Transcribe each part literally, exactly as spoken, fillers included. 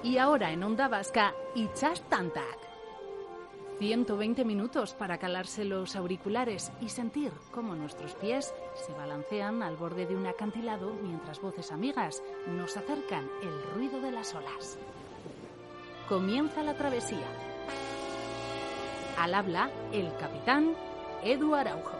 Y ahora en Onda Vasca, Itsas Tantak. ciento veinte minutos para calarse los auriculares y sentir cómo nuestros pies se balancean al borde de un acantilado mientras voces amigas nos acercan el ruido de las olas. Comienza la travesía. Al habla el capitán Edu Araujo.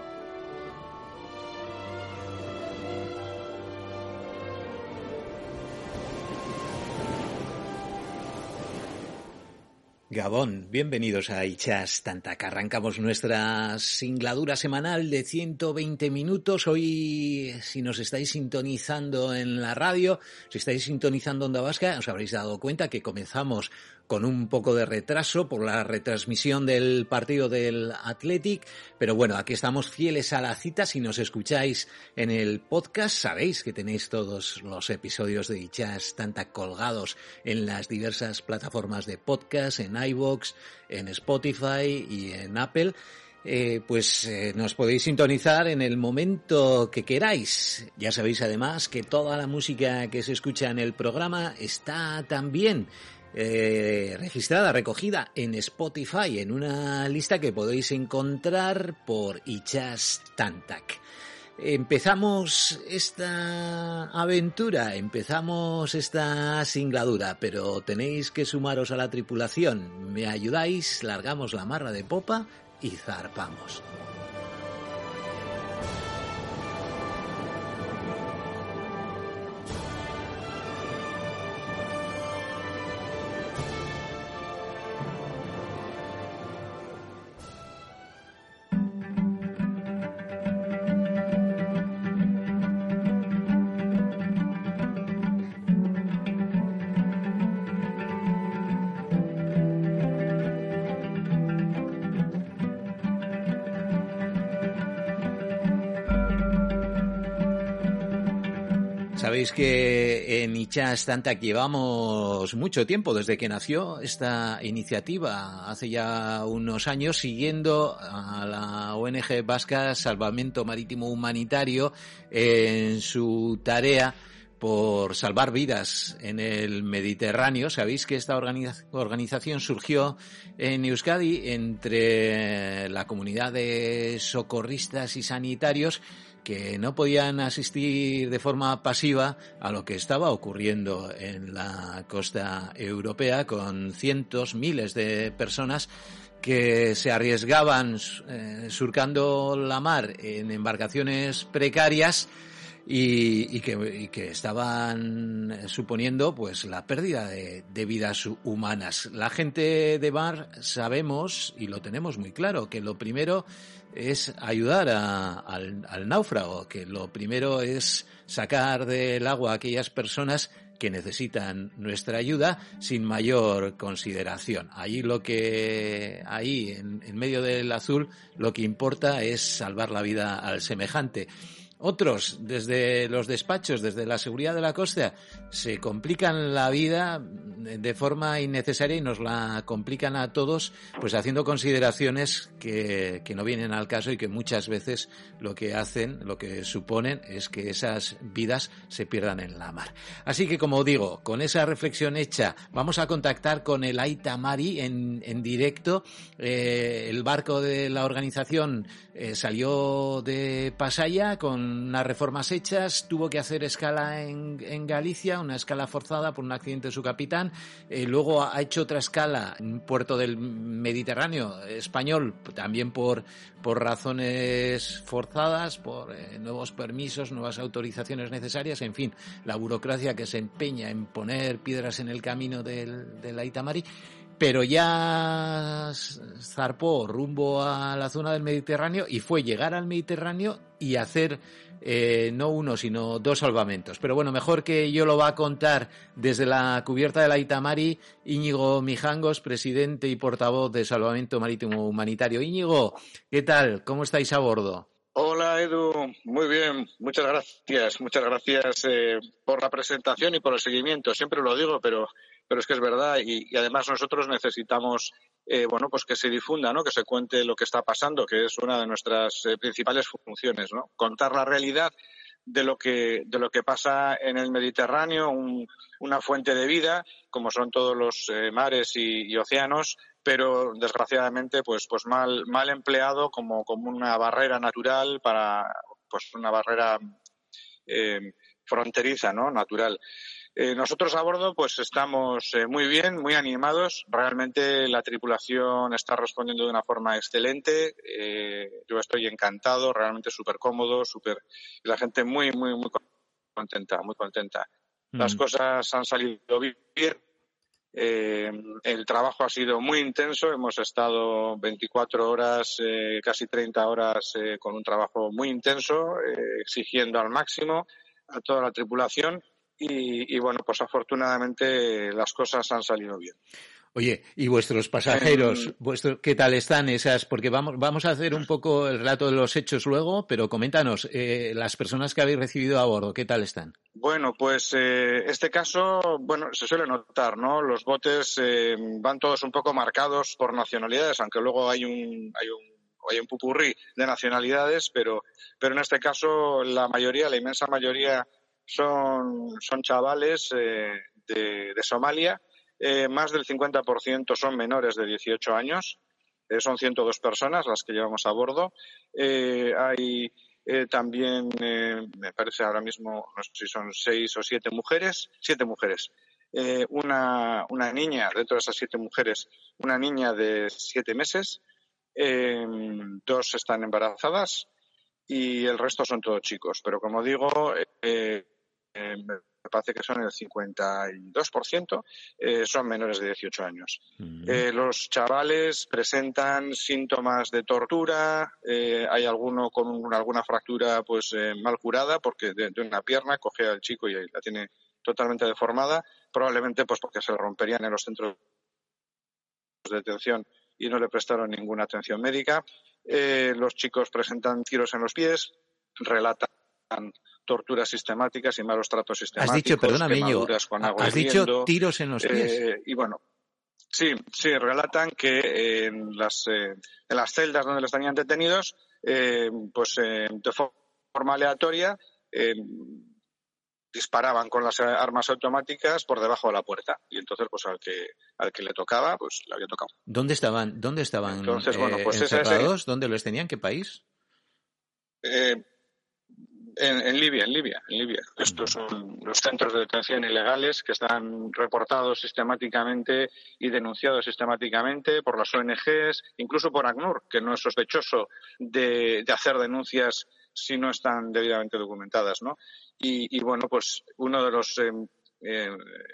Gabón, bienvenidos a Itsas Tantak. Arrancamos nuestra singladura semanal de ciento veinte minutos. Hoy, si nos estáis sintonizando en la radio, si estáis sintonizando Onda Vasca, os habréis dado cuenta que comenzamos con un poco de retraso por la retransmisión del partido del Athletic, pero bueno, aquí estamos fieles a la cita. Si nos escucháis en el podcast, sabéis que tenéis todos los episodios de Itsas Tantak colgados en las diversas plataformas de podcast, en iVoox, en Spotify y en Apple. Eh, pues eh, nos podéis sintonizar en el momento que queráis. Ya sabéis además que toda la música que se escucha en el programa está también Eh, registrada, recogida en Spotify, en una lista que podéis encontrar por Itsas Tantak. Empezamos esta aventura, empezamos esta singladura, pero tenéis que sumaros a la tripulación. ¿Me ayudáis? Largamos la marra de popa y zarpamos. Sabéis que en Itsas Tantak llevamos mucho tiempo, desde que nació esta iniciativa, hace ya unos años, siguiendo a la O N G vasca Salvamento Marítimo Humanitario en su tarea por salvar vidas en el Mediterráneo. Sabéis que esta organiza- organización surgió en Euskadi entre la comunidad de socorristas y sanitarios que no podían asistir de forma pasiva a lo que estaba ocurriendo en la costa europea, con cientos, miles de personas que se arriesgaban eh, surcando la mar en embarcaciones precarias y, y, que, y que estaban suponiendo pues la pérdida de, de vidas humanas. La gente de mar sabemos, y lo tenemos muy claro, que lo primero es ayudar a, al, al náufrago, que lo primero es sacar del agua a aquellas personas que necesitan nuestra ayuda sin mayor consideración. Ahí lo que, ahí en, en medio del azul, lo que importa es salvar la vida al semejante. Otros, desde los despachos, desde la seguridad de la costa, se complican la vida de forma innecesaria y nos la complican a todos, pues haciendo consideraciones que, que no vienen al caso y que muchas veces lo que hacen, lo que suponen, es que esas vidas se pierdan en la mar. Así que, como digo, con esa reflexión hecha, vamos a contactar con el Aita Mari en, en directo. Eh, el barco de la organización eh, salió de Pasaia con unas reformas hechas, tuvo que hacer escala en, en Galicia, una escala forzada por un accidente de su capitán, eh, luego ha hecho otra escala en un puerto del Mediterráneo español, también por, por razones forzadas, por eh, nuevos permisos, nuevas autorizaciones necesarias, en fin, la burocracia que se empeña en poner piedras en el camino del, del Aita Mari. Pero ya zarpó rumbo a la zona del Mediterráneo y fue llegar al Mediterráneo y hacer eh, no uno, sino dos salvamentos. Pero bueno, mejor que yo lo va a contar desde la cubierta del Aita Mari Íñigo Mijangos, presidente y portavoz de Salvamento Marítimo Humanitario. Íñigo, ¿qué tal? ¿Cómo estáis a bordo? Hola Edu, muy bien, muchas gracias, muchas gracias eh, por la presentación y por el seguimiento. Siempre lo digo, pero pero es que es verdad y, y además nosotros necesitamos eh, bueno pues que se difunda, ¿no? Que se cuente lo que está pasando, que es una de nuestras eh, principales funciones, ¿no? Contar la realidad de lo que de lo que pasa en el Mediterráneo, un, una fuente de vida, como son todos los eh, mares y, y océanos, pero desgraciadamente pues pues mal mal empleado como como una barrera natural para pues una barrera eh, fronteriza, ¿no? Natural. Eh, nosotros a bordo pues estamos eh, muy bien, muy animados. Realmente la tripulación está respondiendo de una forma excelente. Eh, yo estoy encantado, realmente súper cómodo, súper la gente muy, muy, muy contenta, muy contenta. Mm. Las cosas han salido bien. Eh, el trabajo ha sido muy intenso. Hemos estado veinticuatro horas, eh, casi treinta horas eh, con un trabajo muy intenso, eh, exigiendo al máximo a toda la tripulación. Y, y bueno, pues afortunadamente las cosas han salido bien. Oye, ¿y vuestros pasajeros, eh, vuestro, qué tal están esas? Porque vamos, vamos a hacer un poco el relato de los hechos luego, pero coméntanos, eh, las personas que habéis recibido a bordo, ¿qué tal están? Bueno, pues eh, este caso, bueno, se suele notar, ¿no? Los botes eh, van todos un poco marcados por nacionalidades, aunque luego hay un, hay un, hay un pupurrí de nacionalidades, pero, pero en este caso la mayoría, la inmensa mayoría, son, son chavales eh, de, de Somalia. Eh, más del cincuenta por ciento son menores de dieciocho años. Eh, son ciento dos personas las que llevamos a bordo. Eh, hay eh, también, eh, me parece ahora mismo, no sé si son seis o siete mujeres. Siete mujeres. Eh, una, una niña, dentro de esas siete mujeres, una niña de siete meses. Eh, dos están embarazadas y el resto son todos chicos. Pero como digo, eh, eh, me parece que son el cincuenta y dos por ciento, eh, son menores de dieciocho años. Uh-huh. Eh, los chavales presentan síntomas de tortura, eh, hay alguno con un, alguna fractura pues eh, mal curada porque de, de una pierna coge al chico y la tiene totalmente deformada, probablemente pues porque se romperían en los centros de detención y no le prestaron ninguna atención médica. Eh, los chicos presentan tiros en los pies, relatan torturas sistemáticas y malos tratos sistemáticos. Has dicho, perdóname, quemaduras con agua has hirviendo, dicho tiros en los pies. Eh, y bueno, sí, sí, relatan que en las, eh, en las celdas donde los tenían detenidos, eh, pues eh, de forma aleatoria, eh, disparaban con las armas automáticas por debajo de la puerta y entonces pues al que al que le tocaba pues le había tocado. ¿Dónde estaban dónde estaban entonces, eh, bueno, pues encerrados? ese, ¿Dónde los tenían? ¿Qué país? Eh, en, en Libia, en Libia, en Libia. Estos son los centros de detención ilegales que están reportados sistemáticamente y denunciados sistemáticamente por las O N Ges, incluso por ACNUR, que no es sospechoso de, de hacer denuncias si no están debidamente documentadas, ¿no? Y, y bueno, pues uno de los, eh, eh,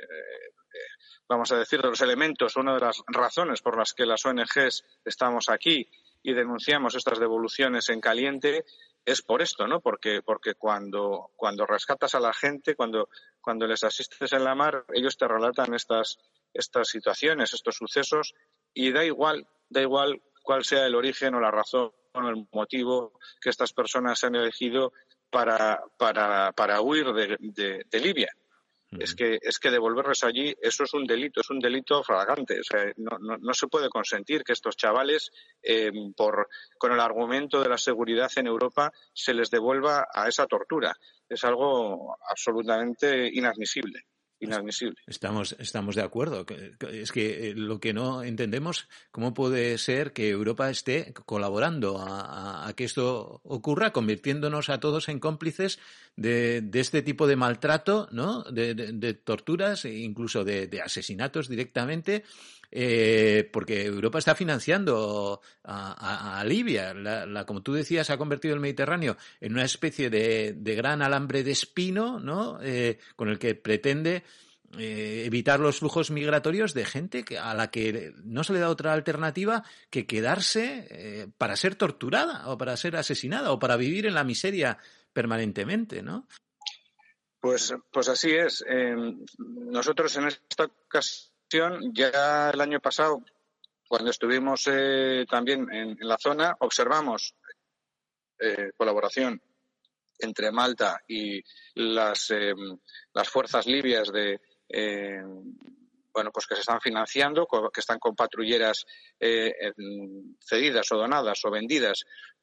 vamos a decir, de los elementos, una de las razones por las que las O N Ges estamos aquí y denunciamos estas devoluciones en caliente es por esto, ¿no? Porque, porque cuando, cuando rescatas a la gente, cuando, cuando les asistes en la mar, ellos te relatan estas, estas situaciones, estos sucesos, y da igual, da igual cuál sea el origen o la razón o el motivo que estas personas han elegido para, para, para huir de, de, de Libia. Uh-huh. Es que, es que devolverlos allí, eso es un delito, es un delito flagrante. O sea, no, no, no se puede consentir que estos chavales, eh, por, con el argumento de la seguridad en Europa, se les devuelva a esa tortura. Es algo absolutamente inadmisible. Inadmisible. Estamos, estamos de acuerdo. Es que lo que no entendemos, ¿cómo puede ser que Europa esté colaborando a, a, a que esto ocurra, convirtiéndonos a todos en cómplices de, de este tipo de maltrato, ¿no? De, de, de torturas e incluso de, de asesinatos directamente? Eh, porque Europa está financiando a, a, a Libia. La, la, como tú decías, ha convertido el Mediterráneo en una especie de, de gran alambre de espino, ¿no? Eh, con el que pretende eh, evitar los flujos migratorios de gente que, a la que no se le da otra alternativa que quedarse eh, para ser torturada o para ser asesinada o para vivir en la miseria permanentemente, ¿no? Pues, pues así es. Eh, nosotros en esta ocasión, ya el año pasado, cuando estuvimos eh, también en, en la zona, observamos eh, colaboración entre Malta y las, eh, las fuerzas libias de eh, bueno, pues que se están financiando, que están con patrulleras eh, cedidas o donadas o vendidas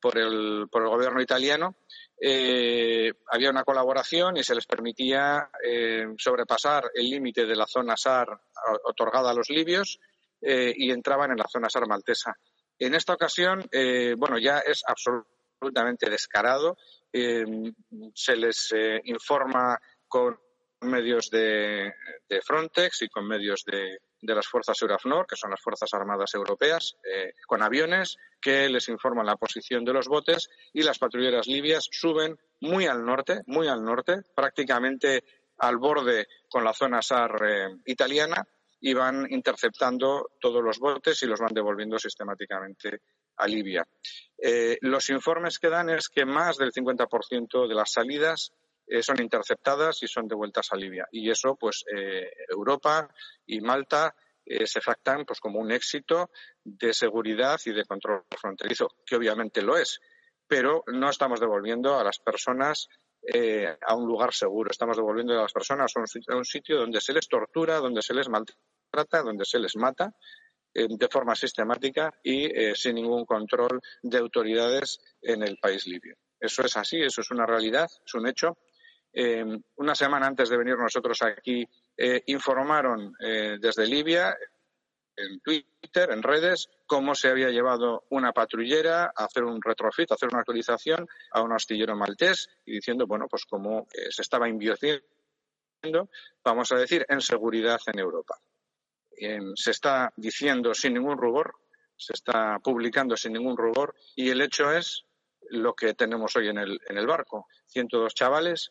por el, por el gobierno italiano, eh, había una colaboración y se les permitía eh, sobrepasar el límite de la zona SAR otorgada a los libios eh, y entraban en la zona SAR maltesa. En esta ocasión, eh, bueno, ya es absolutamente descarado. Eh, se les eh, informa con medios de, de Frontex y con medios de, de las fuerzas EURAFNOR, que son las Fuerzas Armadas Europeas, eh, con aviones que les informan la posición de los botes, y las patrulleras libias suben muy al norte, muy al norte, prácticamente al borde con la zona SAR eh, italiana, y van interceptando todos los botes y los van devolviendo sistemáticamente a Libia. Eh, los informes que dan es que más del cincuenta por ciento de las salidas eh, son interceptadas y son devueltas a Libia. Y eso, pues, eh, Europa y Malta eh, se jactan pues, como un éxito de seguridad y de control fronterizo, que obviamente lo es. Pero no estamos devolviendo a las personas eh, a un lugar seguro. Estamos devolviendo a las personas a un sitio, a un sitio donde se les tortura, donde se les maltrata, donde se les mata eh, de forma sistemática y eh, sin ningún control de autoridades en el país libio. Eso es así, eso es una realidad, es un hecho. Eh, una semana antes de venir nosotros aquí, eh, informaron eh, desde Libia, en Twitter, en redes, cómo se había llevado una patrullera a hacer un retrofit, a hacer una actualización a un astillero maltés, y diciendo, bueno, pues cómo eh, se estaba invirtiendo, vamos a decir, en seguridad en Europa. Eh, se está diciendo sin ningún rubor, se está publicando sin ningún rubor, y el hecho es lo que tenemos hoy en el, en el barco. ciento dos chavales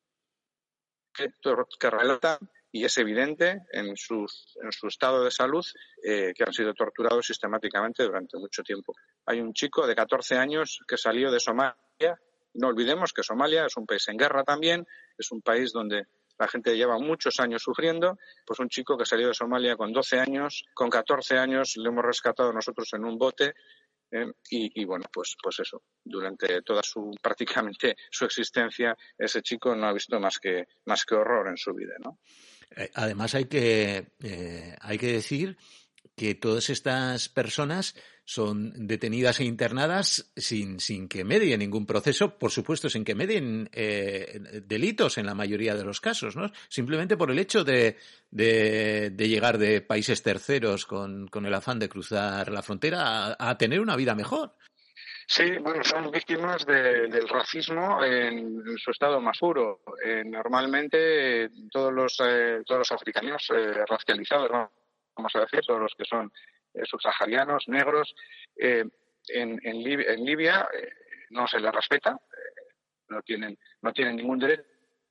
que, que relatan, y es evidente en, sus, en su estado de salud, eh, que han sido torturados sistemáticamente durante mucho tiempo. Hay un chico de catorce años que salió de Somalia. No olvidemos que Somalia es un país en guerra también, es un país donde la gente lleva muchos años sufriendo. Pues un chico que salió de Somalia con doce años, con catorce años, le hemos rescatado nosotros en un bote. Eh, y, y bueno, pues, pues eso, durante toda su, prácticamente su existencia, ese chico no ha visto más que, más que horror en su vida, ¿no? Además hay que, eh, hay que decir que todas estas personas son detenidas e internadas sin, sin que medie ningún proceso, por supuesto, sin que medien eh, delitos en la mayoría de los casos, ¿no? Simplemente por el hecho de, de, de llegar de países terceros con, con el afán de cruzar la frontera a, a tener una vida mejor. Sí, bueno, son víctimas de, del racismo en, en su estado más puro. Eh, normalmente eh, todos los eh, todos los africanos eh, racializados, ¿no? Vamos a decir, todos los que son eh, subsaharianos, negros, eh, en, en, Lib- en Libia eh, no se les respeta, eh, no tienen no tienen ningún derecho.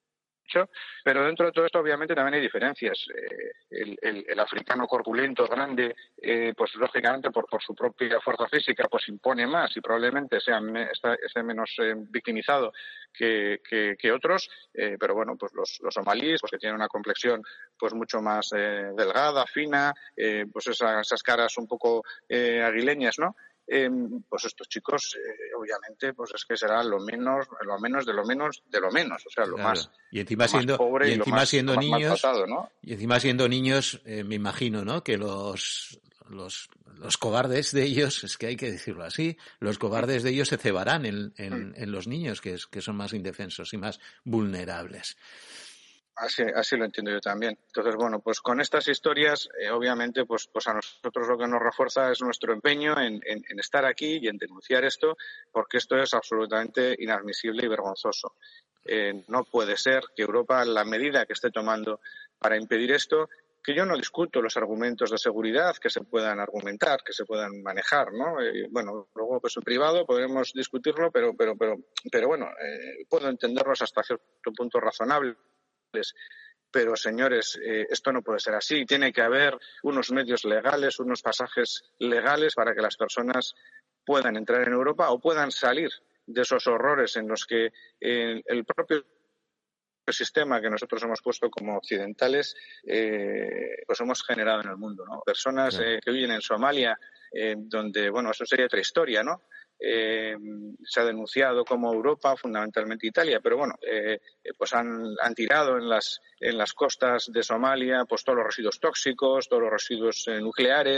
Pero dentro de todo esto obviamente también hay diferencias. Eh, el, el, el africano corpulento, grande, eh, pues lógicamente por, por su propia fuerza física pues impone más y probablemente sea, me, está, esté menos eh, victimizado que, que, que otros, eh, pero bueno, pues los, los somalíes, pues que tienen una complexión pues mucho más eh, delgada, fina, eh, pues esa, esas caras un poco eh, aguileñas, ¿no? Eh, pues estos chicos, eh, obviamente, pues es que será lo menos, lo menos de lo menos de lo menos, o sea, lo claro. más, y encima lo siendo, más pobre y y encima lo más, siendo lo más niños, maltratado, ¿no? Y encima siendo niños, eh, me imagino, ¿no? Que los, los, los cobardes de ellos, es que hay que decirlo así, los cobardes de ellos se cebarán en, en, en los niños, que, es, que son más indefensos y más vulnerables. Así, así lo entiendo yo también. Entonces, bueno, pues con estas historias, eh, obviamente, pues, pues a nosotros lo que nos refuerza es nuestro empeño en, en, en estar aquí y en denunciar esto, porque esto es absolutamente inadmisible y vergonzoso. Eh, no puede ser que Europa, la medida que esté tomando para impedir esto, que yo no discuto los argumentos de seguridad que se puedan argumentar, que se puedan manejar, ¿no? Eh, bueno, luego pues en privado podremos discutirlo, pero, pero, pero, pero bueno, eh, puedo entenderlos hasta cierto punto razonables. Pero, señores, eh, esto no puede ser así. Tiene que haber unos medios legales, unos pasajes legales para que las personas puedan entrar en Europa o puedan salir de esos horrores en los que eh, el propio sistema que nosotros hemos puesto como occidentales eh, pues hemos generado en el mundo, ¿no? Personas sí. eh, que viven en Somalia, eh, donde, bueno, eso sería otra historia, ¿no? Eh, se ha denunciado como Europa, fundamentalmente Italia, pero bueno, eh, pues han, han tirado en las, en las costas de Somalia pues todos los residuos tóxicos, todos los residuos eh, nucleares,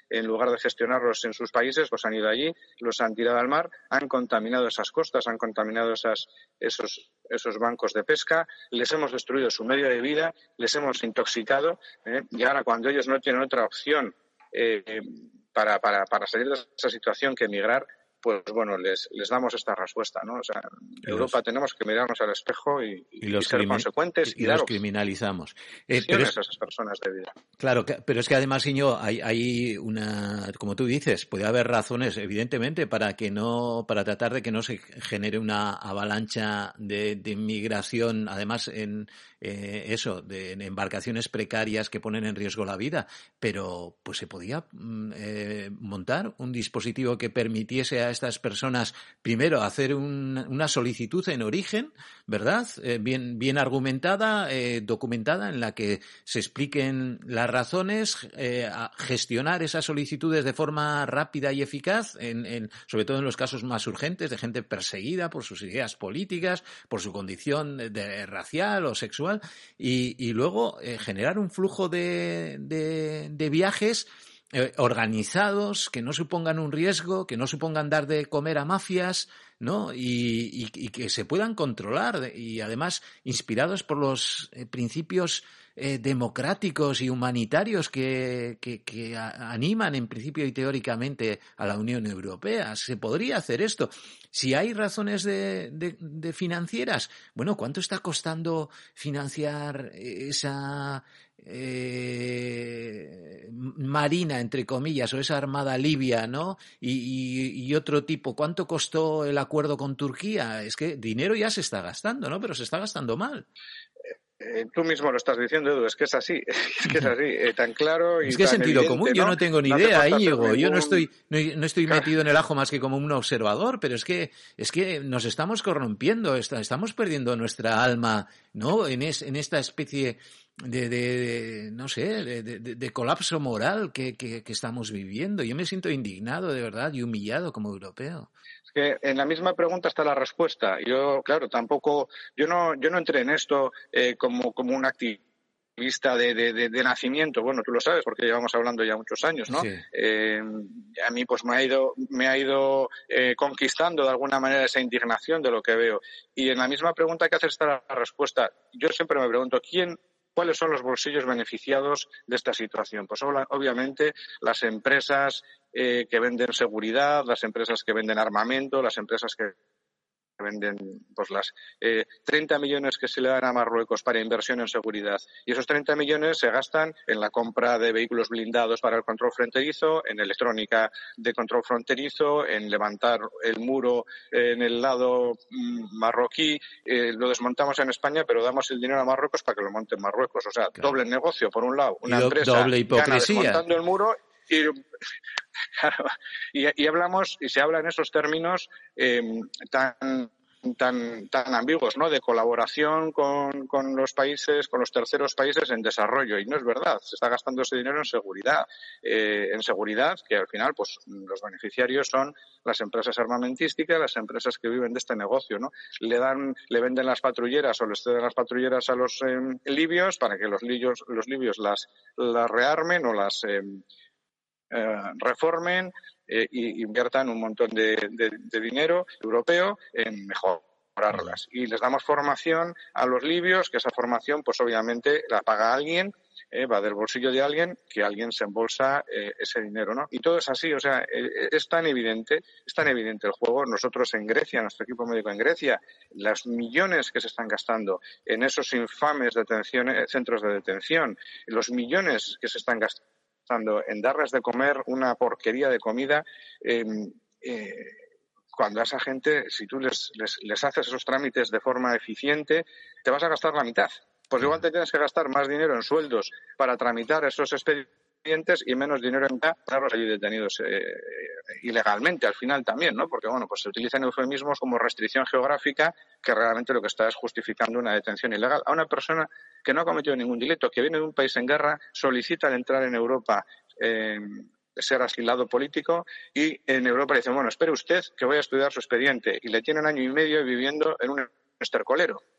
en lugar de gestionarlos en sus países, pues han ido allí, los han tirado al mar, han contaminado esas costas, han contaminado esas, esos, esos bancos de pesca, les hemos destruido su medio de vida, les hemos intoxicado, ¿eh? Y ahora cuando ellos no tienen otra opción eh, para, para, para salir de esa situación que emigrar, pues bueno, les, les damos esta respuesta, ¿no? O sea, en Europa los, tenemos que mirarnos al espejo y, y, y, los y ser consecuentes y, y dar los criminalizamos. Eh, pero es, a esas personas de vida. Claro, pero es que además, Íñigo, hay, hay una, como tú dices, puede haber razones, evidentemente, para que no, para tratar de que no se genere una avalancha de, de inmigración, además en eh, eso, de en embarcaciones precarias que ponen en riesgo la vida, pero pues se podía eh, montar un dispositivo que permitiese a estas personas, primero, hacer un, una solicitud en origen, ¿verdad? Eh, bien, bien argumentada, eh, documentada, en la que se expliquen las razones, eh, a gestionar esas solicitudes de forma rápida y eficaz, en, en, sobre todo en los casos más urgentes, de gente perseguida por sus ideas políticas, por su condición de, de racial o sexual, y, y luego eh, generar un flujo de, de, de viajes Eh, organizados, que no supongan un riesgo, que no supongan dar de comer a mafias, ¿no? Y, y, y que se puedan controlar, y además inspirados por los eh, principios eh, democráticos y humanitarios que, que, que a, animan en principio y teóricamente a la Unión Europea. Se podría hacer esto. Si hay razones de, de, de financieras, bueno, ¿cuánto está costando financiar esa eh, marina, entre comillas, o esa armada libia, ¿no? Y, y, y otro tipo, ¿cuánto costó el acuerdo con Turquía? Es que dinero ya se está gastando, ¿no? Pero se está gastando mal. Eh, tú mismo lo estás diciendo, Edu, es que es así, es que es así, eh, tan claro y es que es tan sentido evidente, común, yo no, no tengo ni no idea, Íñigo, ningún... yo no estoy no, no estoy claro. metido en el ajo más que como un observador, pero es que es que nos estamos corrompiendo, estamos perdiendo nuestra alma, ¿no? En es, en esta especie de, de, de no sé, de, de, de colapso moral que, que, que estamos viviendo. Yo me siento indignado, de verdad, y humillado como europeo. Que en la misma pregunta está la respuesta. Yo, claro, tampoco, yo no, yo no entré en esto eh, como, como un activista de, de, de, de nacimiento. Bueno, tú lo sabes porque llevamos hablando ya muchos años, ¿no? Sí. Eh, a mí, pues me ha ido, me ha ido eh, conquistando de alguna manera esa indignación de lo que veo. Y en la misma pregunta que hace está la respuesta. Yo siempre me pregunto, ¿quién? ¿Cuáles son los bolsillos beneficiados de esta situación? Pues obviamente las empresas eh, que venden seguridad, las empresas que venden armamento, las empresas que venden pues las eh, treinta millones que se le dan a Marruecos para inversión en seguridad. Y esos treinta millones se gastan en la compra de vehículos blindados para el control fronterizo, en electrónica de control fronterizo, en levantar el muro en el lado mm, marroquí. Eh, lo desmontamos en España, pero damos el dinero a Marruecos para que lo monte en Marruecos. O sea, claro. Doble negocio, por un lado. Una do- empresa doble hipocresía. gana desmontando el muro y... Claro, y, y hablamos y se habla en esos términos eh, tan tan tan ambiguos, ¿no? De colaboración con, con los países, con los terceros países en desarrollo, y no es verdad. Se está gastando ese dinero en seguridad, eh, en seguridad que al final, pues los beneficiarios son las empresas armamentísticas, las empresas que viven de este negocio, ¿no? Le dan, le venden las patrulleras o les ceden las patrulleras a los eh, libios para que los libios, los libios las las rearmen o las eh, Eh, reformen eh, y inviertan un montón de, de, de dinero europeo en mejorarlas. Y les damos formación a los libios, que esa formación, pues obviamente la paga alguien, eh, va del bolsillo de alguien, que alguien se embolsa eh, ese dinero, ¿no? Y todo es así, o sea, eh, es tan evidente, es tan evidente el juego. Nosotros en Grecia, nuestro equipo médico en Grecia, los millones que se están gastando en esos infames detenciones, centros de detención, los millones que se están gastando en darles de comer una porquería de comida, eh, eh, cuando a esa gente, si tú les, les, les haces esos trámites de forma eficiente, te vas a gastar la mitad. Pues igual te tienes que gastar más dinero en sueldos para tramitar esos expedientes y menos dinero en tenerlos allí detenidos eh, ilegalmente al final también, ¿no? Porque, bueno, pues se utilizan eufemismos como restricción geográfica, que realmente lo que está es justificando una detención ilegal a una persona que no ha cometido ningún delito, que viene de un país en guerra, solicita el entrar en Europa, eh, ser asilado político, y en Europa le dicen, bueno, espere usted que voy a estudiar su expediente, y le tienen año y medio viviendo en un estercolero.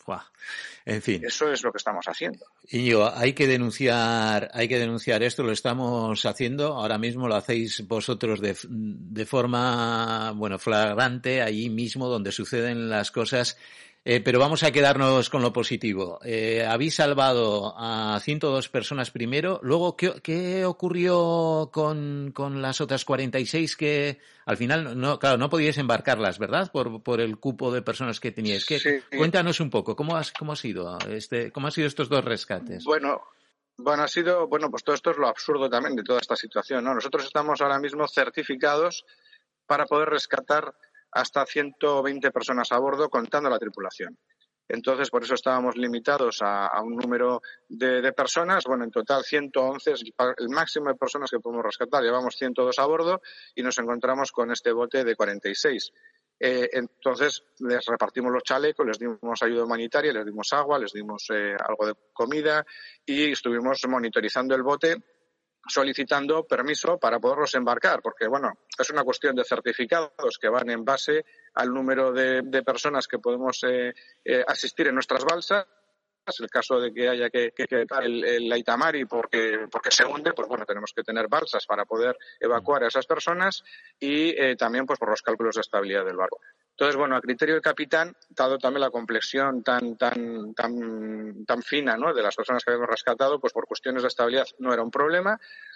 Buah. En fin. Eso es lo que estamos haciendo. Íñigo, hay que denunciar, hay que denunciar esto, lo estamos haciendo, ahora mismo lo hacéis vosotros de, de forma, bueno, flagrante, allí mismo donde suceden las cosas. Eh, pero vamos a quedarnos con lo positivo. Eh, habéis salvado a ciento dos personas primero. Luego, ¿qué, qué ocurrió con, con las otras cuarenta y seis que al final, no, claro, no podíais embarcarlas, ¿verdad? Por, por el cupo de personas que teníais. ¿Qué, sí. Cuéntanos un poco, ¿cómo, has, cómo ha sido este, cómo han sido estos dos rescates? Bueno, bueno, ha sido, bueno, pues todo esto es lo absurdo también de toda esta situación, ¿no? Nosotros estamos ahora mismo certificados para poder rescatar hasta ciento veinte personas a bordo, contando la tripulación. Entonces, por eso estábamos limitados a, a un número de, de personas. Bueno, en total ciento once es el máximo de personas que podemos rescatar. Llevamos ciento dos a bordo y nos encontramos con este bote de cuarenta y seis. Eh, entonces, les repartimos los chalecos, les dimos ayuda humanitaria, les dimos agua, les dimos eh, algo de comida y estuvimos monitorizando el bote, solicitando permiso para poderlos embarcar, porque, bueno, es una cuestión de certificados que van en base al número de, de personas que podemos eh, eh, asistir en nuestras balsas. En el caso de que haya que, que, que el, el Aitamari porque, porque se hunde, pues bueno, tenemos que tener balsas para poder evacuar a esas personas y eh, también pues por los cálculos de estabilidad del barco. Entonces, bueno, a criterio del capitán, dado también la complexión tan tan tan tan fina, ¿no?, de las personas que habíamos rescatado, pues por cuestiones de estabilidad no era un problema.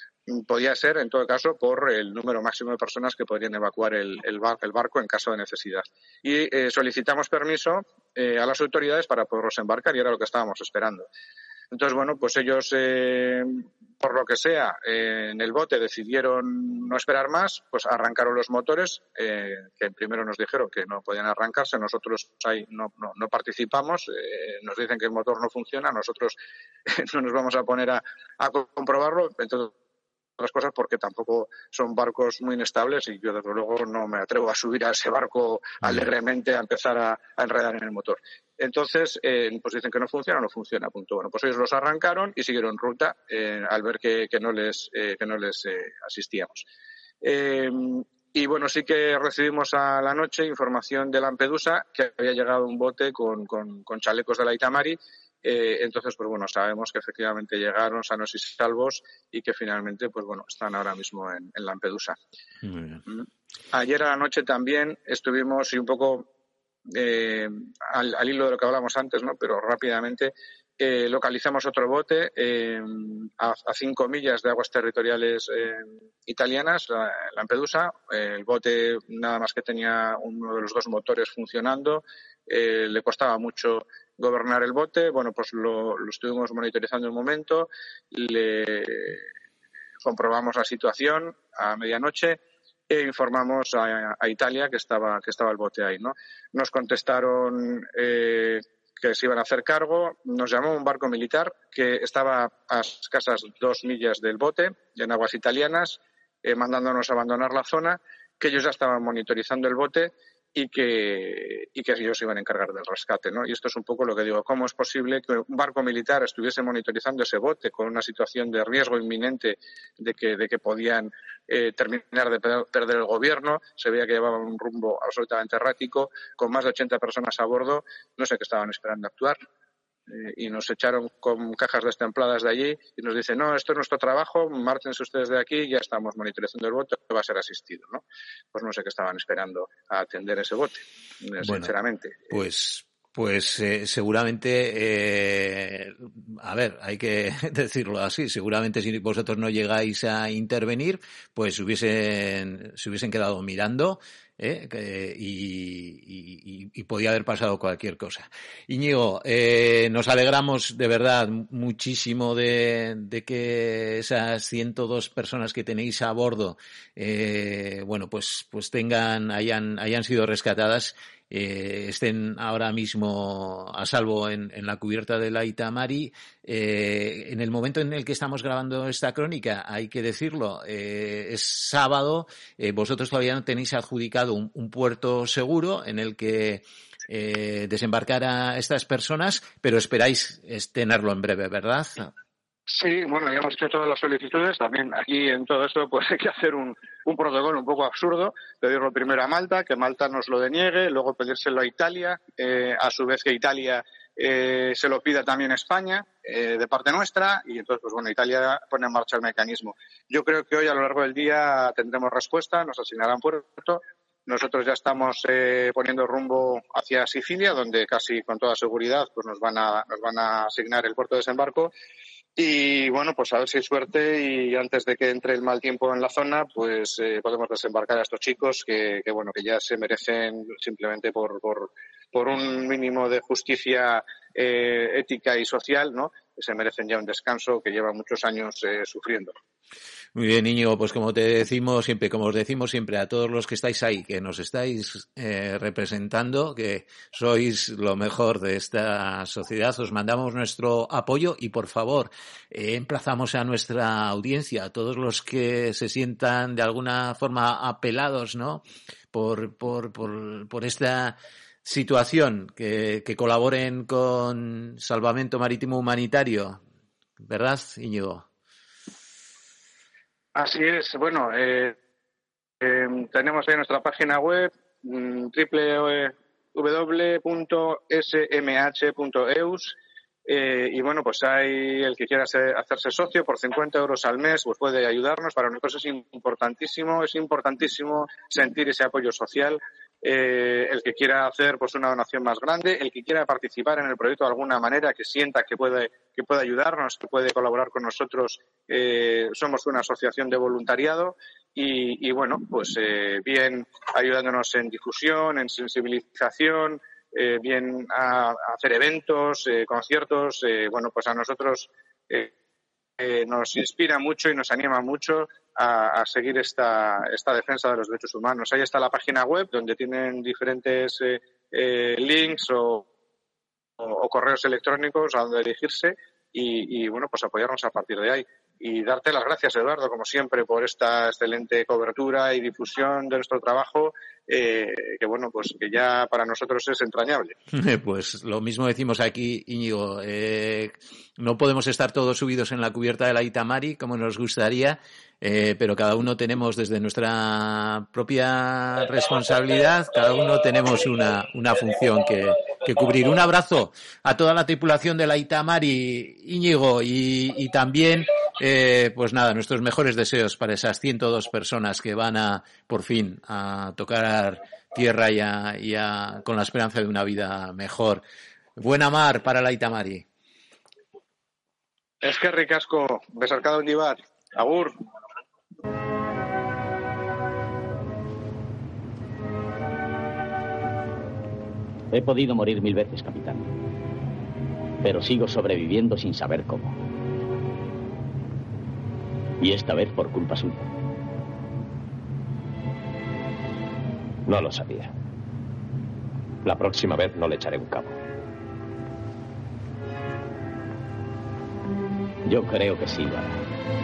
Podía ser, en todo caso, por el número máximo de personas que podrían evacuar el, el, bar, el barco en caso de necesidad. Y eh, solicitamos permiso eh, a las autoridades para poderlos embarcar y era lo que estábamos esperando. Entonces, bueno, pues ellos, eh, por lo que sea, eh, en el bote decidieron no esperar más, pues arrancaron los motores, eh, que primero nos dijeron que no podían arrancarse, nosotros ahí no, no, no participamos, eh, nos dicen que el motor no funciona, nosotros no nos vamos a poner a, a comprobarlo, entonces otras cosas porque tampoco son barcos muy inestables y yo desde luego no me atrevo a subir a ese barco alegremente a empezar a, a enredar en el motor. Entonces, eh, pues dicen que no funciona, no funciona, punto. Bueno, pues ellos los arrancaron y siguieron ruta eh, al ver que, que no les, eh, que no les eh, asistíamos. Eh, y bueno, sí que recibimos a la noche información de Lampedusa que había llegado un bote con, con, con chalecos de la Aitamari. Eh, entonces, pues bueno, sabemos que efectivamente llegaron sanos y salvos y que finalmente, pues bueno, están ahora mismo en, en Lampedusa. Muy bien. Ayer a la noche también estuvimos y un poco eh, al, al hilo de lo que hablamos antes, ¿no?, pero rápidamente eh, localizamos otro bote eh, a, a cinco millas de aguas territoriales eh, italianas, la, Lampedusa. Eh, el bote nada más que tenía uno de los dos motores funcionando, eh, le costaba mucho gobernar el bote. Bueno, pues lo, lo estuvimos monitorizando un momento, le comprobamos la situación a medianoche e informamos a, a Italia que estaba que estaba el bote ahí, ¿no? Nos contestaron eh, que se iban a hacer cargo. Nos llamó un barco militar que estaba a escasas dos millas del bote, en aguas italianas, eh, mandándonos a abandonar la zona, que ellos ya estaban monitorizando el bote y que, y que ellos iban a encargar del rescate, ¿no? Y esto es un poco lo que digo, ¿cómo es posible que un barco militar estuviese monitorizando ese bote con una situación de riesgo inminente de que, de que podían eh, terminar de perder el gobierno? Se veía que llevaban un rumbo absolutamente errático, con más de ochenta personas a bordo, no sé qué estaban esperando actuar. Eh, y nos echaron con cajas destempladas de allí y nos dicen, no, esto es nuestro trabajo, mártense ustedes de aquí, ya estamos monitorizando el bote, va a ser asistido, ¿no? Pues no sé qué estaban esperando a atender ese bote, bueno, sinceramente. Pues... Pues eh, seguramente, eh, a ver, hay que decirlo así, seguramente si vosotros no llegáis a intervenir, pues hubiesen, se hubiesen quedado mirando eh, que, y, y, y podía haber pasado cualquier cosa. Íñigo, eh, nos alegramos de verdad muchísimo de, de que esas ciento dos personas que tenéis a bordo, eh, bueno, pues, pues tengan, hayan, hayan sido rescatadas. Eh, estén ahora mismo a salvo en, en la cubierta de la Aitamari. Eh, en el momento en el que estamos grabando esta crónica, hay que decirlo, eh, es sábado, eh, vosotros todavía no tenéis adjudicado un, un puerto seguro en el que eh, desembarcar a estas personas, pero esperáis tenerlo en breve, ¿verdad? Sí, bueno, ya hemos hecho todas las solicitudes. También aquí en todo esto pues hay que hacer un, un protocolo un poco absurdo. Pedirlo primero a Malta, que Malta nos lo deniegue, luego pedírselo a Italia, eh, a su vez que Italia eh, se lo pida también a España, eh, de parte nuestra, y entonces, pues bueno, Italia pone en marcha el mecanismo. Yo creo que hoy a lo largo del día tendremos respuesta, nos asignarán puerto. Nosotros ya estamos eh, poniendo rumbo hacia Sicilia, donde casi con toda seguridad pues nos van a, nos van a asignar el puerto de desembarco. Y bueno, pues a ver si hay suerte y antes de que entre el mal tiempo en la zona, pues eh, podemos desembarcar a estos chicos que, que bueno, que ya se merecen simplemente por, por, por un mínimo de justicia eh, ética y social, ¿no? Que se merecen ya un descanso que llevan muchos años eh, sufriendo. Muy bien, Íñigo, pues como te decimos siempre, como os decimos siempre a todos los que estáis ahí, que nos estáis eh, representando, que sois lo mejor de esta sociedad, os mandamos nuestro apoyo y, por favor, eh, emplazamos a nuestra audiencia, a todos los que se sientan de alguna forma apelados, ¿no?, por, por, por, por esta situación, que, que colaboren con Salvamento Marítimo Humanitario, ¿verdad, Íñigo? Así es. Bueno, eh, eh, tenemos ahí nuestra página web, mmm, doble u doble u doble u punto s m h punto e u s, eh, y bueno, pues hay el que quiera ser, hacerse socio por cincuenta euros al mes, pues puede ayudarnos. Para nosotros es importantísimo, es importantísimo sentir ese apoyo social. Eh, el que quiera hacer pues una donación más grande, el que quiera participar en el proyecto de alguna manera, que sienta que puede que puede ayudarnos, que puede colaborar con nosotros, eh, somos una asociación de voluntariado y, y bueno, pues eh, bien ayudándonos en difusión, en sensibilización, eh, bien a, a hacer eventos, eh, conciertos, eh, bueno, pues a nosotros eh, eh, nos inspira mucho y nos anima mucho A, a seguir esta, esta defensa de los derechos humanos. Ahí está la página web donde tienen diferentes eh, eh, links o, o, o correos electrónicos a donde dirigirse y, y, bueno, pues apoyarnos a partir de ahí. Y darte las gracias, Eduardo, como siempre, por esta excelente cobertura y difusión de nuestro trabajo, eh, que bueno, pues que ya para nosotros es entrañable. Pues lo mismo decimos aquí, Íñigo. Eh, no podemos estar todos subidos en la cubierta de la Aita Mari como nos gustaría, eh, pero cada uno tenemos desde nuestra propia responsabilidad, cada uno tenemos una, una función que, que cubrir. Un abrazo a toda la tripulación de la Aita Mari, Íñigo, y, y también Eh, pues nada, nuestros mejores deseos para esas ciento dos personas que van a, por fin, a tocar tierra y, a, y a, con la esperanza de una vida mejor. Buena mar para la Aita Mari. Es que ricasco, besarkado en Divar. Agur. He podido morir mil veces, capitán, pero sigo sobreviviendo sin saber cómo. Y esta vez por culpa suya. No lo sabía. La próxima vez no le echaré un cabo. Yo creo que sí lo hará.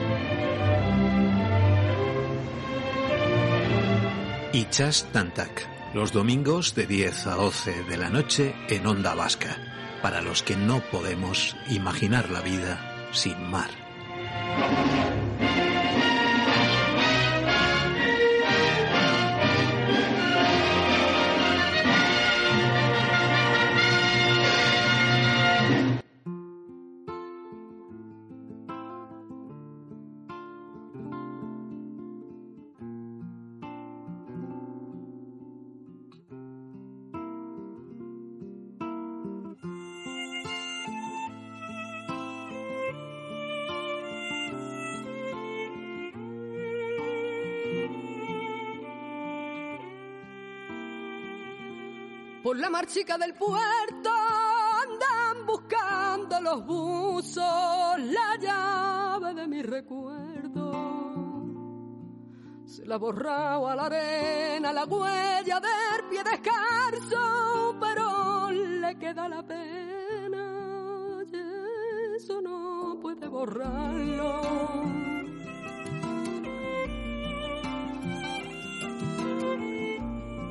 Itxas Tantak, los domingos de diez a doce de la noche en Onda Vasca, para los que no podemos imaginar la vida sin mar. Por la marchica del puerto andan buscando los buzos la llave de mi recuerdo. Se la ha borrado a la arena la huella del pie descalzo, pero le queda la pena y eso no puede borrarlo.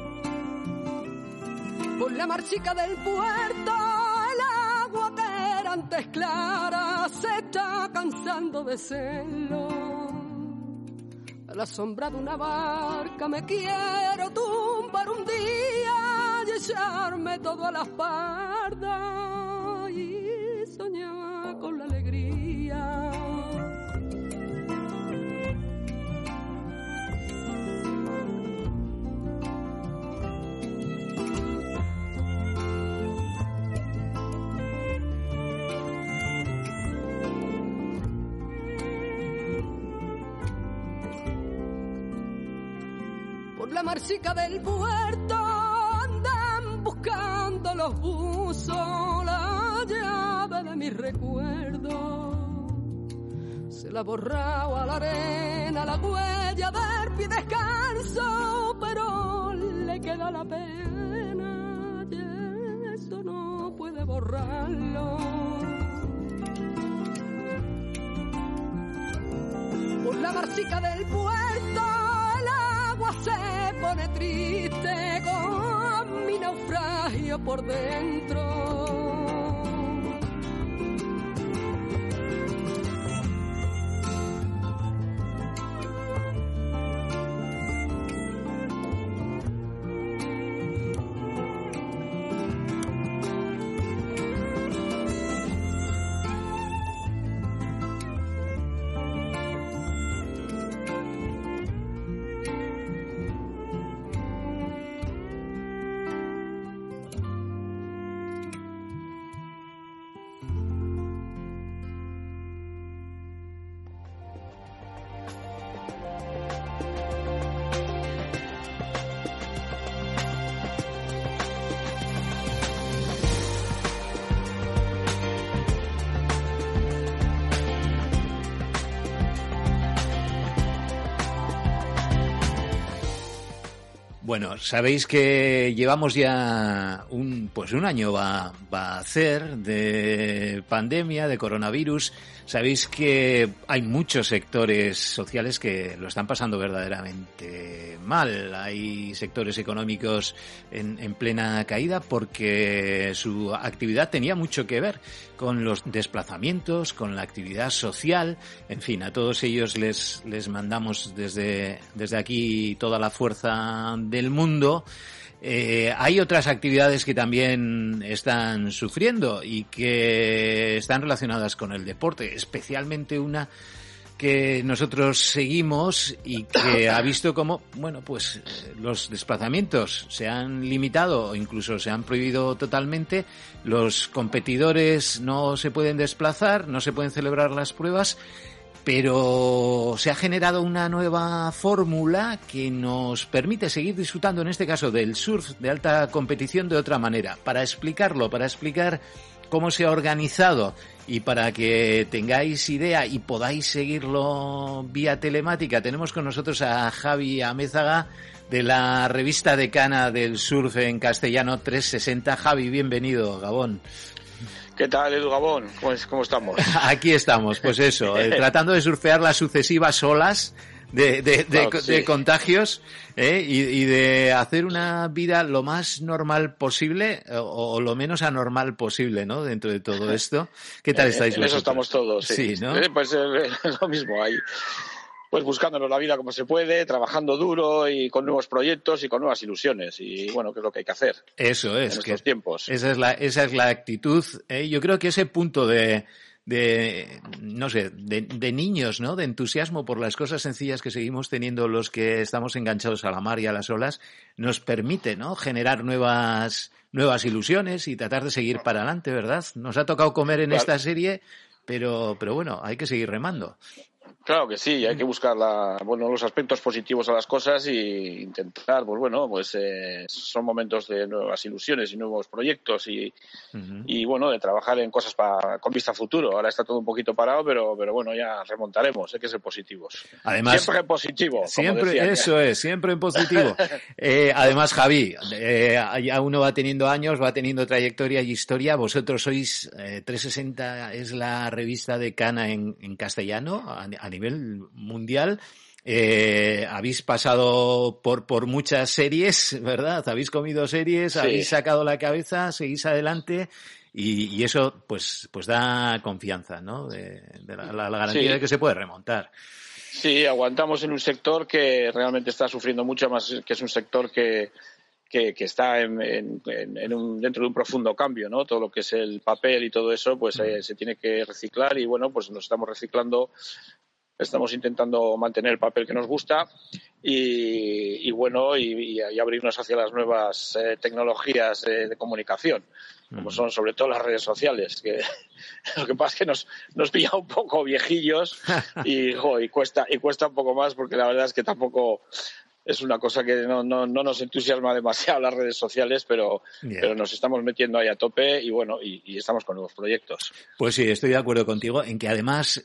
Por la marchica del puerto, el agua que era antes clara se está cansando de serlo. A la sombra de una barca me quiero tumbar un día y echarme todo a la espalda y soñar con la alegría. La marchica del puerto andan buscando los buzos la llave de mi recuerdo. Se la ha borrado a la arena la huella del pie descalzo, pero le queda la pena y eso no puede borrarlo. Por la marchica del puerto se pone triste con mi naufragio por dentro. Bueno, sabéis que llevamos ya un pues un año va, va a hacer de pandemia, de coronavirus. Sabéis que hay muchos sectores sociales que lo están pasando verdaderamente mal. Hay sectores económicos en, en plena caída porque su actividad tenía mucho que ver con los desplazamientos, con la actividad social. En fin, a todos ellos les, les mandamos desde, desde aquí toda la fuerza del mundo. Eh, hay otras actividades que también están sufriendo y que están relacionadas con el deporte, especialmente una que nosotros seguimos y que ha visto cómo, bueno, pues los desplazamientos se han limitado o incluso se han prohibido totalmente, los competidores no se pueden desplazar, no se pueden celebrar las pruebas, pero se ha generado una nueva fórmula que nos permite seguir disfrutando, en este caso, del surf de alta competición de otra manera. Para explicarlo, para explicar cómo se ha organizado y para que tengáis idea y podáis seguirlo vía telemática, tenemos con nosotros a Javi Amézaga de la revista decana del surf en castellano trescientos sesenta. Javi, bienvenido, Gabón. ¿Qué tal, Edu Gabón? Pues, ¿cómo estamos? Aquí estamos, pues eso, eh, tratando de surfear las sucesivas olas de, de, de, claro, de, sí. de contagios eh, y, y de hacer una vida lo más normal posible o, o lo menos anormal posible, ¿no? Dentro de todo esto. ¿Qué tal estáis en vosotros? Eso estamos todos, sí. Sí, ¿no? Eh, pues eh, lo mismo ahí. Pues buscándonos la vida como se puede, trabajando duro y con nuevos proyectos y con nuevas ilusiones. Y bueno, que es lo que hay que hacer. Eso es. En estos tiempos. Esa es la, esa es la actitud. ¿eh? Yo creo que ese punto de, de no sé, de, de niños, ¿no? De entusiasmo por las cosas sencillas que seguimos teniendo los que estamos enganchados a la mar y a las olas, nos permite, ¿no? Generar nuevas, nuevas ilusiones y tratar de seguir para adelante, ¿verdad? Nos ha tocado comer en claro. esta serie, pero, pero bueno, hay que seguir remando. Claro que sí, hay que buscar la, bueno, los aspectos positivos a las cosas y intentar, pues bueno, pues eh, son momentos de nuevas ilusiones y nuevos proyectos y, uh-huh. y bueno, de trabajar en cosas para, con vista a futuro. Ahora está todo un poquito parado, pero, pero bueno, ya remontaremos, hay que ser positivos. Además, siempre en positivo. Siempre, como decían, eso es, siempre en positivo. eh, además, Javi, eh, ya uno va teniendo años, va teniendo trayectoria y historia. Vosotros sois, eh, trescientos sesenta es la revista decana en, en castellano, a, a nivel mundial, Eh, habéis pasado por, por muchas series, ¿verdad? Habéis comido series, sí. Habéis sacado la cabeza, seguís adelante y, y eso pues, pues da confianza, ¿no? De, de la, la, la garantía sí. de que se puede remontar. Sí, aguantamos en un sector que realmente está sufriendo mucho, más que es un sector que, que, que está en, en, en un, dentro de un profundo cambio, ¿no? Todo lo que es el papel y todo eso, pues eh, se tiene que reciclar y bueno, pues nos estamos reciclando. Estamos intentando mantener el papel que nos gusta y, y bueno, y, y abrirnos hacia las nuevas eh, tecnologías eh, de comunicación, como son sobre todo las redes sociales, que lo que pasa es que nos, nos pilla un poco viejillos y, jo, y cuesta y cuesta un poco más porque la verdad es que tampoco es una cosa que no, no, no nos entusiasma demasiado las redes sociales, pero, yeah. pero nos estamos metiendo ahí a tope y bueno, y, y estamos con nuevos proyectos. Pues sí, estoy de acuerdo contigo en que además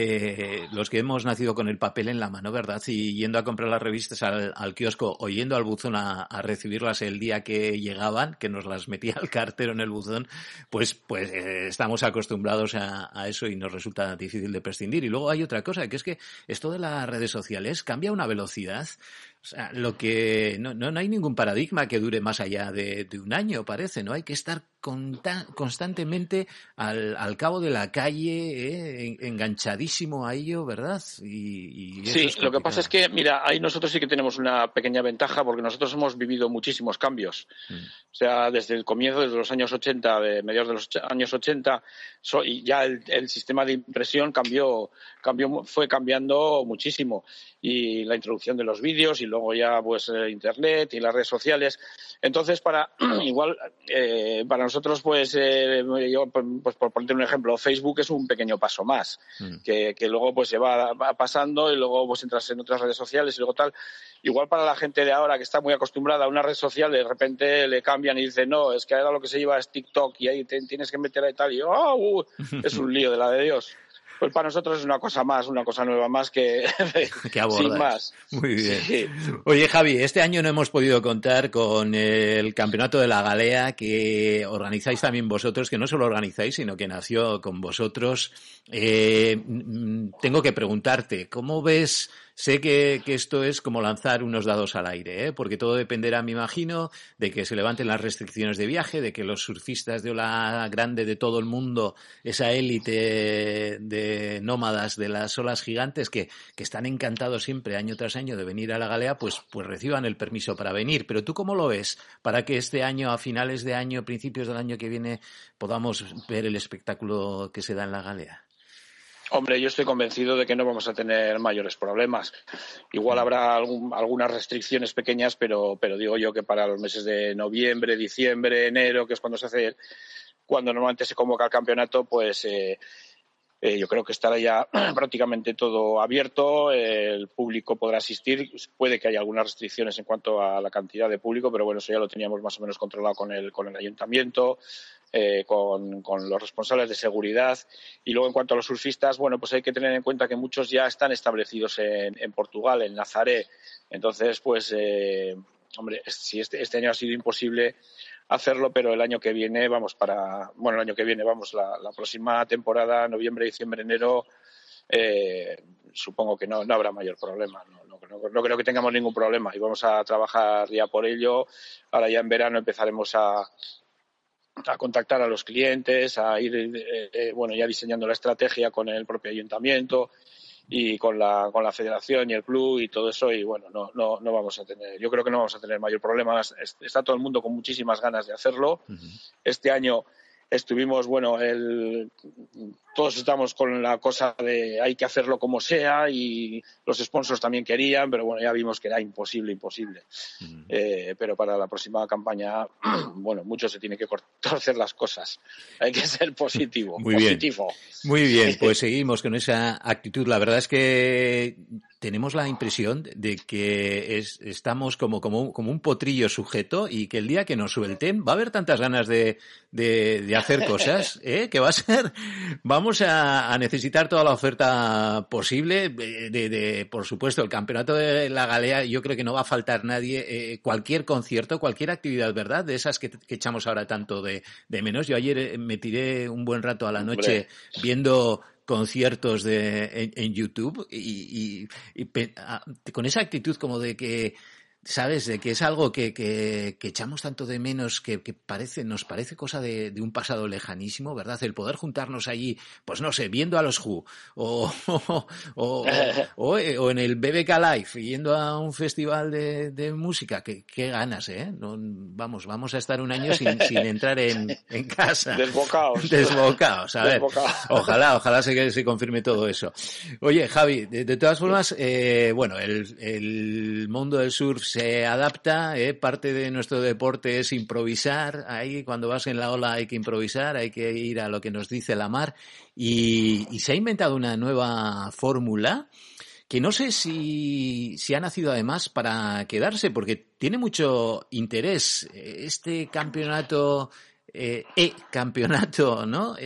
eh, los que hemos nacido con el papel en la mano, ¿verdad? Y yendo a comprar las revistas al, al kiosco o yendo al buzón a, a recibirlas el día que llegaban, que nos las metía el cartero en el buzón, pues, pues eh, estamos acostumbrados a, a eso y nos resulta difícil de prescindir. Y luego hay otra cosa, que es que esto de las redes sociales cambia a una velocidad. O sea, lo que no, no, no hay ningún paradigma que dure más allá de, de un año, parece, ¿no? Hay que estar conta, constantemente al, al cabo de la calle, ¿eh? enganchadísimo a ello, ¿verdad? Y, y eso sí, es lo que pasa es que, mira, ahí nosotros sí que tenemos una pequeña ventaja porque nosotros hemos vivido muchísimos cambios. Mm. O sea, desde el comienzo, desde los años ochenta, de mediados de los años ochenta, so, y ya el, el sistema de impresión cambió, cambió, fue cambiando muchísimo. Y la introducción de los vídeos y luego ya pues eh, internet y las redes sociales. Entonces, para igual eh, para nosotros pues eh, yo pues por ponerte un ejemplo, Facebook es un pequeño paso más mm. que, que luego pues se va, va pasando y luego pues entras en otras redes sociales y luego tal. Igual para la gente de ahora que está muy acostumbrada a una red social, de repente le cambian y dicen no, es que ahora lo que se lleva es TikTok y ahí te tienes que meter ahí tal y oh, uh, es un lío de la de Dios. Pues para nosotros es una cosa más, una cosa nueva más que, que abordar. Sin más. Muy bien. Sí. Oye, Javi, este año no hemos podido contar con el Campeonato de la Galea que organizáis también vosotros, que no solo organizáis, sino que nació con vosotros. Eh, tengo que preguntarte, ¿cómo ves? Sé que, que esto es como lanzar unos dados al aire, ¿eh? Porque todo dependerá, me imagino, de que se levanten las restricciones de viaje, de que los surfistas de ola grande de todo el mundo, esa élite de nómadas de las olas gigantes que, que están encantados siempre, año tras año, de venir a la Galea, pues, pues reciban el permiso para venir. Pero ¿tú cómo lo ves para que este año, a finales de año, principios del año que viene, podamos ver el espectáculo que se da en la Galea? Hombre, yo estoy convencido de que no vamos a tener mayores problemas. Igual habrá algún, algunas restricciones pequeñas, pero, pero digo yo que para los meses de noviembre, diciembre, enero, que es cuando se hace, cuando normalmente se convoca el campeonato, pues eh, eh, yo creo que estará ya prácticamente todo abierto. Eh, el público podrá asistir. Puede que haya algunas restricciones en cuanto a la cantidad de público, pero bueno, eso ya lo teníamos más o menos controlado con el, con el ayuntamiento. Eh, con, con los responsables de seguridad. Y luego, en cuanto a los surfistas, bueno, pues hay que tener en cuenta que muchos ya están establecidos en, en Portugal, en Nazaré. Entonces, pues, eh, hombre, si este, este año ha sido imposible hacerlo, pero el año que viene, vamos para, bueno, el año que viene, vamos, la, la próxima temporada, noviembre, diciembre, enero, eh, supongo que no, no habrá mayor problema. No, no, no, no creo que tengamos ningún problema y vamos a trabajar ya por ello. Ahora ya en verano empezaremos a a contactar a los clientes, a ir, eh, eh, bueno, ya diseñando la estrategia con el propio ayuntamiento y con la con la federación y el club y todo eso y bueno, no no no vamos a tener, yo creo que no vamos a tener mayor problema. Está todo el mundo con muchísimas ganas de hacerlo. Uh-huh. Este año estuvimos, bueno, el, todos estamos con la cosa de hay que hacerlo como sea y los sponsors también querían, pero bueno, ya vimos que era imposible, imposible. Uh-huh. Eh, pero para la próxima campaña, bueno, mucho se tiene que torcer las cosas. Hay que ser positivo. Muy positivo. Bien. Muy bien, pues seguimos con esa actitud. La verdad es que tenemos la impresión de que es, estamos como, como, como un potrillo sujeto y que el día que nos suelten va a haber tantas ganas de, de, de hacer cosas, ¿eh? Que va a ser, vamos a, a necesitar toda la oferta posible. De, de, de, por supuesto, el campeonato de la Galea, yo creo que no va a faltar nadie. Eh, cualquier concierto, cualquier actividad, ¿verdad? De esas que, que echamos ahora tanto de, de menos. Yo ayer me tiré un buen rato a la noche Hombre. viendo conciertos de, en, en YouTube y, y, y pe, a, con esa actitud como de que, ¿sabes? De que es algo que, que, que echamos tanto de menos que, que parece, nos parece cosa de, de un pasado lejanísimo, ¿verdad? El poder juntarnos allí, pues no sé, viendo a los Who o, o, o, o, o en el B B K Live, yendo a un festival de, de música. Qué, qué ganas, ¿eh? No, vamos, vamos a estar un año sin, sin entrar en, en casa. Desbocaos. Desbocaos, a ver. Desbocaos. Ojalá, ojalá se, se confirme todo eso. Oye, Javi, de, de todas formas, eh, bueno, el, el mundo del surf se adapta, ¿eh? Parte de nuestro deporte es improvisar. Ahí cuando vas en la ola hay que improvisar, hay que ir a lo que nos dice la mar. Y, y se ha inventado una nueva fórmula que no sé si, si ha nacido además para quedarse, porque tiene mucho interés este campeonato, eh, e-campeonato, ¿no?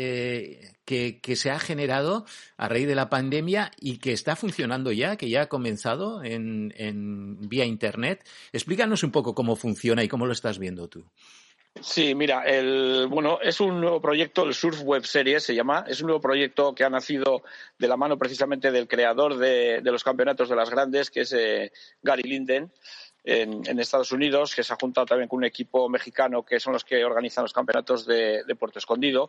Eh, Que, que se ha generado a raíz de la pandemia y que está funcionando ya, que ya ha comenzado en, en vía internet. Explícanos un poco cómo funciona y cómo lo estás viendo tú. Sí, mira, el, bueno, es un nuevo proyecto, el Surf Web Series se llama, es un nuevo proyecto que ha nacido de la mano precisamente del creador de, de los campeonatos de las grandes, que es eh, Gary Linden. En, en Estados Unidos, que se ha juntado también con un equipo mexicano que son los que organizan los campeonatos de, de Puerto Escondido,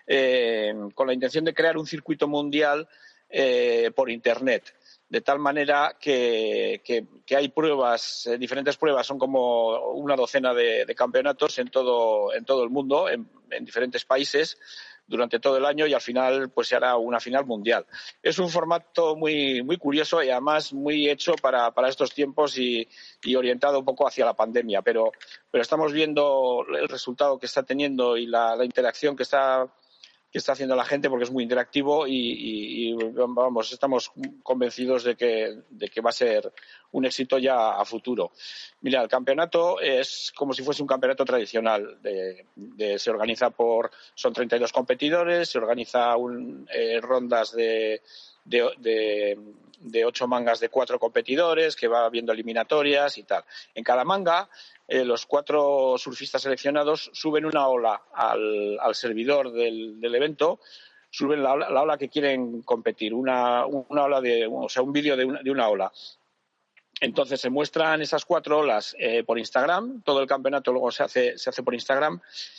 eh, con la intención de crear un circuito mundial eh, por Internet. De tal manera que, que, que hay pruebas, eh, diferentes pruebas, son como una docena de, de campeonatos en todo, en todo el mundo, en, en diferentes países, durante todo el año y al final pues se hará una final mundial. Es un formato muy muy curioso y además muy hecho para, para estos tiempos y, y orientado un poco hacia la pandemia, pero, pero estamos viendo el resultado que está teniendo y la, la interacción que está que está haciendo la gente porque es muy interactivo y, y, y vamos, estamos convencidos de que, de que va a ser un éxito ya a futuro. Mira, el campeonato es como si fuese un campeonato tradicional. De, de, se organiza por, son treinta y dos competidores, se organiza un, eh, rondas de, de, de, de ocho mangas de cuatro competidores, que va habiendo eliminatorias y tal. En cada manga, Eh, los cuatro surfistas seleccionados suben una ola al, al servidor del, del evento, suben la ola, la ola que quieren competir, una, una ola de, o sea, un vídeo de una, de una ola. Entonces se muestran esas cuatro olas eh, por Instagram, todo el campeonato luego se hace, se hace por Instagram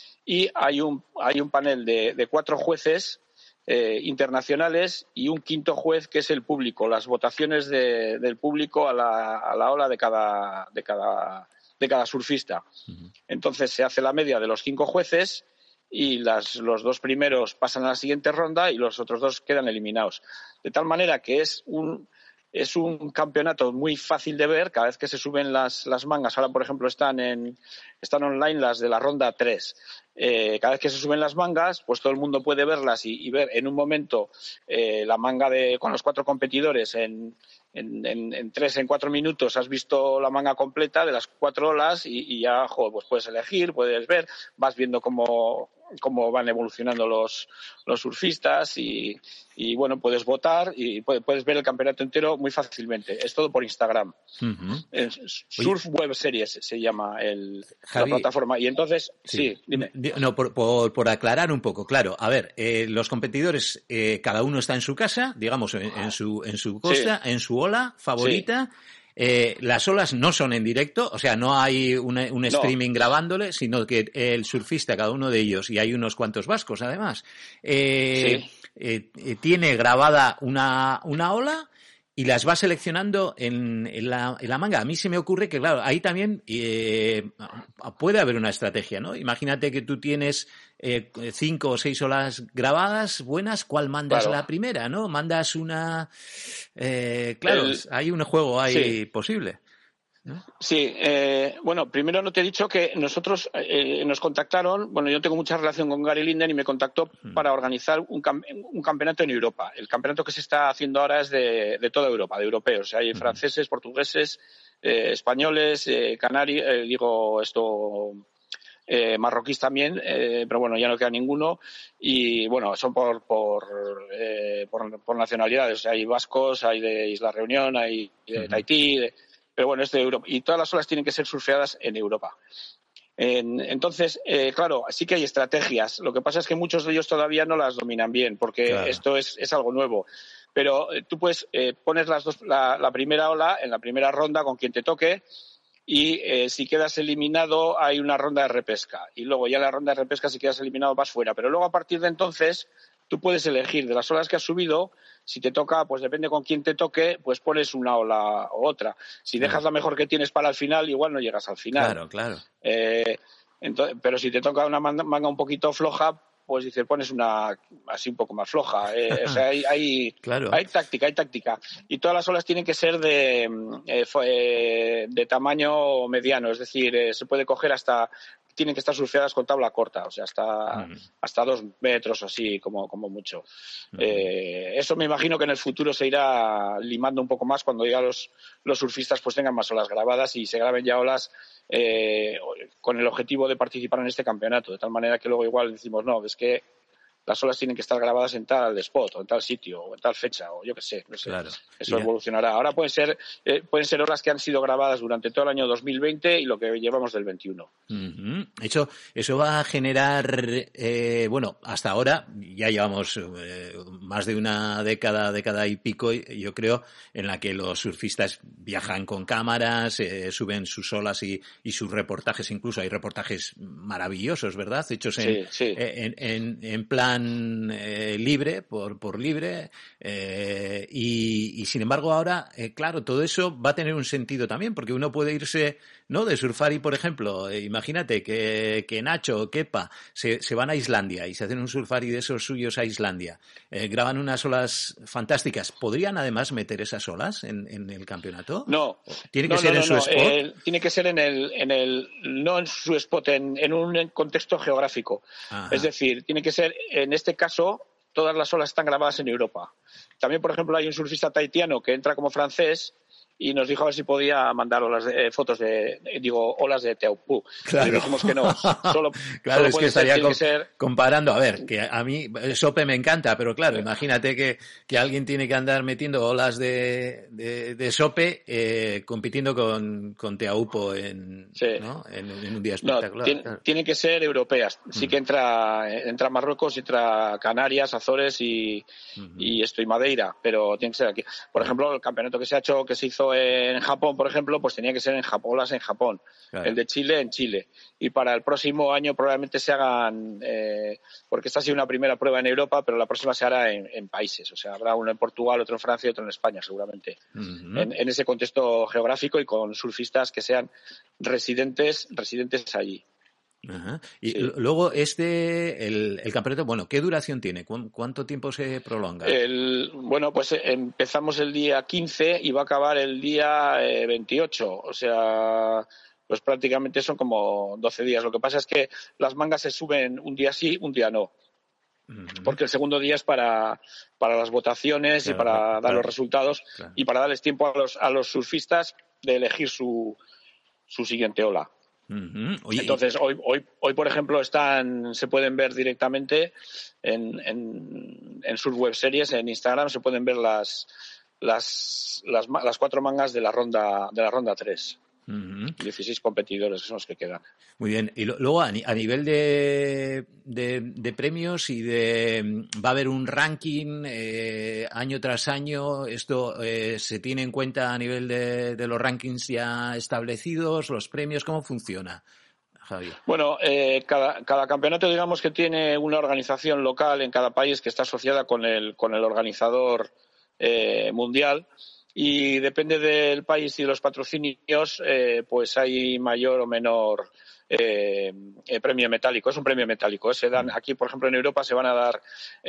y hay un, hay un panel de, de cuatro jueces eh, internacionales y un quinto juez que es el público, las votaciones de, del público a la, a la ola de cada, de cada de cada surfista. Uh-huh. Entonces se hace la media de los cinco jueces y las, los dos primeros pasan a la siguiente ronda y los otros dos quedan eliminados. De tal manera que es un, es un campeonato muy fácil de ver cada vez que se suben las, las mangas. Ahora, por ejemplo, están, en, están online las de la ronda tres. Eh, cada vez que se suben las mangas, pues todo el mundo puede verlas y, y ver en un momento eh, la manga de, con los cuatro competidores en En, en, en tres, en cuatro minutos has visto la manga completa de las cuatro olas y, y ya, jo, pues puedes elegir, puedes ver, vas viendo cómo, cómo van evolucionando los, los surfistas y, y, bueno, puedes votar y puedes, puedes ver el campeonato entero muy fácilmente. Es todo por Instagram. Uh-huh. Surf Oye. Web Series se llama el, Javi, la plataforma. Y entonces, sí, sí dime. No, por, por, por aclarar un poco, claro. A ver, eh, los competidores, eh, cada uno está en su casa, digamos, en, en su en su costa, sí. en su ola favorita. Sí. Eh, las olas no son en directo, o sea, no hay una, un streaming no. grabándole, sino que el surfista, cada uno de ellos, y hay unos cuantos vascos además, eh, sí. eh, eh, tiene grabada una, una ola y las va seleccionando en, en, la, en la manga. A mí se me ocurre que, claro, ahí también eh, puede haber una estrategia, ¿no? Imagínate que tú tienes eh, cinco o seis olas grabadas buenas, ¿cuál mandas claro. la primera, no? Mandas una... Eh, claro, El, hay un juego ahí sí. posible. ¿No? Sí, eh, bueno, primero no te he dicho que nosotros eh, nos contactaron, bueno, yo tengo mucha relación con Gary Linden y me contactó mm. para organizar un, cam- un campeonato en Europa. El campeonato que se está haciendo ahora es de, de toda Europa, de europeos. Hay mm. franceses, portugueses, eh, españoles, eh, canarios, eh, digo esto... Eh, marroquíes también, eh, pero bueno, ya no queda ninguno y bueno, son por por, eh, por, por nacionalidades, o sea, hay vascos, hay de Isla Reunión, hay de Tahití, de, pero bueno, es de Europa y todas las olas tienen que ser surfeadas en Europa. En, entonces, eh, claro, sí que hay estrategias. Lo que pasa es que muchos de ellos todavía no las dominan bien, porque claro. esto es, es algo nuevo. Pero eh, tú puedes eh, pones las dos, la, la primera ola en la primera ronda con quien te toque y eh, si quedas eliminado hay una ronda de repesca. Y luego ya en la ronda de repesca, si quedas eliminado, vas fuera. Pero luego a partir de entonces tú puedes elegir de las olas que has subido. Si te toca, pues depende con quién te toque, pues pones una ola u otra. Si dejas la mejor que tienes para el final, igual no llegas al final. Claro, claro. Eh, entonces, pero si te toca una manga un poquito floja, pues dices, pones una así un poco más floja. Eh, o sea, hay, hay, claro. hay táctica, hay táctica. Y todas las olas tienen que ser de, eh, de tamaño mediano, es decir, eh, se puede coger hasta... tienen que estar surfeadas con tabla corta, o sea, hasta, mm. hasta dos metros o así, como, como mucho. Mm. Eh, eso me imagino que en el futuro se irá limando un poco más cuando ya los, los surfistas pues tengan más olas grabadas y se graben ya olas eh, con el objetivo de participar en este campeonato, de tal manera que luego igual decimos, no, es que las olas tienen que estar grabadas en tal spot o en tal sitio o en tal fecha o yo qué sé, no sé. Claro. Eso Ya. evolucionará. Ahora pueden ser eh, pueden ser olas que han sido grabadas durante todo el año dos mil veinte y lo que llevamos del veintiuno. Uh-huh. Eso, eso va a generar, eh, bueno, hasta ahora ya llevamos eh, más de una década, década y pico, yo creo, en la que los surfistas viajan con cámaras, eh, suben sus olas y, y sus reportajes, incluso hay reportajes maravillosos, ¿verdad? Hechos en, sí, sí. en, en, en plan Eh, libre, por, por libre, eh, y, y sin embargo ahora, eh, claro, todo eso va a tener un sentido también, porque uno puede irse, ¿no?, de surfari, por ejemplo, eh, imagínate que, que Nacho o Kepa se, se van a Islandia y se hacen un surfari de esos suyos a Islandia, eh, graban unas olas fantásticas, ¿podrían además meter esas olas en, en el campeonato? No. ¿Tiene que no, ser no, en no, su no. spot? Eh, tiene que ser en el, en el, no en su spot, en, en un contexto geográfico. Ajá. Es decir, tiene que ser, en este caso, todas las olas están grabadas en Europa. También, por ejemplo, hay un surfista tahitiano que entra como francés y nos dijo a ver si podía mandar olas de, eh, fotos de, eh, digo, olas de Teahupo'o. Claro. Y dijimos que no. Solo, claro, solo es que estaría ser, com- que ser... comparando, a ver, que a mí Sope me encanta, pero claro, imagínate que, que alguien tiene que andar metiendo olas de, de, de Sope eh, compitiendo con, con Teahupo'o en, sí. ¿no? en, en un día espectacular. No, tiene, claro. tiene que ser europeas. Sí que entra, entra Marruecos, entra Canarias, Azores y, uh-huh. y esto y Madeira, pero tiene que ser aquí. Por uh-huh. ejemplo, el campeonato que se ha hecho, que se hizo en Japón, por ejemplo, pues tenía que ser en Japón, olas en Japón. Claro. El de Chile en Chile. Y para el próximo año probablemente se hagan, eh, porque esta ha sido una primera prueba en Europa, pero la próxima se hará en, en países. O sea, habrá uno en Portugal, otro en Francia y otro en España, seguramente. Uh-huh. En, en ese contexto geográfico y con surfistas que sean residentes, residentes allí. Ajá. Y sí. luego este, el, el campeonato, bueno, ¿qué duración tiene? ¿Cu- ¿Cuánto tiempo se prolonga? El, bueno, pues empezamos el día quince y va a acabar el día eh, veintiocho. O sea, pues prácticamente son como doce días. Lo que pasa es que las mangas se suben un día sí, un día no. Uh-huh. Porque el segundo día es para, para las votaciones claro, y para claro, dar claro. los resultados claro. y para darles tiempo a los, a los surfistas de elegir su, su siguiente ola. Uh-huh. Oye, Entonces, hoy, hoy, hoy, por ejemplo, están, se pueden ver directamente en, en, en sus web series, en Instagram, se pueden ver las, las, las, las cuatro mangas de la ronda, de la ronda tres. Uh-huh. dieciséis competidores son los que quedan. Muy bien. Y lo, luego, a, a nivel de, de, de premios y de... ¿Va a haber un ranking eh, año tras año? ¿Esto eh, se tiene en cuenta a nivel de, de los rankings ya establecidos? ¿Los premios? ¿Cómo funciona, Javier? Bueno, eh, cada, cada campeonato, digamos que tiene una organización local en cada país que está asociada con el, con el organizador eh, mundial. Y depende del país y de los patrocinios, eh, pues hay mayor o menor eh, eh, premio metálico. Es un premio metálico. Se dan, aquí, por ejemplo, en Europa se van a dar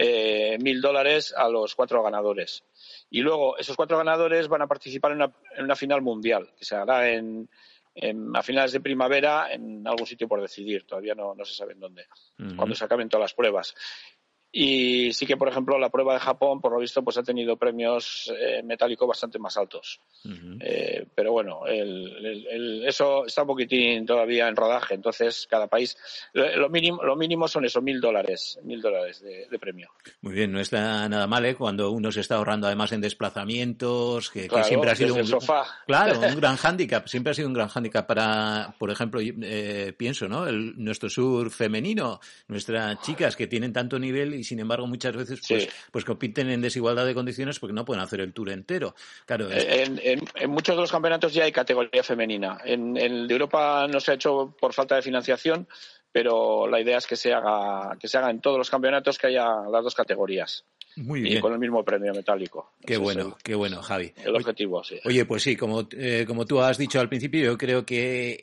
eh, mil dólares a los cuatro ganadores. Y luego esos cuatro ganadores van a participar en una, en una final mundial, que se hará en, en, a finales de primavera en algún sitio por decidir. Todavía no, no se sabe en dónde, uh-huh. cuando se acaben todas las pruebas. Y sí que, por ejemplo, la prueba de Japón, por lo visto, pues ha tenido premios eh, metálicos bastante más altos. Uh-huh. Eh, pero bueno, el, el, el, eso está un poquitín todavía en rodaje. Entonces, cada país, lo mínimo, lo mínimo son esos mil dólares, mil dólares de, de premio. Muy bien, no está nada mal, ¿eh? Cuando uno se está ahorrando además en desplazamientos, que, claro, que siempre ha sido un, el sofá. Claro, un gran hándicap. Siempre ha sido un gran hándicap para, por ejemplo, eh, pienso, ¿no? El, nuestro surf femenino, nuestras chicas que tienen tanto nivel y sin embargo muchas veces pues, sí. pues compiten en desigualdad de condiciones porque no pueden hacer el tour entero. Claro, es... en, en, en muchos de los campeonatos ya hay categoría femenina. En, en el de Europa no se ha hecho por falta de financiación, pero la idea es que se haga que se haga en todos los campeonatos que haya las dos categorías. Muy bien. Y con el mismo premio metálico. Qué Ese bueno, el, qué bueno, Javi. El objetivo, sí. Oye, pues sí, como eh, como tú has dicho al principio, yo creo que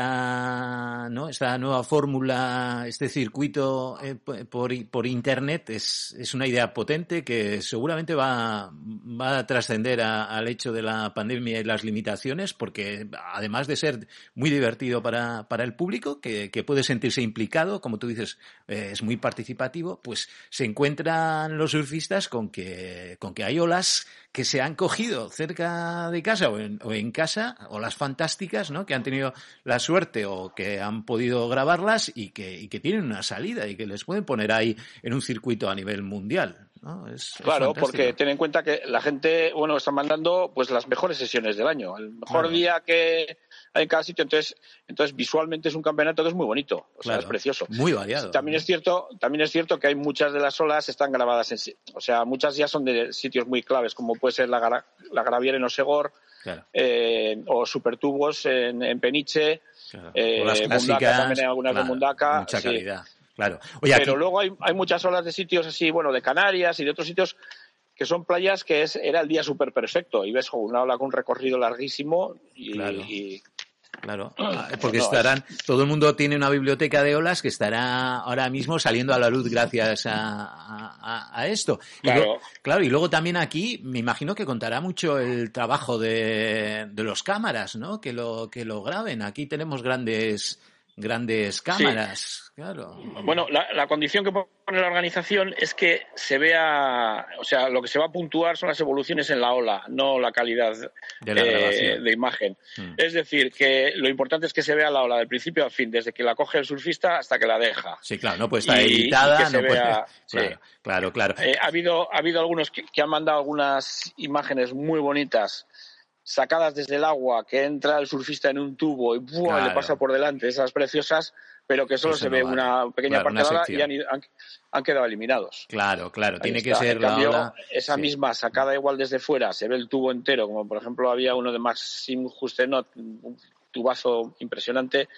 esta, ¿no? esta nueva fórmula, este circuito eh, por por internet es es una idea potente que seguramente va va a trascender al hecho de la pandemia y las limitaciones, porque además de ser muy divertido para para el público, que que puede sentirse implicado, como tú dices, eh, es muy participativo, pues se encuentran los surfistas con que con que hay olas que se han cogido cerca de casa o en, o en casa, olas fantásticas, ¿no? Que han tenido la suerte o que han podido grabarlas y que y que tienen una salida y que les pueden poner ahí en un circuito a nivel mundial, ¿no? Es, claro, es porque ten en cuenta que la gente, bueno, está mandando pues las mejores sesiones del año, el mejor claro. día que hay en cada sitio, entonces entonces visualmente es un campeonato que es muy bonito, o claro, sea, es precioso. Muy variado. También ¿no? es cierto, también es cierto que hay muchas de las olas están grabadas en, o sea, muchas ya son de sitios muy claves, como puede ser la, la Gravier en Osegor, claro. eh, o Supertubos en, en Peniche, claro. eh, o las clásicas, Mundaka, también hay algunas claro, de Mundaka. Mucha sí. calidad, claro. Oye, Pero aquí... luego hay, hay muchas olas de sitios así, bueno, de Canarias y de otros sitios que son playas que es era el día súper perfecto y ves una ola con un recorrido larguísimo y... Claro. y Claro, porque estarán, todo el mundo tiene una biblioteca de olas que estará ahora mismo saliendo a la luz gracias a, a, a esto. Y claro. Luego, claro, y luego también aquí me imagino que contará mucho el trabajo de, de los cámaras, ¿no? Que lo, que lo graben. Aquí tenemos grandes, grandes cámaras, sí. Claro. Bueno, la, la condición que pone la organización es que se vea, o sea, lo que se va a puntuar son las evoluciones en la ola, no la calidad de, la eh, de imagen. Mm. Es decir, que lo importante es que se vea la ola del principio al fin, desde que la coge el surfista hasta que la deja. Sí, claro, no puede estar y, editada, y que se no vea, puede... sí. Claro, claro, claro. Eh, ha habido, ha habido algunos que, que han mandado algunas imágenes muy bonitas sacadas desde el agua, que entra el surfista en un tubo y ¡buah! Claro. Le pasa por delante, esas preciosas, pero que solo Eso se no ve vale. una pequeña claro, parte una de la ola y han, han, han quedado eliminados. Claro, claro, Ahí tiene está. que ser en cambio, la ola... esa sí. misma sacada igual desde fuera, se ve el tubo entero, como por ejemplo había uno de Maxim Justenot, un tubazo impresionante,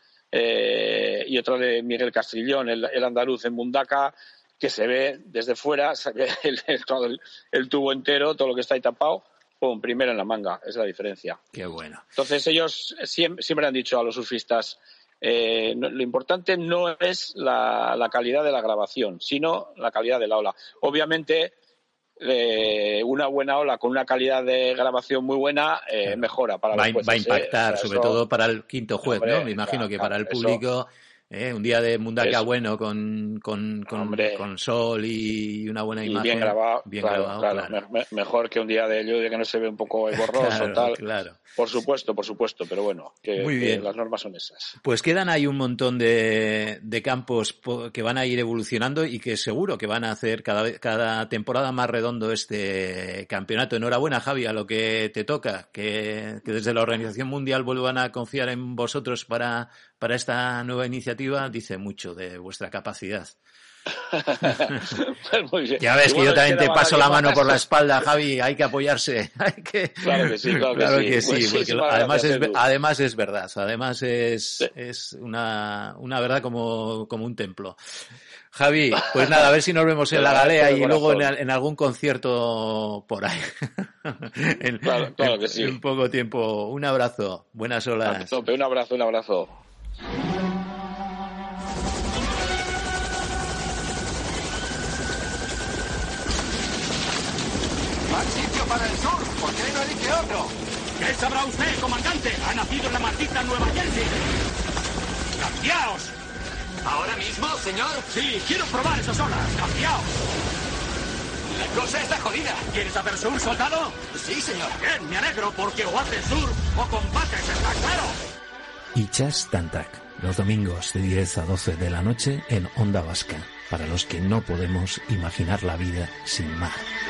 eh, y otro de Miguel Castrillón, el, el andaluz en Mundaka, que se ve desde fuera, se ve el, el, todo el, el tubo entero, todo lo que está ahí tapado. Pum, primero en la manga, es la diferencia. Qué bueno. Entonces ellos siempre, siempre han dicho a los surfistas, eh, no, lo importante no es la, la calidad de la grabación, sino la calidad de la ola. Obviamente, eh, una buena ola con una calidad de grabación muy buena eh, claro. mejora para va, los jueces. Va a impactar, eh, o sea, sobre eso, todo para el quinto juez, hombre, ¿no? Me imagino claro, que para el eso, público... Eh, un día de Mundaka eso. bueno con con, con, con sol y una buena y imagen. bien grabado, bien claro, grabado claro. claro. Me, mejor que un día de lluvia que no se ve un poco borroso claro, tal. Claro. Por supuesto, por supuesto, pero bueno, que, Muy bien. que las normas son esas. Pues quedan ahí un montón de, de campos que van a ir evolucionando y que seguro que van a hacer cada vez, cada temporada más redondo este campeonato. Enhorabuena, Javi, a lo que te toca, que, que desde la Organización Mundial vuelvan a confiar en vosotros para, para esta nueva iniciativa, dice mucho de vuestra capacidad. Pues muy bien. Ya ves que bueno, yo también te paso la mano más. por la espalda, Javi, hay que apoyarse. Hay que... Claro que sí, claro, claro que, que sí. sí, Pues porque sí, además, gracias, es, además es verdad, además es, sí. es una, una verdad como, como un templo. Javi, pues nada, a ver si nos vemos en la galea y luego en, en algún concierto por ahí. en, claro, claro que sí. En poco tiempo. Un abrazo, buenas olas. Un abrazo, un abrazo. Más sitio para el sur, ¿por qué no elige otro? ¿Qué sabrá usted, comandante? Ha nacido en la maldita Nueva Jersey. ¡Cambiaos! ¿Ahora mismo, señor? Sí, quiero probar esas olas. ¡Cambiao! La cosa está jodida. ¿Quieres hacer surf, soldado? Sí, señor. Bien, me alegro, porque o haces surf o combates, ¿está claro? Ichas Tantak, los domingos de diez a doce de la noche en Onda Vasca, para los que no podemos imaginar la vida sin mar.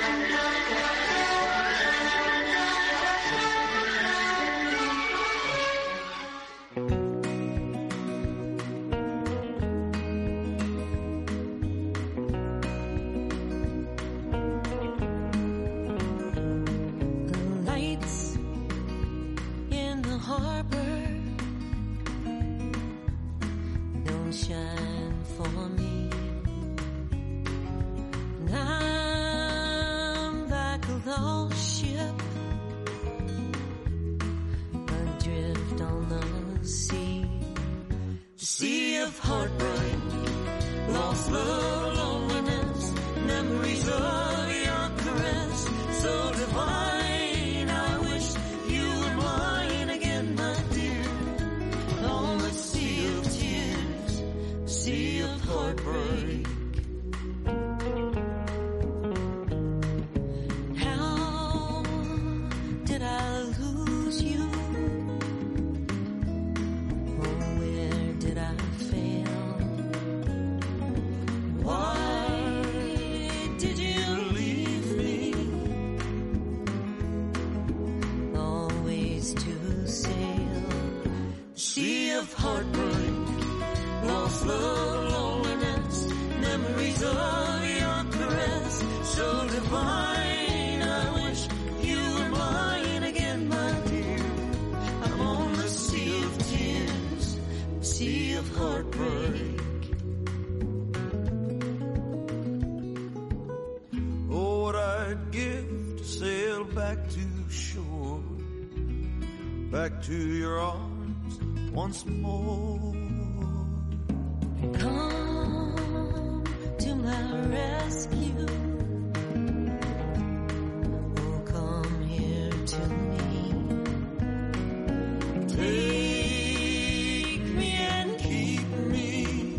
Back to your arms once more. Come to my rescue. Oh, come here to me. Take me and keep me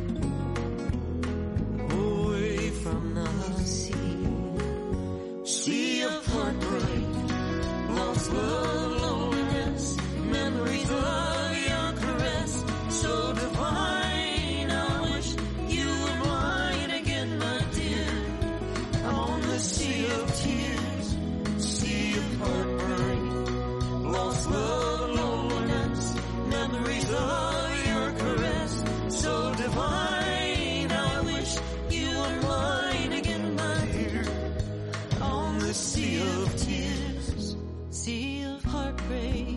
away from the sea. Sea of heartbreak, lost love. Memories of your caress, so divine. I wish you were mine again, my dear. On the sea of tears, sea of heartbreak, lost love, loneliness. Memories of your caress, so divine. I wish you were mine again, my dear. On the sea of tears, sea of heartbreak.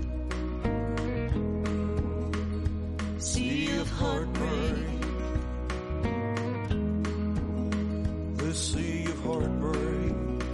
Sea of heartbreak, the sea of heartbreak.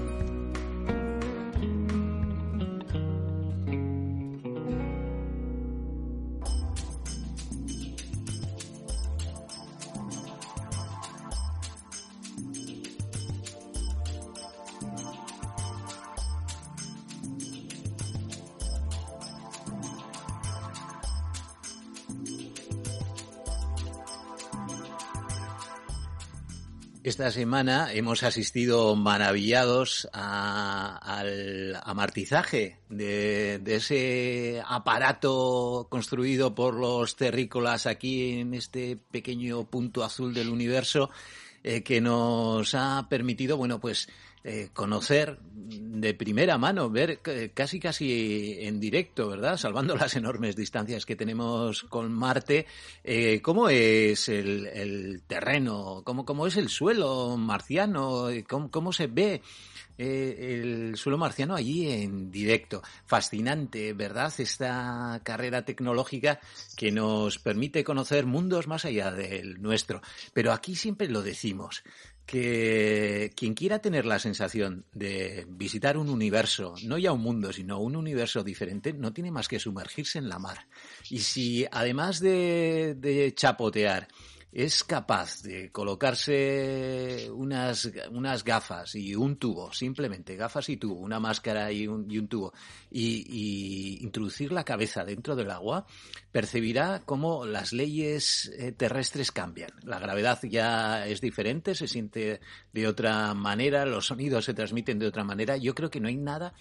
Esta semana hemos asistido maravillados a, al amartizaje de, de ese aparato construido por los terrícolas aquí en este pequeño punto azul del universo, eh, que nos ha permitido, bueno, pues eh, conocer de primera mano, ver casi casi en directo, ¿verdad? Salvando las enormes distancias que tenemos con Marte, eh, cómo es el, el terreno, cómo, cómo es el suelo marciano, cómo, cómo se ve eh, el suelo marciano allí en directo. Fascinante, ¿verdad? Esta carrera tecnológica que nos permite conocer mundos más allá del nuestro. Pero aquí siempre lo decimos, que quien quiera tener la sensación de visitar un universo, no ya un mundo, sino un universo diferente, no tiene más que sumergirse en la mar. Y si además de, de chapotear es capaz de colocarse unas, unas gafas y un tubo, simplemente gafas y tubo, una máscara y un, y un tubo, y, y introducir la cabeza dentro del agua, percibirá cómo las leyes eh, terrestres cambian. La gravedad ya es diferente, se siente de otra manera, los sonidos se transmiten de otra manera. Yo creo que no hay nada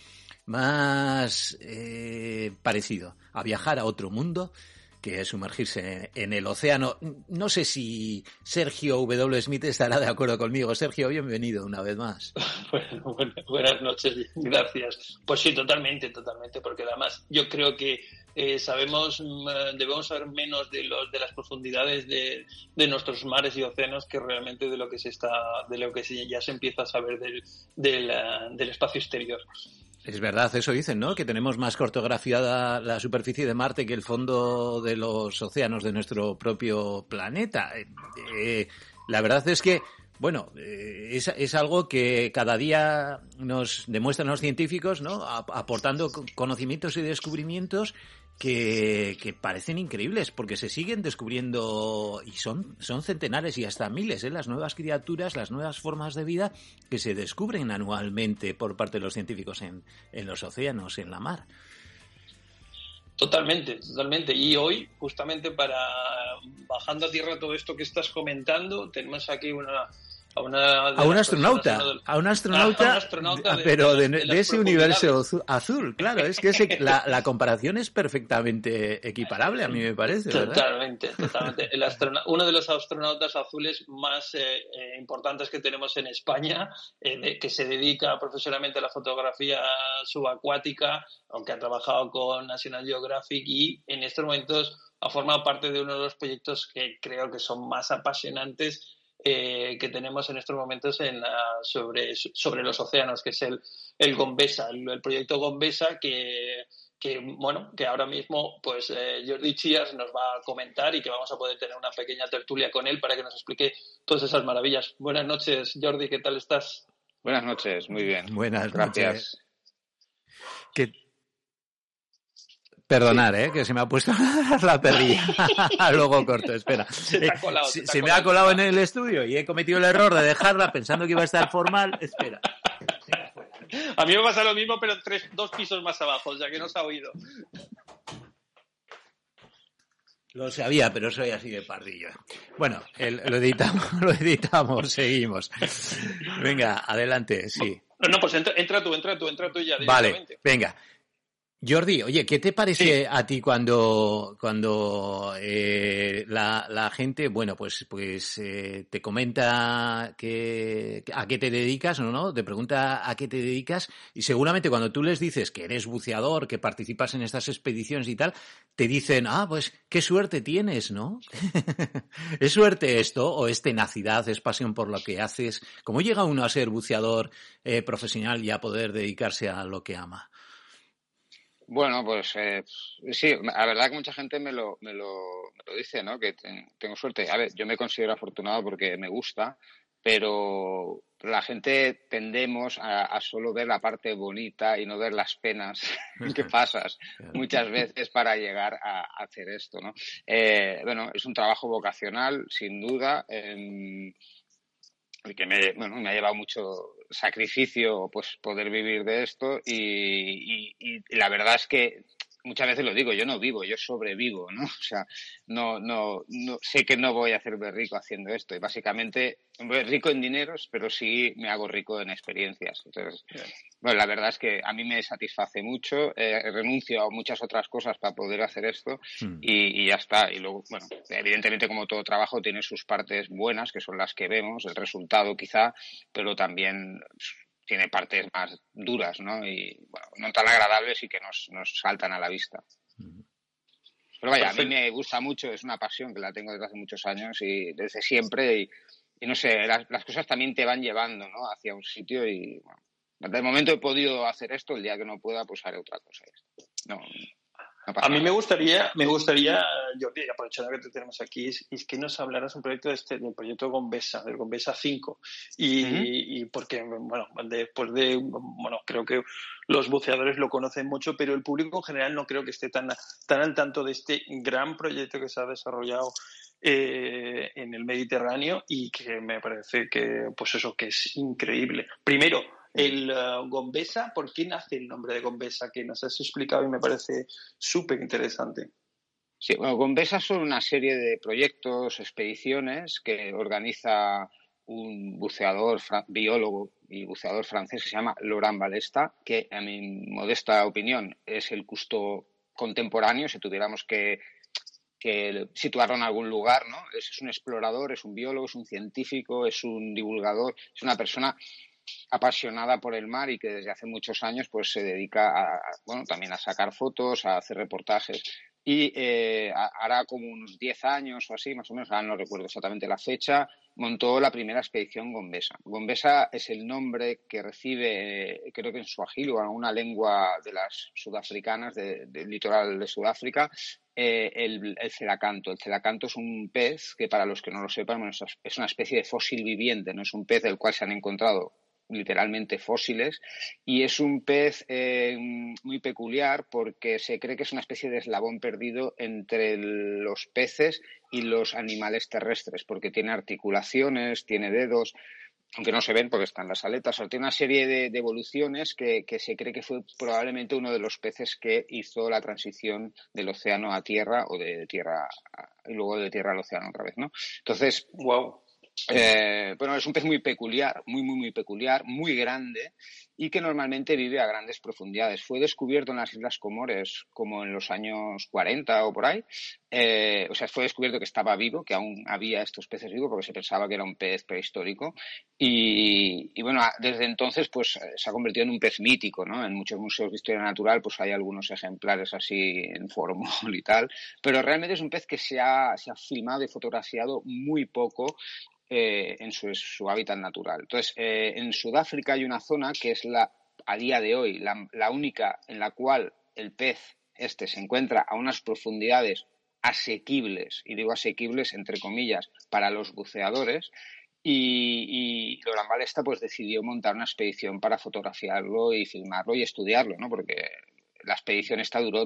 más eh, parecido a viajar a otro mundo que sumergirse en el océano. No sé si Sergio W. Smith estará de acuerdo conmigo. Sergio, bienvenido una vez más. Bueno, bueno, buenas noches, gracias. Pues sí, totalmente, totalmente, porque además yo creo que eh, sabemos, debemos saber menos de los de las profundidades de, de nuestros mares y océanos que realmente de lo que se está, de lo que se, ya se empieza a saber del, del, del espacio exterior. Es verdad, eso dicen, ¿no? Que tenemos más cartografiada la superficie de Marte que el fondo de los océanos de nuestro propio planeta. Eh, la verdad es que, bueno, eh, es, es algo que cada día nos demuestran los científicos, ¿no? Aportando conocimientos y descubrimientos que, que parecen increíbles, porque se siguen descubriendo, y son, son centenares y hasta miles, ¿eh? Las nuevas criaturas, las nuevas formas de vida que se descubren anualmente por parte de los científicos en, en los océanos, en la mar. Totalmente, totalmente. Y hoy, justamente para, bajando a tierra todo esto que estás comentando, tenemos aquí una... A, una a, un astronauta, del... a un astronauta, a un astronauta, de, pero de, de, de, de ese universo azul, claro, es que ese, la, la comparación es perfectamente equiparable, a mí me parece, ¿verdad? Totalmente, totalmente. El astronaut, uno de los astronautas azules más eh, eh, importantes que tenemos en España, eh, de, que se dedica profesionalmente a la fotografía subacuática, aunque ha trabajado con National Geographic y en estos momentos ha formado parte de uno de los proyectos que creo que son más apasionantes Eh, que tenemos en estos momentos en la, sobre, sobre los océanos, que es el, el Gombesa, el, el proyecto Gombesa, que, que, bueno, que ahora mismo pues eh, Jordi Chías nos va a comentar y que vamos a poder tener una pequeña tertulia con él para que nos explique todas esas maravillas. Buenas noches, Jordi, ¿qué tal estás? Buenas noches, muy bien. Buenas Gracias. noches. ¿Qué? Perdonar, ¿eh? Que se me ha puesto la perrilla. Luego corto, espera. Se, te ha colado, eh, se, te ha se colado. me ha colado en el estudio y he cometido el error de dejarla pensando que iba a estar formal. Espera. A mí me pasa lo mismo, pero tres, dos pisos más abajo, o sea que no se ha oído. Lo sabía, pero soy así de pardillo. Bueno, el, lo editamos, lo editamos, seguimos. Venga, adelante, sí. No, no, pues entra, entra tú, entra tú, entra tú ya Vale, directamente. venga. Jordi, oye, ¿qué te parece Sí. a ti cuando cuando eh, la, la gente, bueno, pues pues eh, te comenta que a qué te dedicas, ¿no? ¿no? Te pregunta a qué te dedicas y seguramente cuando tú les dices que eres buceador, que participas en estas expediciones y tal, te dicen, ah, pues qué suerte tienes, ¿no? ¿Es suerte esto o es tenacidad, es pasión por lo que haces? ¿Cómo llega uno a ser buceador eh, profesional y a poder dedicarse a lo que ama? Bueno, pues eh, sí, la verdad que mucha gente me lo, me lo, me lo dice, ¿no? Que ten, tengo suerte. A ver, yo me considero afortunado porque me gusta, pero la gente tendemos a, a solo ver la parte bonita y no ver las penas que pasas muchas veces para llegar a, a hacer esto, ¿no? Eh, bueno, es un trabajo vocacional, sin duda, eh, que me, bueno, me ha llevado mucho sacrificio pues poder vivir de esto y, y, y la verdad es que muchas veces lo digo, yo no vivo, yo sobrevivo, ¿no? O sea, no, no, no sé que no voy a hacerme rico haciendo esto y básicamente rico en dineros, pero sí me hago rico en experiencias. Entonces, bueno, la verdad es que a mí me satisface mucho, eh, renuncio a muchas otras cosas para poder hacer esto mm. y, y ya está. Y luego, bueno, evidentemente como todo trabajo tiene sus partes buenas, que son las que vemos, el resultado quizá, pero también tiene partes más duras, ¿no? Y, bueno, no tan agradables y que nos, nos saltan a la vista. Pero vaya, a mí me gusta mucho, es una pasión que la tengo desde hace muchos años y desde siempre y, y no sé, las, las cosas también te van llevando, ¿no? Hacia un sitio y, bueno, de momento he podido hacer esto, el día que no pueda, pues haré otra cosa. No. No pasa a mí nada. me gustaría, me gustaría, Jordi, aprovechando que te tenemos aquí, es, es que nos hablaras un proyecto de este, del proyecto Gombesa, del Gombesa cinco. Y, Ujú. y porque, bueno, después de, bueno, creo que los buceadores lo conocen mucho, pero el público en general no creo que esté tan, tan al tanto de este gran proyecto que se ha desarrollado eh, en el Mediterráneo y que me parece que, pues eso, que es increíble. Primero, el uh, Gombesa, ¿por qué nace el nombre de Gombesa? Que nos has explicado y me parece súper interesante. Sí, bueno, Gombesa son una serie de proyectos, expediciones que organiza un buceador, fra- biólogo y buceador francés que se llama Laurent Balesta, que a mi modesta opinión es el Cousteau contemporáneo, si tuviéramos que, que situarlo en algún lugar, ¿no? Es, es un explorador, es un biólogo, es un científico, es un divulgador, es una persona apasionada por el mar y que desde hace muchos años pues se dedica a, a, bueno, también a sacar fotos, a hacer reportajes. Y eh, hará como unos diez años o así, más o menos, ahora no recuerdo exactamente la fecha, montó la primera expedición Gombesa. Gombesa es el nombre que recibe, eh, creo que en suajili o en alguna lengua de las sudafricanas, de, del litoral de Sudáfrica, eh, el, el celacanto. El celacanto es un pez que, para los que no lo sepan, bueno, es una especie de fósil viviente, no es un pez del cual se han encontrado literalmente fósiles, y es un pez eh, muy peculiar porque se cree que es una especie de eslabón perdido entre el, los peces y los animales terrestres, porque tiene articulaciones, tiene dedos, aunque no se ven porque están las aletas, o tiene una serie de, de evoluciones que, que se cree que fue probablemente uno de los peces que hizo la transición del océano a tierra o de tierra a, y luego de tierra al océano otra vez, ¿no? Entonces, wow. Eh, bueno, es un pez muy peculiar, muy, muy, muy peculiar, muy grande y que normalmente vive a grandes profundidades. Fue descubierto en las Islas Comores como en los años cuarenta o por ahí. Eh, o sea, fue descubierto que estaba vivo, que aún había estos peces vivos porque se pensaba que era un pez prehistórico. Y, y bueno, desde entonces pues se ha convertido en un pez mítico, ¿no? En muchos museos de historia natural pues hay algunos ejemplares así en formol y tal. Pero realmente es un pez que se ha, se ha filmado y fotografiado muy poco Eh, en su, su hábitat natural. Entonces, eh, en Sudáfrica hay una zona que es la, a día de hoy, la, la única en la cual el pez este se encuentra a unas profundidades asequibles, y digo asequibles entre comillas, para los buceadores, y, y Laurent Balesta pues decidió montar una expedición para fotografiarlo y filmarlo y estudiarlo, ¿no? Porque la expedición esta duró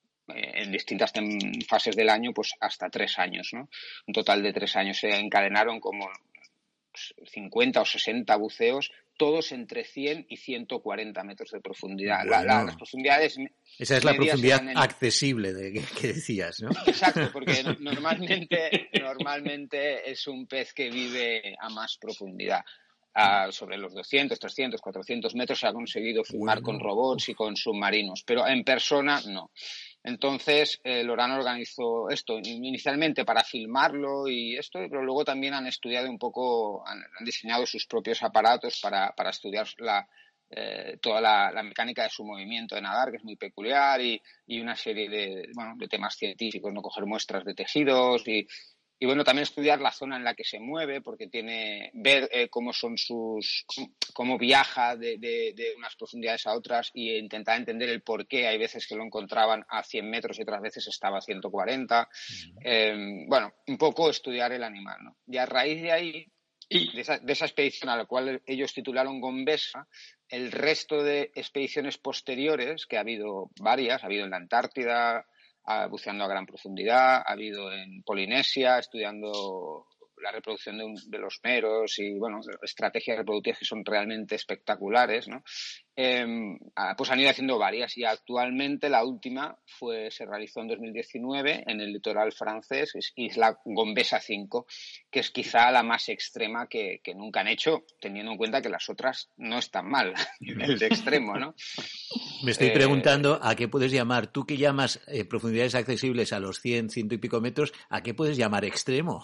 en distintas fases del año, pues hasta tres años, ¿no? Un total de tres años. Se encadenaron como cincuenta o sesenta buceos, todos entre cien y ciento cuarenta metros de profundidad. Bueno, la, la, las profundidades esa es la profundidad en... accesible de que, que decías, ¿no? Exacto, porque normalmente, normalmente es un pez que vive a más profundidad. Uh, sobre los doscientos, trescientos, cuatrocientos metros se ha conseguido filmar bueno. con robots y con submarinos, pero en persona no. Entonces, eh, Laurent organizó esto inicialmente para filmarlo y esto, pero luego también han estudiado un poco, han, han diseñado sus propios aparatos para, para estudiar la, eh, toda la, la mecánica de su movimiento de nadar, que es muy peculiar, y, y una serie de, bueno, de temas científicos, no coger muestras de tejidos y Y bueno, también estudiar la zona en la que se mueve, porque tiene ver eh, cómo son sus, cómo viaja de, de, de unas profundidades a otras y intentar entender el por qué. Hay veces que lo encontraban a cien metros y otras veces estaba a ciento cuarenta. Uh-huh. Eh, bueno, un poco estudiar el animal, ¿no? Y a raíz de ahí, de esa, de esa expedición a la cual ellos titularon Gombesa, el resto de expediciones posteriores, que ha habido varias, ha habido en la Antártida, buceando a gran profundidad, ha habido en Polinesia, estudiando la reproducción de, un, de los meros y, bueno, estrategias reproductivas que son realmente espectaculares, ¿no? Eh, pues han ido haciendo varias y actualmente la última fue, se realizó en dos mil diecinueve en el litoral francés, es Isla Gombesa cinco, que es quizá la más extrema que, que nunca han hecho, teniendo en cuenta que las otras no están mal a nivel de extremo, ¿no? Me estoy eh, preguntando a qué puedes llamar, tú que llamas eh, profundidades accesibles a los cien, ciento y pico metros, ¿a qué puedes llamar extremo?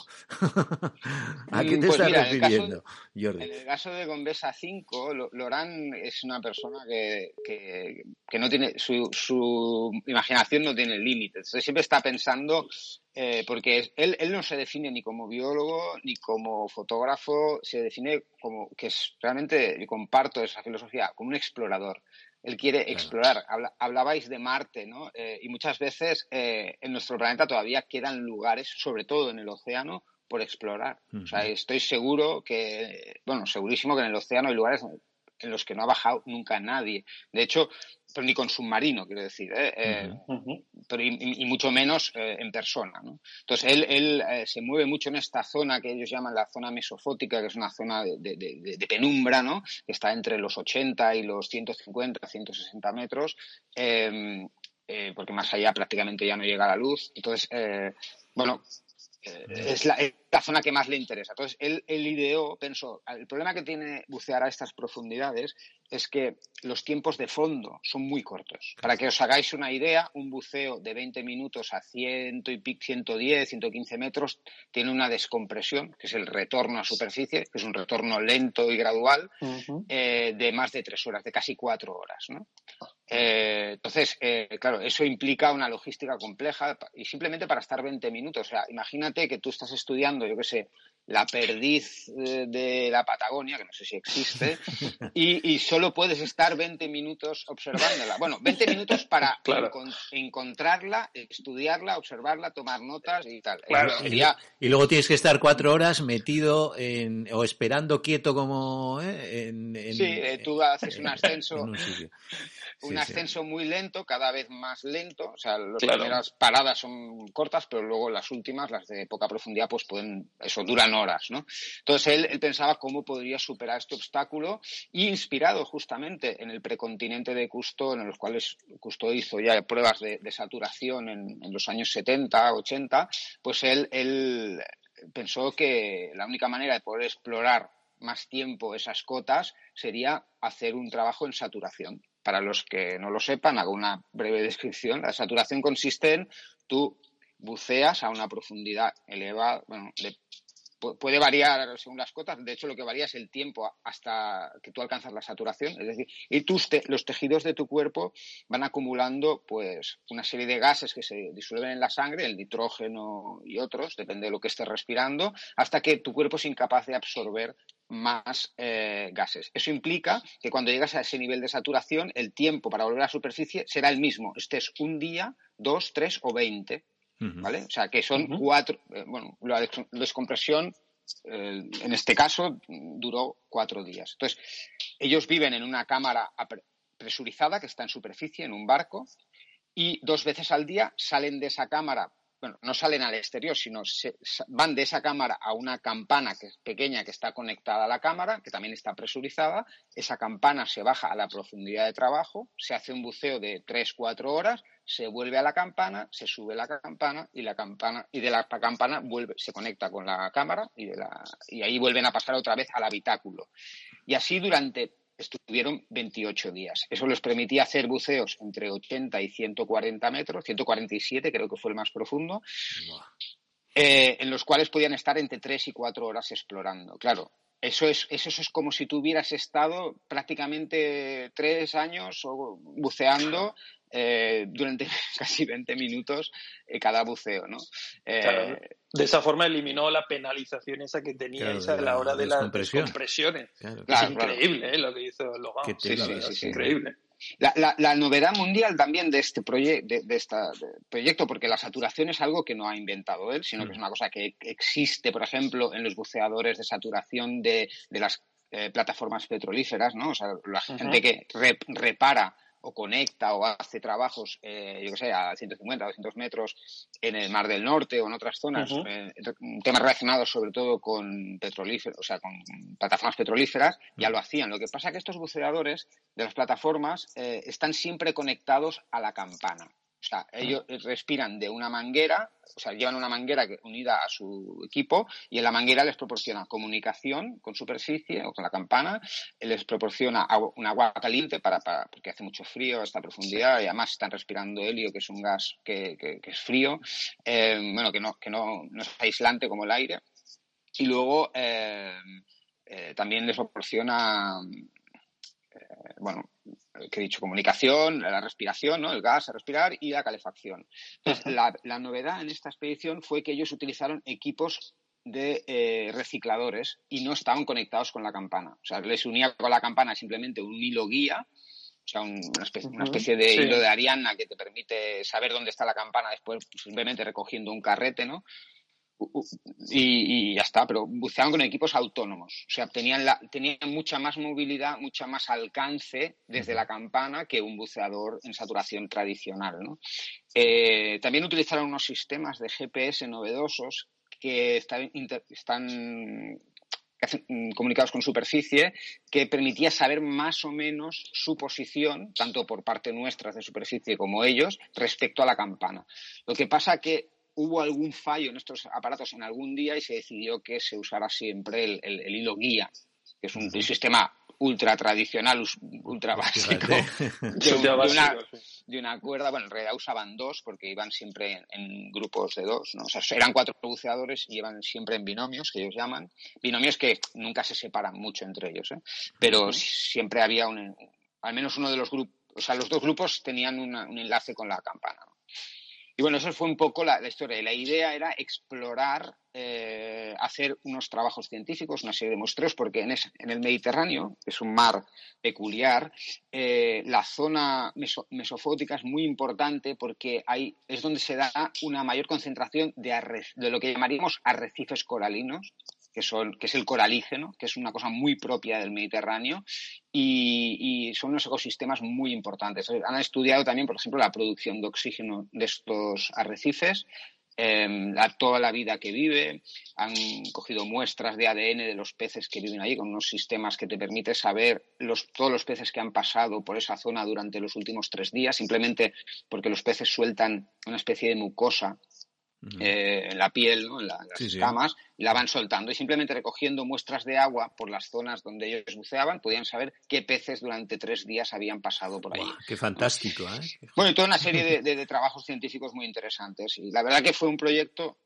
¿A qué te pues estás mira, refiriendo, en Jordi? En el caso de Gombesa cinco, Laurent es una persona que, que, que no tiene, su, su imaginación no tiene límites. Entonces siempre está pensando, eh, porque él, él no se define ni como biólogo ni como fotógrafo, se define como, que es realmente, yo comparto esa filosofía, como un explorador. él quiere claro. explorar. Habla, hablabais de Marte, ¿no? Eh, y muchas veces eh, en nuestro planeta todavía quedan lugares, sobre todo en el océano, por explorar. Uh-huh. O sea, estoy seguro que, bueno, segurísimo que en el océano hay lugares en los que no ha bajado nunca nadie. De hecho, pero ni con submarino, quiero decir, ¿eh? eh uh-huh. pero y, y mucho menos eh, en persona, ¿no? Entonces, él, él eh, se mueve mucho en esta zona que ellos llaman la zona mesofótica, que es una zona de, de, de, de penumbra, ¿no? Que está entre los ochenta y los ciento cincuenta, ciento sesenta metros, eh, eh, porque más allá prácticamente ya no llega la luz. Entonces, eh, bueno... Es la, es la zona que más le interesa. Entonces, él, él ideó, pensó, el problema que tiene bucear a estas profundidades es que los tiempos de fondo son muy cortos. Para que os hagáis una idea, un buceo de veinte minutos a ciento y pico, ciento diez, ciento quince metros tiene una descompresión, que es el retorno a superficie, que es un retorno lento y gradual, uh-huh. eh, de más de tres horas, de casi cuatro horas, ¿no? Eh, entonces, eh, claro, eso implica una logística compleja y simplemente para estar veinte minutos. O sea, imagínate que tú estás estudiando, yo qué sé, la perdiz de, de la Patagonia, que no sé si existe, y, y solo puedes estar veinte minutos observándola. Bueno, veinte minutos para claro. encon- encontrarla, estudiarla, observarla, tomar notas y tal. Claro. Sería... Y, y luego tienes que estar cuatro horas metido en, o esperando quieto como... ¿eh? En, en, sí, eh, tú haces un ascenso... en un sitio. Un sí, ascenso sí. muy lento, cada vez más lento. O sea, las claro. primeras paradas son cortas, pero luego las últimas, las de poca profundidad, pues pueden, eso, duran horas, ¿no? Entonces él, él pensaba cómo podría superar este obstáculo y inspirado justamente en el precontinente de Cousteau, en los cuales Cousteau hizo ya pruebas de, de saturación en, en los años setenta, ochenta, pues él, él pensó que la única manera de poder explorar más tiempo esas cotas sería hacer un trabajo en saturación. Para los que no lo sepan, hago una breve descripción. La saturación consiste en tú buceas a una profundidad elevada, bueno, de, puede variar según las cotas. De hecho, lo que varía es el tiempo hasta que tú alcanzas la saturación. Es decir, y tus te, los tejidos de tu cuerpo van acumulando pues una serie de gases que se disuelven en la sangre, el nitrógeno y otros, depende de lo que estés respirando, hasta que tu cuerpo es incapaz de absorber más eh, gases. Eso implica que cuando llegas a ese nivel de saturación, el tiempo para volver a la superficie será el mismo, estés un día, dos, tres o veinte. Uh-huh. ¿Vale? O sea, que son uh-huh. cuatro... Eh, bueno, la descompresión, eh, en este caso, duró cuatro días. Entonces, ellos viven en una cámara presurizada que está en superficie, en un barco, y dos veces al día salen de esa cámara. Bueno, no salen al exterior, sino se, van de esa cámara a una campana que es pequeña que está conectada a la cámara, que también está presurizada. Esa campana se baja a la profundidad de trabajo, se hace un buceo de tres, cuatro horas, se vuelve a la campana, se sube la campana y la campana y de la campana vuelve, se conecta con la cámara y, de la, y ahí vuelven a pasar otra vez al habitáculo. Y así durante... estuvieron veintiocho días. Eso les permitía hacer buceos entre ochenta y ciento cuarenta metros, ciento cuarenta y siete creo que fue el más profundo, eh, en los cuales podían estar entre tres y cuatro horas explorando. Claro, eso es, eso es como si tú hubieras estado prácticamente tres años buceando eh, durante casi veinte minutos eh, cada buceo, ¿no? Eh, claro. De esa forma eliminó la penalización esa que teníais claro, a la hora de las descompresiones. Claro, claro, es increíble claro. ¿eh? Lo que hizo Logan. Sí, sí, sí, sí. Increíble. La, la, la novedad mundial también de este proye- de, de esta, de proyecto, porque la saturación es algo que no ha inventado él, sino mm. que es una cosa que existe, por ejemplo, en los buceadores de saturación de, de las eh, plataformas petrolíferas, ¿no? O sea, la uh-huh. gente que re- repara o conecta o hace trabajos, eh, yo qué sé, a ciento cincuenta, doscientos metros en el Mar del Norte o en otras zonas, uh-huh. eh, temas relacionados sobre todo con petrolíferos, o sea, con plataformas petrolíferas, uh-huh. ya lo hacían. Lo que pasa es que estos buceadores de las plataformas eh, están siempre conectados a la campana. O sea, ellos respiran de una manguera, o sea, llevan una manguera unida a su equipo y en la manguera les proporciona comunicación con superficie o con la campana, les proporciona agua, un agua caliente para, para, porque hace mucho frío a esta profundidad y además están respirando helio, que es un gas que, que, que es frío, eh, bueno, que, no, que no, no es aislante como el aire. Y luego eh, eh, también les proporciona... Eh, bueno, que he dicho, comunicación, la respiración, ¿no? El gas a respirar y la calefacción. Entonces, la, la novedad en esta expedición fue que ellos utilizaron equipos de eh, recicladores y no estaban conectados con la campana. O sea, les unía con la campana simplemente un hilo guía O sea, un, una, especie, una especie de Sí. hilo de Ariadna que te permite saber dónde está la campana después simplemente recogiendo un carrete, ¿no? Y, y ya está, pero buceaban con equipos autónomos. O sea, tenían, la, tenían mucha más movilidad, mucha más alcance desde la campana que un buceador en saturación tradicional, ¿no? Eh, también utilizaron unos sistemas de G P S novedosos que están, inter, están comunicados con superficie, que permitía saber más o menos su posición, tanto por parte nuestra de superficie como ellos, respecto a la campana. Lo que pasa que hubo algún fallo en estos aparatos en algún día y se decidió que se usara siempre el, el, el hilo guía, que es un, un sistema ultra tradicional, ultra básico, de, un, de, una, de una cuerda. Bueno, en realidad usaban dos porque iban siempre en, en grupos de dos, ¿no? O sea, eran cuatro buceadores y iban siempre en binomios, que ellos llaman. Binomios que nunca se separan mucho entre ellos, ¿eh? Pero uh-huh. siempre había un, al menos uno de los grupos, o sea, los dos grupos tenían una, un enlace con la campana, ¿no? Y bueno, eso fue un poco la, la historia. Y la idea era explorar, eh, hacer unos trabajos científicos, una serie de muestreos, porque en, ese, en el Mediterráneo, que es un mar peculiar, eh, la zona meso, mesofótica es muy importante porque ahí es donde se da una mayor concentración de, arre, de lo que llamaríamos arrecifes coralinos, que, son, que es el coralígeno, que es una cosa muy propia del Mediterráneo, y, y son unos ecosistemas muy importantes. Han estudiado también, por ejemplo, la producción de oxígeno de estos arrecifes, eh, la, toda la vida que vive, han cogido muestras de A D N de los peces que viven allí, con unos sistemas que te permiten saber los, todos los peces que han pasado por esa zona durante los últimos tres días, simplemente porque los peces sueltan una especie de mucosa Eh, en la piel, ¿no? En, la, en las sí, escamas, sí. Y la van soltando, y simplemente recogiendo muestras de agua por las zonas donde ellos buceaban podían saber qué peces durante tres días habían pasado por allí. Wow, ¡qué fantástico! ¿no? ¿eh? Bueno, y toda una serie de, de, de trabajos científicos muy interesantes, y la verdad que fue un proyecto.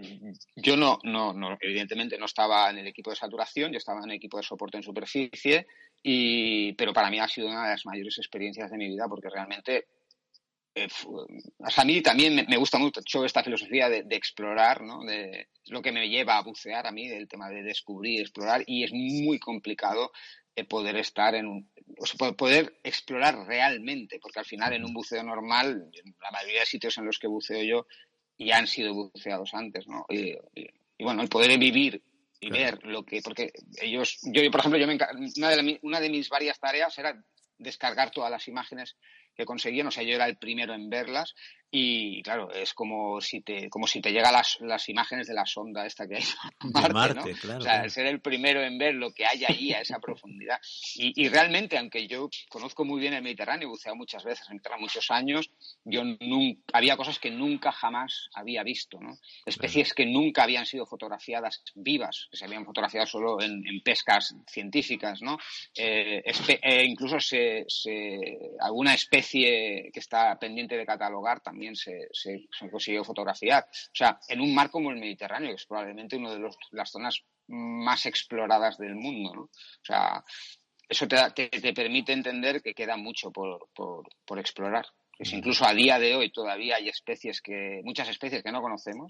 Yo no, no, no, evidentemente no estaba en el equipo de saturación, yo estaba en el equipo de soporte en superficie, y, pero para mí ha sido una de las mayores experiencias de mi vida, porque realmente Eh, a mí también me, me gusta mucho esta filosofía de, de explorar, ¿no? De, es lo que me lleva a bucear a mí, el tema de descubrir, explorar, y es muy complicado eh, poder estar en un, o sea, poder explorar realmente, porque al final en un buceo normal, la mayoría de sitios en los que buceo yo ya han sido buceados antes, ¿no? Y, y, y bueno, el poder vivir y claro. ver lo que, porque ellos, yo por ejemplo, yo me, una, de la, una de mis varias tareas era descargar todas las imágenes que conseguían, o sea, yo era el primero en verlas, y claro, es como si te como si te llegan las, las imágenes de la sonda esta que hay en Marte, Marte, ¿no? Claro, o sea, claro. ser el primero en ver lo que hay allí a esa profundidad. Y, y realmente, aunque yo conozco muy bien el Mediterráneo, he buceado muchas veces, en muchos años, yo nunca, había cosas que nunca jamás había visto, ¿no? Especies claro. que nunca habían sido fotografiadas vivas, que se habían fotografiado solo en, en pescas científicas, ¿no? Eh, espe, eh, incluso se, se, alguna especie que está pendiente de catalogar también Se, se, se consiguió fotografiar. O sea, en un mar como el Mediterráneo, que es probablemente una de los, las zonas más exploradas del mundo, ¿no? O sea, eso te, te, te permite entender que queda mucho por, por, por explorar. Pues incluso a día de hoy todavía hay especies que, muchas especies que no conocemos.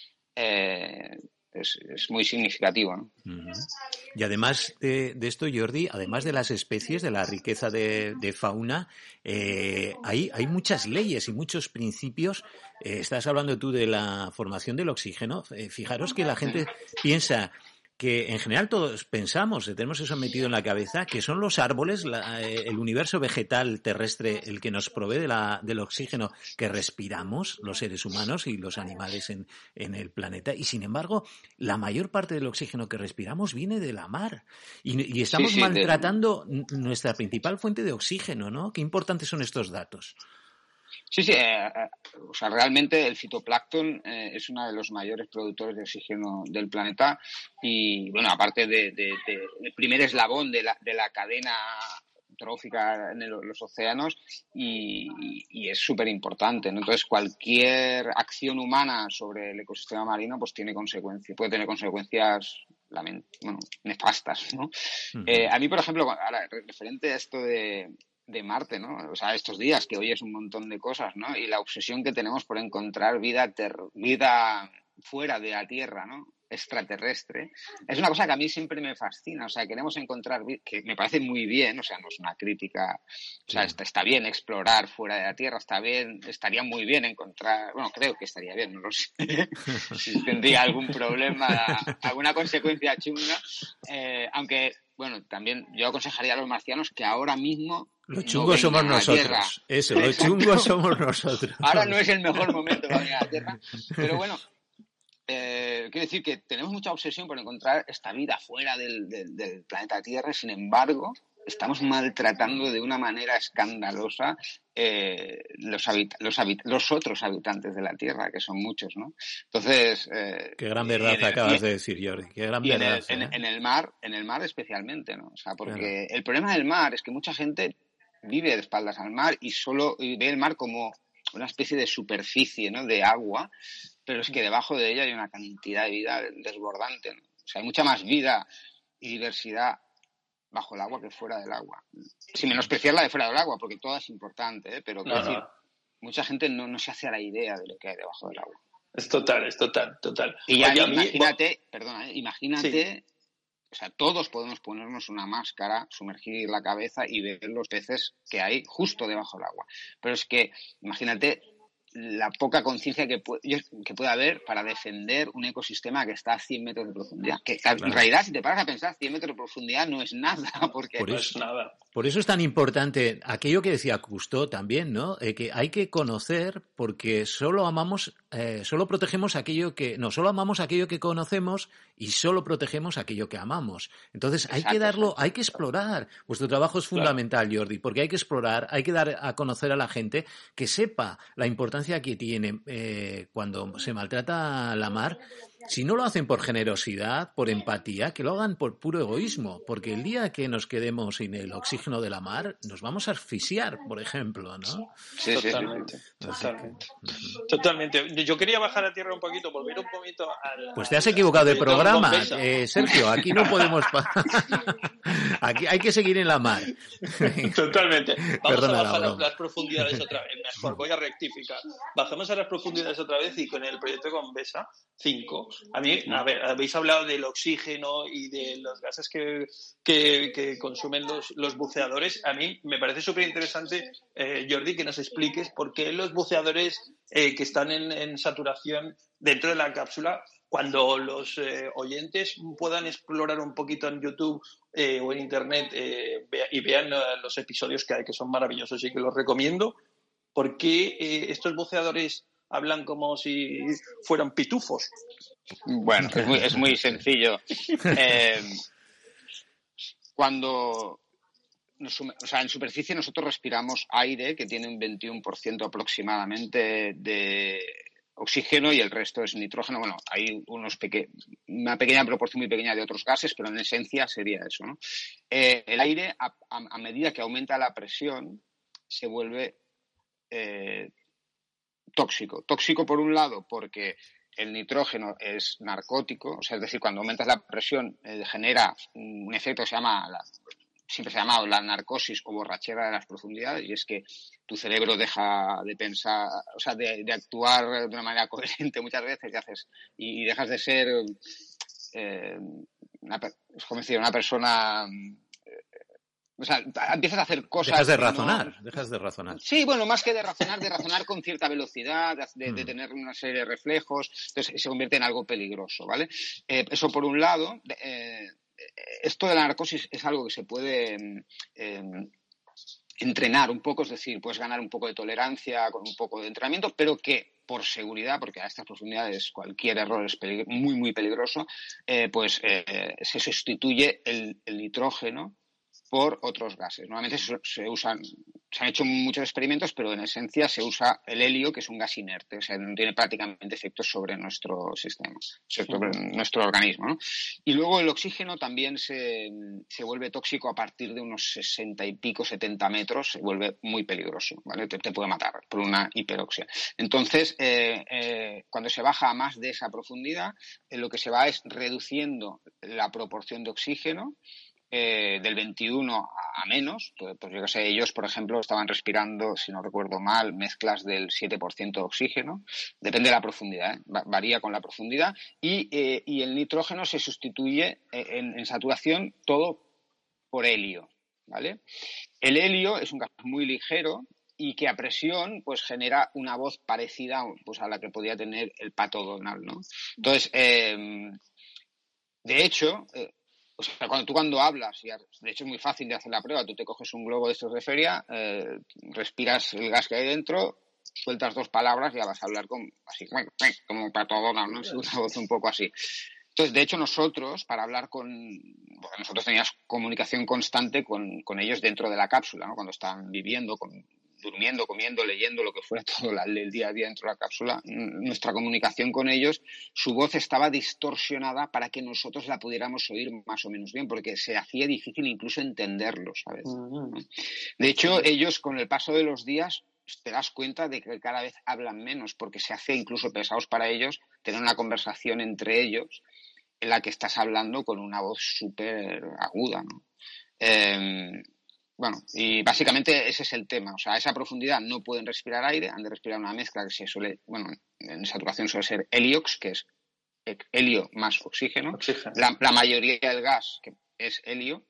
Eh, es, es muy significativo, ¿no? Uh-huh. Y además de, de esto, Jordi, además de las especies, de la riqueza de, de fauna, eh, hay, hay muchas leyes y muchos principios. Eh, estás hablando tú de la formación del oxígeno. Eh, fijaros que la gente piensa que en general todos pensamos, tenemos eso metido en la cabeza, que son los árboles, la, el universo vegetal terrestre el que nos provee de la, del oxígeno que respiramos los seres humanos y los animales en, en el planeta. Y sin embargo, la mayor parte del oxígeno que respiramos viene de la mar. Y, y estamos sí, sí, maltratando de... nuestra principal fuente de oxígeno, ¿no? Qué importantes son estos datos. Sí, sí, eh, eh, o sea, realmente el fitoplancton eh, es uno de los mayores productores de oxígeno del planeta y, bueno, aparte de, de, de el primer eslabón de la, de la cadena trófica en el, los océanos y, y, y es súper importante, ¿no? Entonces, cualquier acción humana sobre el ecosistema marino pues tiene consecuencias, puede tener consecuencias lament, bueno, nefastas, ¿no? Uh-huh. Eh, a mí, por ejemplo, ahora, referente a esto de de Marte, ¿no? O sea, estos días que oyes un montón de cosas, ¿no? Y la obsesión que tenemos por encontrar vida ter- vida fuera de la Tierra, ¿no? extraterrestre, es una cosa que a mí siempre me fascina. O sea, queremos encontrar, que me parece muy bien, o sea, no es una crítica, o sea, está, está bien explorar fuera de la Tierra, está bien, estaría muy bien encontrar, bueno, creo que estaría bien, no lo sé, si tendría algún problema, alguna consecuencia chunga, eh, aunque, bueno, también yo aconsejaría a los marcianos que ahora mismo los chungos no somos nosotros. Eso, los Exacto. chungos somos nosotros. Ahora no es el mejor momento para venir a la Tierra, pero bueno, eh, quiero decir que tenemos mucha obsesión por encontrar esta vida fuera del, del, del planeta Tierra. Sin embargo, estamos maltratando de una manera escandalosa eh, los, habit- los, habit- los otros habitantes de la Tierra, que son muchos, ¿no? Entonces... Eh, Qué gran verdad el, acabas de decir, Jordi. Qué gran verdad. En el, ¿eh? en, en el mar, en el mar especialmente, ¿no? O sea, porque claro. el problema del mar es que mucha gente vive de espaldas al mar y solo y ve el mar como una especie de superficie, ¿no? De agua, pero es que debajo de ella hay una cantidad de vida desbordante, ¿no? O sea, hay mucha más vida y diversidad bajo el agua que fuera del agua. Sin menospreciar la de fuera del agua, porque toda es importante, ¿eh? Pero quiero no, decir, no. mucha gente no, no se hace a la idea de lo que hay debajo del agua. Es total, es total, total. Y ya Oye, imagínate, mí... perdona, ¿eh? imagínate... Sí. O sea, todos podemos ponernos una máscara, sumergir la cabeza y ver los peces que hay justo debajo del agua. Pero es que, imagínate la poca conciencia que, puede, que puede haber para defender un ecosistema que está a cien metros de profundidad. Que claro. En realidad, si te paras a pensar, cien metros de profundidad no es nada. Porque por eso, no es nada. Por eso es tan importante aquello que decía Cousteau también, ¿no? Eh, que hay que conocer porque solo amamos, eh, solo protegemos aquello que, no, solo amamos aquello que conocemos y solo protegemos aquello que amamos. Entonces hay exacto, que darlo, exacto. hay que explorar. Vuestro trabajo es fundamental, claro. Jordi, porque hay que explorar, hay que dar a conocer a la gente que sepa la importancia que tiene eh, cuando se maltrata la mar. Si no lo hacen por generosidad, por empatía, que lo hagan por puro egoísmo, porque el día que nos quedemos sin el oxígeno de la mar, nos vamos a asfixiar, por ejemplo, ¿no? Sí, totalmente, sí, sí. totalmente. Totalmente. Yo quería bajar a tierra un poquito, volver un poquito al... Pues te has equivocado de programa, eh, Sergio, aquí no podemos... Aquí hay que seguir en la mar. Totalmente. Vamos Perdona, a bajar a las profundidades otra vez, mejor, voy a rectificar. Bajemos a las profundidades otra vez y con el proyecto Convesa cinco, a mí, a ver, habéis hablado del oxígeno y de los gases que, que, que consumen los, los buceadores. A mí me parece súper interesante, eh, Jordi, que nos expliques por qué los buceadores eh, que están en, en saturación dentro de la cápsula, cuando los eh, oyentes puedan explorar un poquito en YouTube eh, o en Internet eh, vea, y vean uh, los episodios que hay, que son maravillosos y que los recomiendo, ¿por qué eh, estos buceadores hablan como si fueran pitufos? Bueno, es muy, es muy sencillo. Eh, cuando, nos, o sea, en superficie nosotros respiramos aire que tiene un veintiuno por ciento aproximadamente de oxígeno y el resto es nitrógeno. Bueno, hay unos peque- una pequeña proporción muy pequeña de otros gases, pero en esencia sería eso, ¿no? Eh, el aire, a, a, a medida que aumenta la presión, se vuelve eh, tóxico. Tóxico por un lado porque el nitrógeno es narcótico, o sea, es decir, cuando aumentas la presión eh, genera un efecto que se llama, la, siempre se ha llamado la narcosis o borrachera de las profundidades, y es que tu cerebro deja de pensar, o sea, de, de actuar de una manera coherente muchas veces y, haces, y, y dejas de ser eh, una, como decir, una persona... O sea, empiezas a hacer cosas... Dejas de razonar, no... dejas de razonar. Sí, bueno, más que de razonar, de razonar con cierta velocidad, de, de tener una serie de reflejos, entonces se convierte en algo peligroso, ¿vale? Eh, eso por un lado. Eh, esto de la narcosis es algo que se puede eh, entrenar un poco, es decir, puedes ganar un poco de tolerancia con un poco de entrenamiento, pero que por seguridad, porque a estas profundidades cualquier error es peligro, muy, muy peligroso, eh, pues eh, se sustituye el, el nitrógeno por otros gases. Normalmente se, se usan, se han hecho muchos experimentos, pero en esencia se usa el helio, que es un gas inerte, o sea, no tiene prácticamente efectos sobre nuestro sistema, sobre nuestro organismo, ¿no? Y luego el oxígeno también se, se vuelve tóxico a partir de unos sesenta y pico, setenta metros, se vuelve muy peligroso, ¿vale? Te, te puede matar por una hiperoxia. Entonces, eh, eh, cuando se baja a más de esa profundidad, eh, lo que se va es reduciendo la proporción de oxígeno eh, del veintiuno a menos, pues, pues yo que sé, ellos, por ejemplo, estaban respirando, si no recuerdo mal, mezclas del siete por ciento de oxígeno, depende de la profundidad, ¿eh? Varía con la profundidad, y, eh, y el nitrógeno se sustituye en, en saturación todo por helio, ¿vale? El helio es un gas muy ligero y que a presión pues genera una voz parecida pues a la que podía tener el Pato Donald, ¿no? Entonces, eh, de hecho, eh, o sea, cuando tú cuando hablas, y de hecho es muy fácil de hacer la prueba, tú te coges un globo de estos de feria, eh, respiras el gas que hay dentro, sueltas dos palabras y ya vas a hablar con, así como Pato Donald, ¿no? Es una voz un poco así. Entonces, de hecho, nosotros, para hablar con... Bueno, nosotros teníamos comunicación constante con, con ellos dentro de la cápsula, ¿no? Cuando estaban viviendo, con, durmiendo, comiendo, leyendo, lo que fuera todo la, el día a día dentro de la cápsula, nuestra comunicación con ellos, su voz estaba distorsionada para que nosotros la pudiéramos oír más o menos bien, porque se hacía difícil incluso entenderlo, ¿sabes? Uh-huh. De hecho, ellos, con el paso de los días, te das cuenta de que cada vez hablan menos, porque se hace incluso pesados para ellos tener una conversación entre ellos en la que estás hablando con una voz súper aguda, ¿no? Eh, bueno, y básicamente ese es el tema. O sea, a esa profundidad no pueden respirar aire, han de respirar una mezcla que se suele, bueno, en saturación suele ser heliox, que es helio más oxígeno. oxígeno. La, la mayoría del gas que es helio.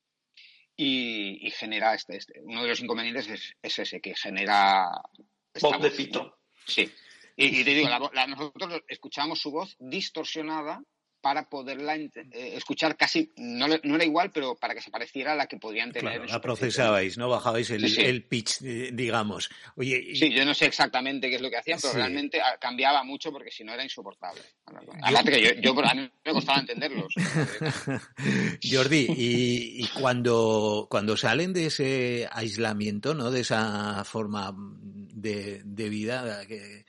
Y, y genera este, este. Uno de los inconvenientes es, es ese, que genera... Voz de pito. Sí. Y, y te digo, la, la, nosotros escuchamos su voz distorsionada para poderla eh, escuchar casi, no, no era igual, pero para que se pareciera a la que podían tener. Claro, la procesabais, ¿no? Bajabais el, sí, sí. el pitch, digamos. Oye, y... Sí, yo no sé exactamente qué es lo que hacían, pero sí. realmente cambiaba mucho porque si no era insoportable. Aparte que yo, yo, a mí me costaba entenderlos. Jordi, y, y cuando, cuando salen de ese aislamiento, ¿no? De esa forma de, de vida que...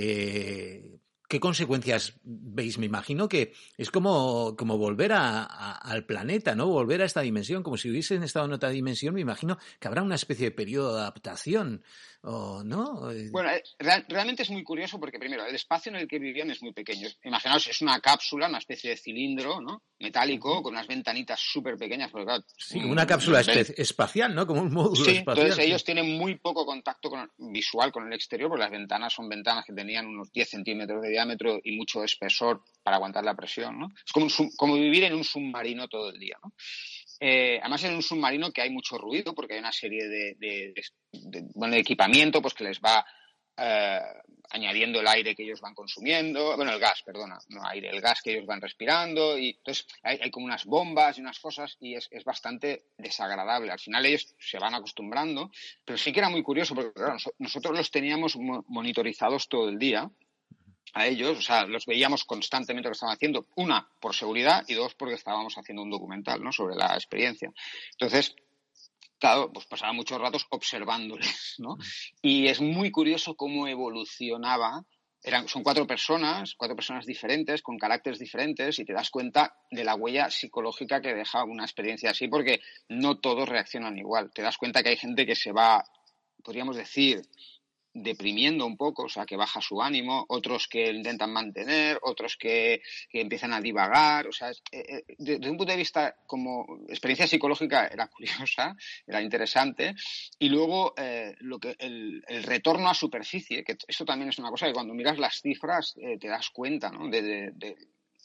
que ¿qué consecuencias veis? Me imagino que es como, como volver a, a, al planeta, ¿no? Volver a esta dimensión, como si hubiesen estado en otra dimensión. Me imagino que habrá una especie de periodo de adaptación, ¿o no? Bueno, real, realmente es muy curioso porque, primero, el espacio en el que vivían es muy pequeño. Imaginaos, es una cápsula, una especie de cilindro, ¿no? Metálico, uh-huh. con unas ventanitas súper pequeñas. Porque, claro, sí, como una cápsula espe- espacial, ¿no? Como un módulo sí, espacial. Entonces ellos tienen muy poco contacto con, visual con el exterior, porque las ventanas son ventanas que tenían unos diez centímetros de diámetro y mucho espesor para aguantar la presión, ¿no? Es como, un, como vivir en un submarino todo el día, ¿no? Eh, además, en un submarino que hay mucho ruido, porque hay una serie de, de, de, de, bueno, de equipamiento pues que les va eh, añadiendo el aire que ellos van consumiendo, bueno, el gas, perdona, no aire, el gas que ellos van respirando, y entonces hay, hay como unas bombas y unas cosas, y es, es bastante desagradable. Al final ellos se van acostumbrando, pero sí que era muy curioso, porque claro, nosotros los teníamos monitorizados todo el día, a ellos, o sea, los veíamos constantemente lo que estaban haciendo, una, por seguridad, y dos, porque estábamos haciendo un documental, ¿no?, sobre la experiencia. Entonces, claro, pues pasaba muchos ratos observándoles, ¿no? Y es muy curioso cómo evolucionaba. Eran, son cuatro personas, cuatro personas diferentes, con caracteres diferentes, y te das cuenta de la huella psicológica que deja una experiencia así, porque no todos reaccionan igual. Te das cuenta que hay gente que se va, podríamos decir, deprimiendo un poco, o sea, que baja su ánimo, otros que intentan mantener, otros que, que empiezan a divagar, o sea, eh, desde de un punto de vista como experiencia psicológica era curiosa, era interesante, y luego eh, lo que el, el retorno a superficie, que eso también es una cosa que cuando miras las cifras eh, te das cuenta, ¿no?, de, de, de,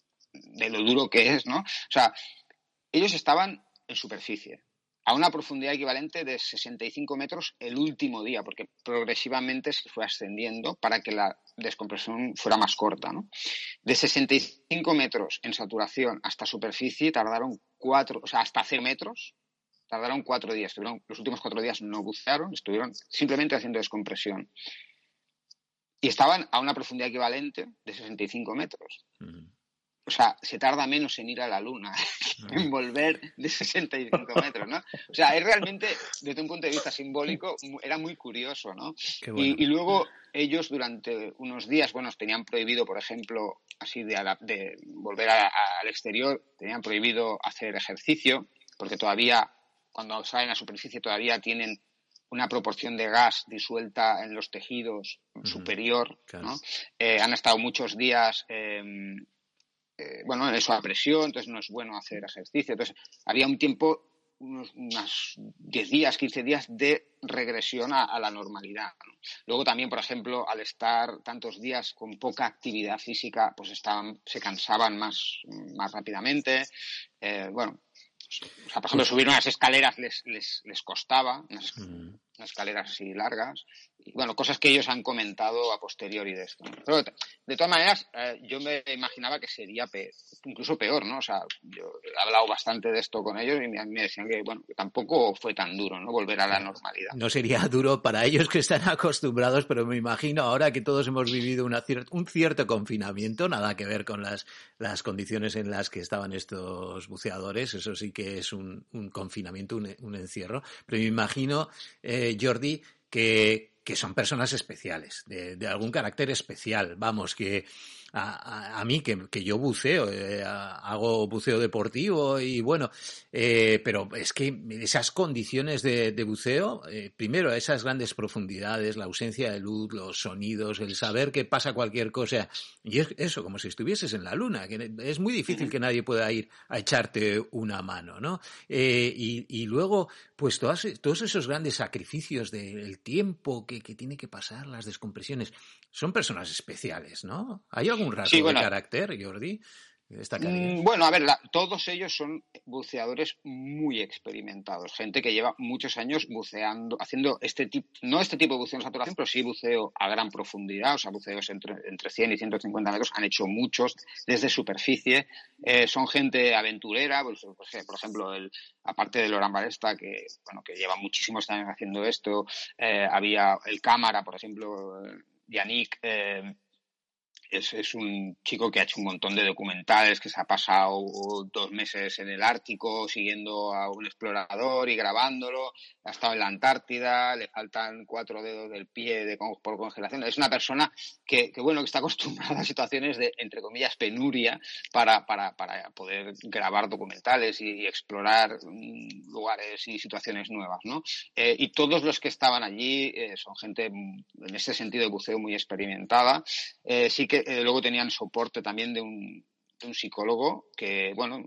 de lo duro que es, ¿no? O sea, ellos estaban en superficie, a una profundidad equivalente de sesenta y cinco metros el último día, porque progresivamente se fue ascendiendo para que la descompresión fuera más corta, ¿no? De sesenta y cinco metros en saturación hasta superficie tardaron cuatro, o sea, hasta cero metros, tardaron cuatro días. Estuvieron, los últimos cuatro días no bucearon, estuvieron simplemente haciendo descompresión. Y estaban a una profundidad equivalente de sesenta y cinco metros. Mm. O sea, se tarda menos en ir a la Luna, en volver de sesenta y cinco metros, ¿no? O sea, es realmente, desde un punto de vista simbólico, era muy curioso, ¿no? Qué bueno. y, y luego ellos durante unos días, bueno, tenían prohibido, por ejemplo, así de, de volver a, a, al exterior, tenían prohibido hacer ejercicio, porque todavía, cuando salen a superficie, todavía tienen una proporción de gas disuelta en los tejidos uh-huh. superior, claro. ¿no? Eh, han estado muchos días... Eh, eh, bueno, eso a presión, entonces no es bueno hacer ejercicio. Entonces había un tiempo, unos unas diez días, quince días de regresión a, a la normalidad, ¿no? Luego también, por ejemplo, al estar tantos días con poca actividad física, pues estaban, se cansaban más, más rápidamente. Eh, bueno, o sea, por ejemplo, subir unas escaleras les, les, les costaba, unas, unas escaleras así largas. Y, bueno, cosas que ellos han comentado a posteriori de esto, ¿no? Pero, de todas maneras, eh, yo me imaginaba que sería pe- incluso peor, ¿no? O sea, yo he hablado bastante de esto con ellos y me, me decían que, bueno, que tampoco fue tan duro, ¿no? Volver a la normalidad. No sería duro para ellos que están acostumbrados, pero me imagino ahora que todos hemos vivido una cier- un cierto confinamiento, nada que ver con las, las condiciones en las que estaban estos buceadores, eso sí que es un, un confinamiento, un, un encierro, pero me imagino, eh, Jordi, que, que son personas especiales, de, de algún carácter especial, vamos, que a, a, a mí, que, que yo buceo, eh, hago buceo deportivo y bueno, eh, pero es que esas condiciones de, de buceo, eh, primero esas grandes profundidades, la ausencia de luz, los sonidos, el saber que pasa cualquier cosa, y es eso, como si estuvieses en la luna, que es muy difícil que nadie pueda ir a echarte una mano, ¿no? Eh, y, y luego, pues todas, todos esos grandes sacrificios del tiempo que, que tiene que pasar, las descompresiones, son personas especiales, ¿no? ¿Hay algún rasgo Sí, bueno, de carácter, Jordi? Mm, Bueno, a ver, la, todos ellos son buceadores muy experimentados, gente que lleva muchos años buceando, haciendo este tipo, no este tipo de buceo en saturación, pero sí buceo a gran profundidad, o sea, buceos entre, entre cien y ciento cincuenta metros, han hecho muchos desde superficie, eh, son gente aventurera, pues, pues, por ejemplo, el, aparte de Laurent Balesta, que, bueno, que lleva muchísimos años haciendo esto, eh, había el cámara, por ejemplo, Yannick, eh, Es, es un chico que ha hecho un montón de documentales, que se ha pasado dos meses en el Ártico siguiendo a un explorador y grabándolo, ha estado en la Antártida, le faltan cuatro dedos del pie de, por congelación. Es una persona que, que, bueno, que está acostumbrada a situaciones de, entre comillas, penuria para, para, para poder grabar documentales y, y explorar mm, lugares y situaciones nuevas, ¿no? Eh, y todos los que estaban allí eh, son gente, en ese sentido, de buceo muy experimentada. Eh, sí que Eh, luego tenían soporte también de un, de un psicólogo que, bueno,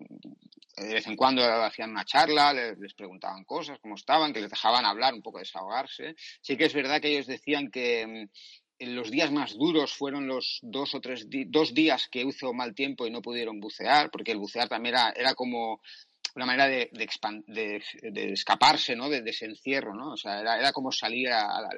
de vez en cuando hacían una charla, les, les preguntaban cosas, cómo estaban, que les dejaban hablar, un poco desahogarse. Sí que es verdad que ellos decían que en los días más duros fueron los dos o tres di- dos días que hizo mal tiempo y no pudieron bucear, porque el bucear también era, era como una manera de, de, expan- de, de escaparse, ¿no? De, de ese encierro, ¿no? O sea, era, era como salir a, a,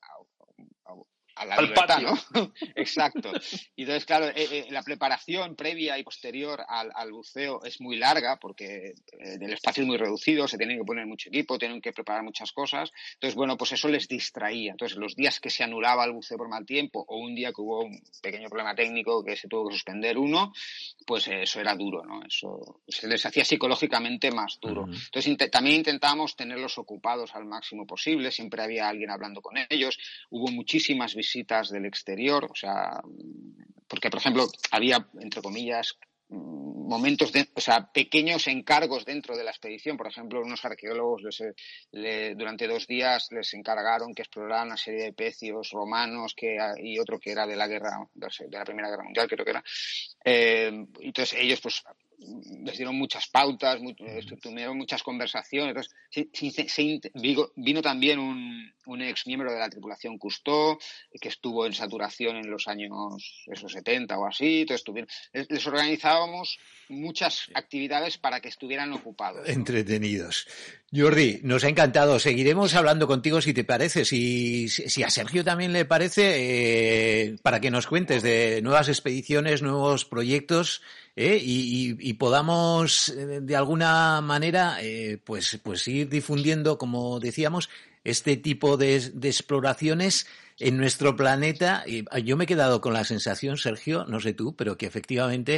a, a la Al libertad, patio. ¿no? Exacto. Y entonces, claro, eh, eh, la preparación previa y posterior al, al buceo es muy larga porque eh, el espacio es muy reducido, se tienen que poner mucho equipo, tienen que preparar muchas cosas. Entonces, bueno, pues eso les distraía. Entonces, los días que se anulaba el buceo por mal tiempo o un día que hubo un pequeño problema técnico que se tuvo que suspender uno, pues eh, eso era duro, ¿no? Eso se les hacía psicológicamente más duro. Uh-huh. Entonces, int- también intentábamos tenerlos ocupados al máximo posible, siempre había alguien hablando con ellos, hubo muchísimas visitas del exterior, o sea, porque, por ejemplo, había, entre comillas, momentos, de, o sea, pequeños encargos dentro de la expedición. Por ejemplo, unos arqueólogos les, le, durante dos días les encargaron que exploraran una serie de pecios romanos que, y otro que era de la guerra, de la Primera Guerra Mundial, creo que era. Eh, entonces ellos, pues, les dieron muchas pautas, muy, tuvieron muchas conversaciones. Entonces, se, se, se, vino, vino también un, un ex miembro de la tripulación Cousteau, que estuvo en saturación en los años esos setenta o así. Entonces, tuvieron, les, les organizábamos muchas actividades para que estuvieran ocupados, ¿no? Entretenidos. Jordi, nos ha encantado. Seguiremos hablando contigo si te parece. Si, si a Sergio también le parece, eh, para que nos cuentes de nuevas expediciones, nuevos proyectos, eh, y, y, y podamos eh, de alguna manera eh, pues, pues ir difundiendo, como decíamos, este tipo de, de exploraciones en nuestro planeta. Y yo me he quedado con la sensación, Sergio, no sé tú, pero que efectivamente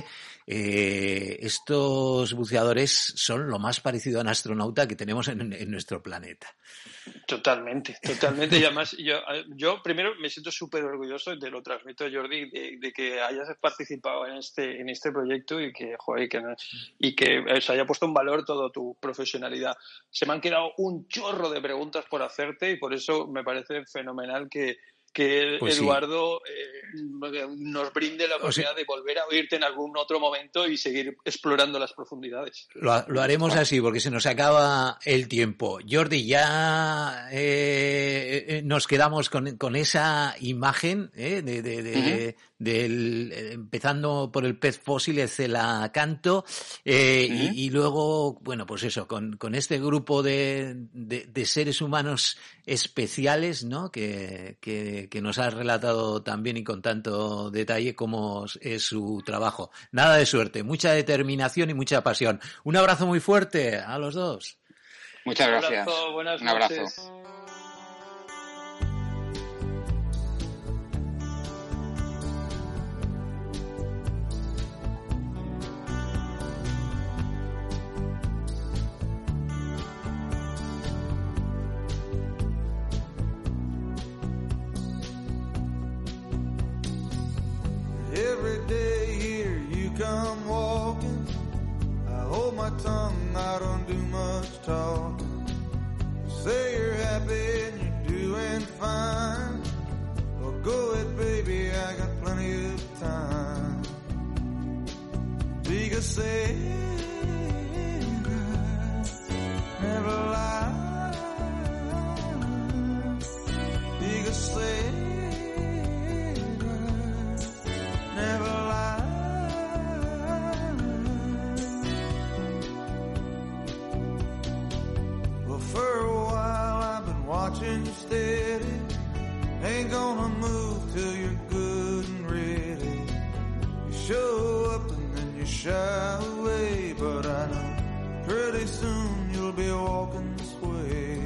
eh, estos buceadores son lo más parecido a un astronauta que tenemos en, en nuestro planeta. Totalmente, totalmente. Y además, yo, yo primero me siento súper orgulloso y te lo transmito, Jordi, de, de que hayas participado en este en este proyecto y que, joder, que, y que se haya puesto en valor toda tu profesionalidad. Se me han quedado un chorro de preguntas por hacerte y por eso me parece fenomenal que, que Pues Eduardo sí. eh, nos brinde la oportunidad o sea, de volver a oírte en algún otro momento y seguir explorando las profundidades. Lo, lo haremos así porque se nos acaba el tiempo. Jordi, ya eh, nos quedamos con, con esa imagen eh, de, de, de, uh-huh. del, empezando por el pez fósil, el celacanto, eh, uh-huh. y, y luego, bueno, pues eso, con, con este grupo de, de, de seres humanos especiales, ¿no? Que, que, que nos has relatado también y con tanto detalle cómo es su trabajo. Nada de suerte, mucha determinación y mucha pasión. Un abrazo muy fuerte a los dos. Muchas gracias. Un abrazo, buenas Un abrazo. noches. Every day here you come walking, I hold my tongue, I don't do much talking. You say you're happy and you're doing fine. Well, go ahead, baby, I got plenty of time. We could say never lie. We could say never lie. Well, for a while I've been watching you steady. Ain't gonna move till you're good and ready. You show up and then you shy away, but I know pretty soon you'll be walking this way.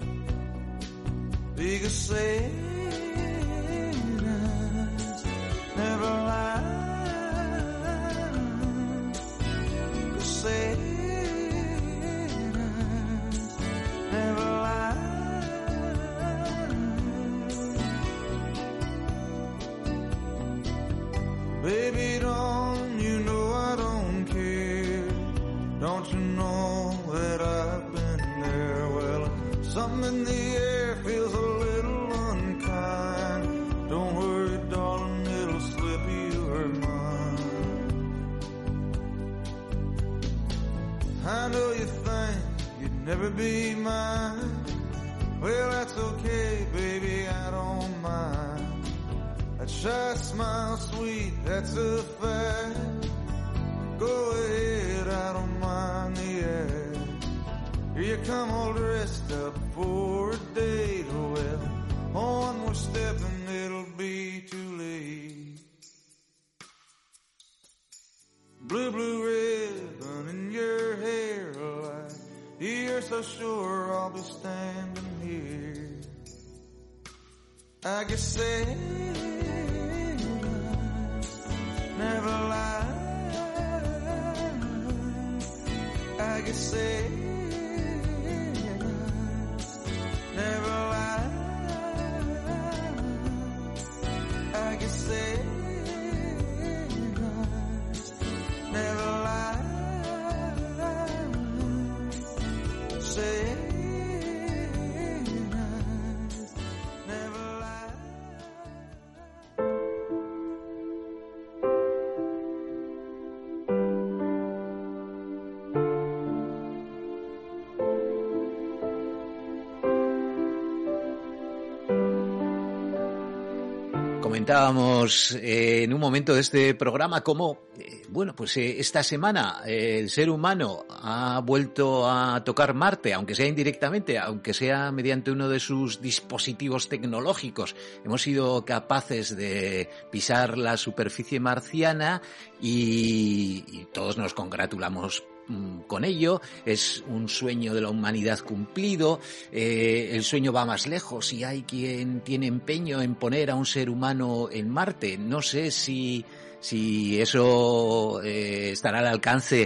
We could say never lie. Say never lie. Baby, don't you know I don't care? Don't you know that I've been there? Well, something in the air feels a little unkind. Don't worry, darling, it'll slip, you are mine. I know you think you'd never be mine. Well, that's okay, baby, I don't mind. That shy smile, sweet, that's a fact. Go ahead, I don't mind the act. Here you come all dressed up for a date. Oh, well, one more step and it'll be too late. Blue, blue ribbon in your hair, like you're so sure I'll be standing here. I guess say never lie. I guess say never lie. I guess say never lie. Say never lie. Comentábamos eh, en un momento de este programa cómo, eh, bueno, pues eh, esta semana eh, el ser humano ha vuelto a tocar Marte, aunque sea indirectamente, aunque sea mediante uno de sus dispositivos tecnológicos. Hemos sido capaces de pisar la superficie marciana y, y todos nos congratulamos con ello. Es un sueño de la humanidad cumplido. Eh, el sueño va más lejos y hay quien tiene empeño en poner a un ser humano en Marte. No sé si, si eso eh, estará al alcance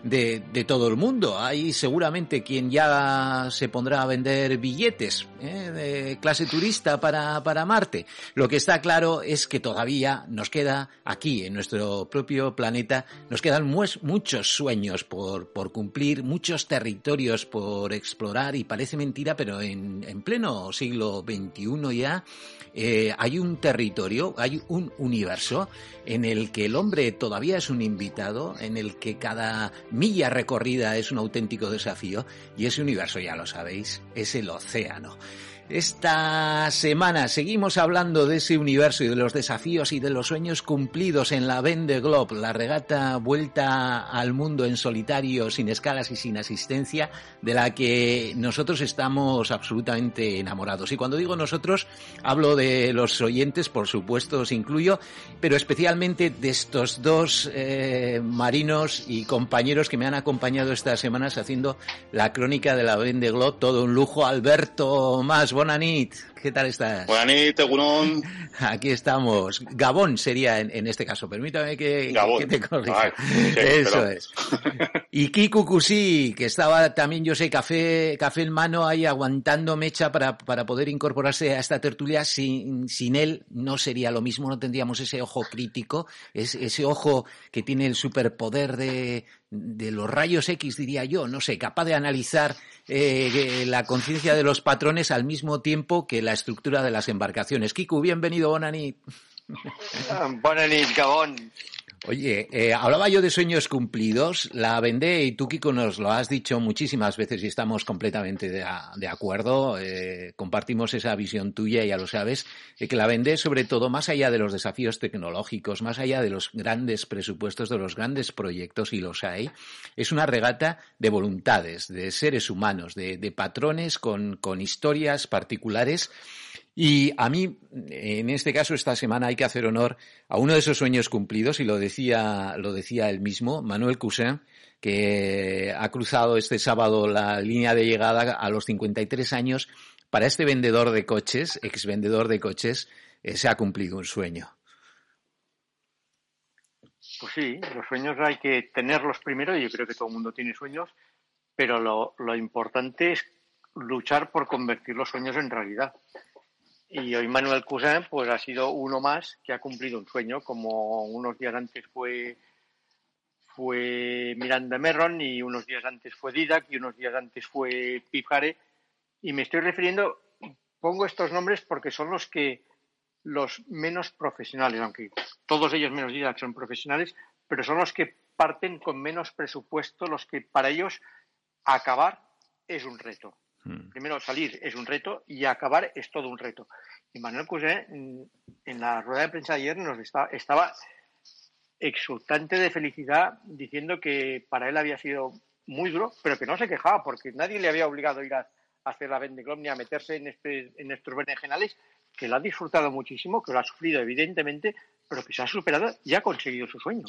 de, de todo el mundo. Hay seguramente quien ya se pondrá a vender billetes ¿eh? de clase turista para, para Marte. Lo que está claro es que todavía nos queda aquí, en nuestro propio planeta, nos quedan mu- muchos sueños por, por cumplir, muchos territorios por explorar, y parece mentira, pero en, en pleno siglo veintiuno ya eh, hay un territorio, hay un universo en el que el hombre todavía es un invitado, en el que cada milla recorrida es un auténtico desafío, y ese universo, ya lo sabéis, es el océano. Esta semana seguimos hablando de ese universo y de los desafíos y de los sueños cumplidos en la Vendée Globe, la regata vuelta al mundo en solitario, sin escalas y sin asistencia, de la que nosotros estamos absolutamente enamorados. Y cuando digo nosotros, hablo de los oyentes, por supuesto, os incluyo, pero especialmente de estos dos eh, marinos y compañeros que me han acompañado estas semanas haciendo la crónica de la Vendée Globe. Todo un lujo. Alberto Mas, bona nit, ¿qué tal estás? Bona nit, Egunon. Aquí estamos. Gabón sería en, en este caso. Permítame que, Gabón. que te corrija. Ay, sí, Eso pero... es. Y Kiku Kusí, que estaba también, yo sé, café, café en mano ahí aguantando mecha para, para poder incorporarse a esta tertulia. Sin, sin él no sería lo mismo, no tendríamos ese ojo crítico, ese, ese ojo que tiene el superpoder de, de los rayos X, diría yo, no sé, capaz de analizar eh, la conciencia de los patrones al mismo tiempo que la estructura de las embarcaciones. Kiku, bienvenido, bona nit. Bona nit, Gabón. Oye, eh, hablaba yo de sueños cumplidos. La Vendée, y tú, Kiko, nos lo has dicho muchísimas veces y estamos completamente de, de acuerdo. Eh, compartimos esa visión tuya, ya lo sabes, de que la Vendée, sobre todo, más allá de los desafíos tecnológicos, más allá de los grandes presupuestos, de los grandes proyectos, y los hay, es una regata de voluntades, de seres humanos, de, de patrones con, con historias particulares. Y a mí, en este caso, esta semana hay que hacer honor a uno de esos sueños cumplidos, y lo decía, lo decía él mismo, Manuel Cousin, que ha cruzado este sábado la línea de llegada a los cincuenta y tres años. Para este vendedor de coches, ex vendedor de coches, eh, se ha cumplido un sueño. Pues sí, los sueños hay que tenerlos primero, y yo creo que todo el mundo tiene sueños, pero lo, lo importante es luchar por convertir los sueños en realidad. Y hoy Manuel Cousin pues ha sido uno más que ha cumplido un sueño, como unos días antes fue fue Miranda Merron, y unos días antes fue Didac, y unos días antes fue Pip Hare. Y me estoy refiriendo, pongo estos nombres porque son los que los menos profesionales, aunque todos ellos menos Didac son profesionales, pero son los que parten con menos presupuesto, los que para ellos acabar es un reto. Primero, salir es un reto y acabar es todo un reto. Y Manuel Cousin, en la rueda de prensa de ayer, nos estaba, estaba exultante de felicidad, diciendo que para él había sido muy duro, pero que no se quejaba porque nadie le había obligado a ir a, a hacer la Vendée Globe ni a meterse en, este, en estos berenjenales, que lo ha disfrutado muchísimo, que lo ha sufrido evidentemente, pero que se ha superado y ha conseguido su sueño.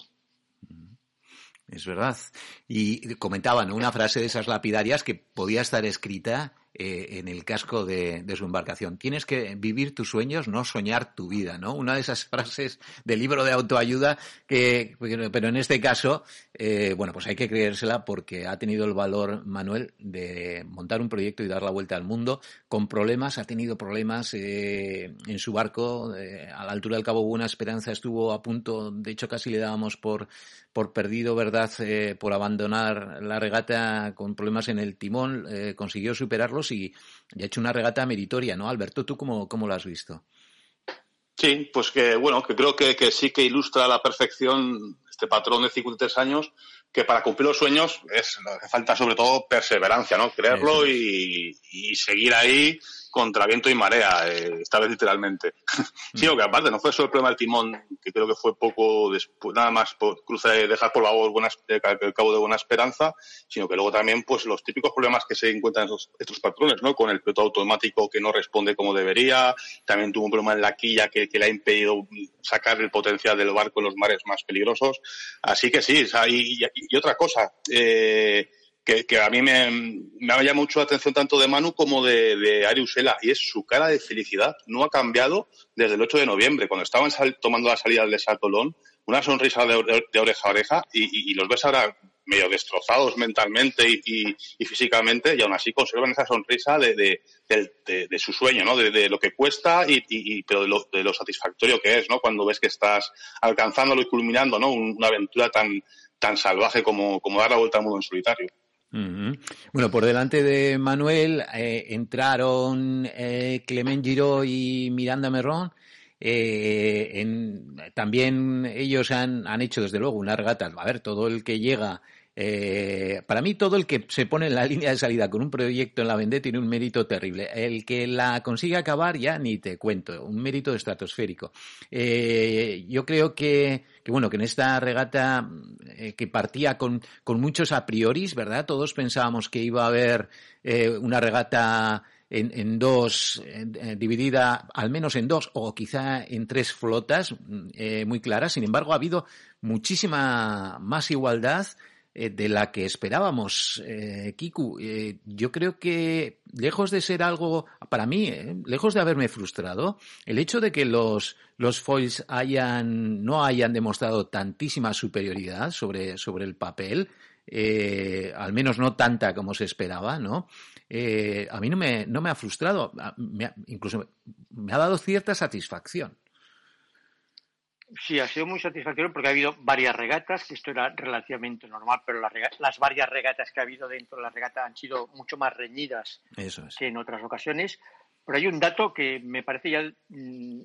Es verdad. Y comentaban una frase de esas lapidarias que podía estar escrita eh, en el casco de, de su embarcación. Tienes que vivir tus sueños, no soñar tu vida, ¿no? Una de esas frases del libro de autoayuda que, pero en este caso, eh, bueno, pues hay que creérsela, porque ha tenido el valor, Manuel, de montar un proyecto y dar la vuelta al mundo con problemas. Ha tenido problemas eh, en su barco, eh, a la altura del Cabo Buena Esperanza estuvo a punto, de hecho casi le dábamos por por perdido, ¿verdad?, eh, por abandonar la regata con problemas en el timón. Eh, consiguió superarlos y, y ha hecho una regata meritoria, ¿no? Alberto, ¿tú cómo, cómo lo has visto? Sí, pues que bueno, que creo que, que sí que ilustra a la perfección este patrón de cincuenta y tres años, que para cumplir los sueños es lo que falta, sobre todo perseverancia, ¿no? Creerlo y, y seguir ahí contra viento y marea, eh, esta vez literalmente. Sí, lo que aparte no fue solo el problema del timón, que creo que fue poco después, nada más por cruce, dejar por favor buena, el cabo de Buena Esperanza, sino que luego también pues los típicos problemas que se encuentran esos, estos patrones, ¿no? Con el piloto automático que no responde como debería, también tuvo un problema en la quilla que, que le ha impedido sacar el potencial del barco en los mares más peligrosos. Así que sí, o sea, y, y, y otra cosa, eh, Que, que a mí me, me ha llamado mucho la atención tanto de Manu como de, de Ari Usela, y es su cara de felicidad. No ha cambiado desde el ocho de noviembre, cuando estaban sal, tomando la salida de Saltolón, una sonrisa de, de, de oreja a oreja, y, y, y los ves ahora medio destrozados mentalmente y, y, y físicamente, y aún así conservan esa sonrisa de, de, de, de, de su sueño, ¿no? De, de lo que cuesta y, y, y pero de lo, de lo satisfactorio que es, ¿no? Cuando ves que estás alcanzándolo y culminando, ¿no? Una aventura tan, tan salvaje como, como dar la vuelta al mundo en solitario. Uh-huh. Bueno, por delante de Manuel eh, entraron eh, Clement Giró y Miranda Merrón. Eh, en, también ellos han, han hecho desde luego unas regatas. A ver, todo el que llega, eh, para mí todo el que se pone en la línea de salida con un proyecto en la Vendée tiene un mérito terrible. El que la consigue acabar ya ni te cuento, un mérito estratosférico. Eh, yo creo que, que bueno, que en esta regata eh, que partía con, con muchos a prioris, ¿verdad? Todos pensábamos que iba a haber eh, una regata En, en dos, eh, dividida al menos en dos o quizá en tres flotas eh, muy claras. Sin embargo, ha habido muchísima más igualdad eh, de la que esperábamos, eh, Kiku. Eh, yo creo que, lejos de ser algo, para mí, eh, lejos de haberme frustrado, el hecho de que los, los foils hayan, no hayan demostrado tantísima superioridad sobre, sobre el papel, eh, al menos no tanta como se esperaba, ¿no? Eh, a mí no me, no me ha frustrado, me ha, incluso me ha dado cierta satisfacción. Sí, ha sido muy satisfactorio porque ha habido varias regatas, que esto era relativamente normal, pero las, regatas, las varias regatas que ha habido dentro de la regata han sido mucho más reñidas Eso es. que en otras ocasiones. Pero hay un dato que me parece ya mmm,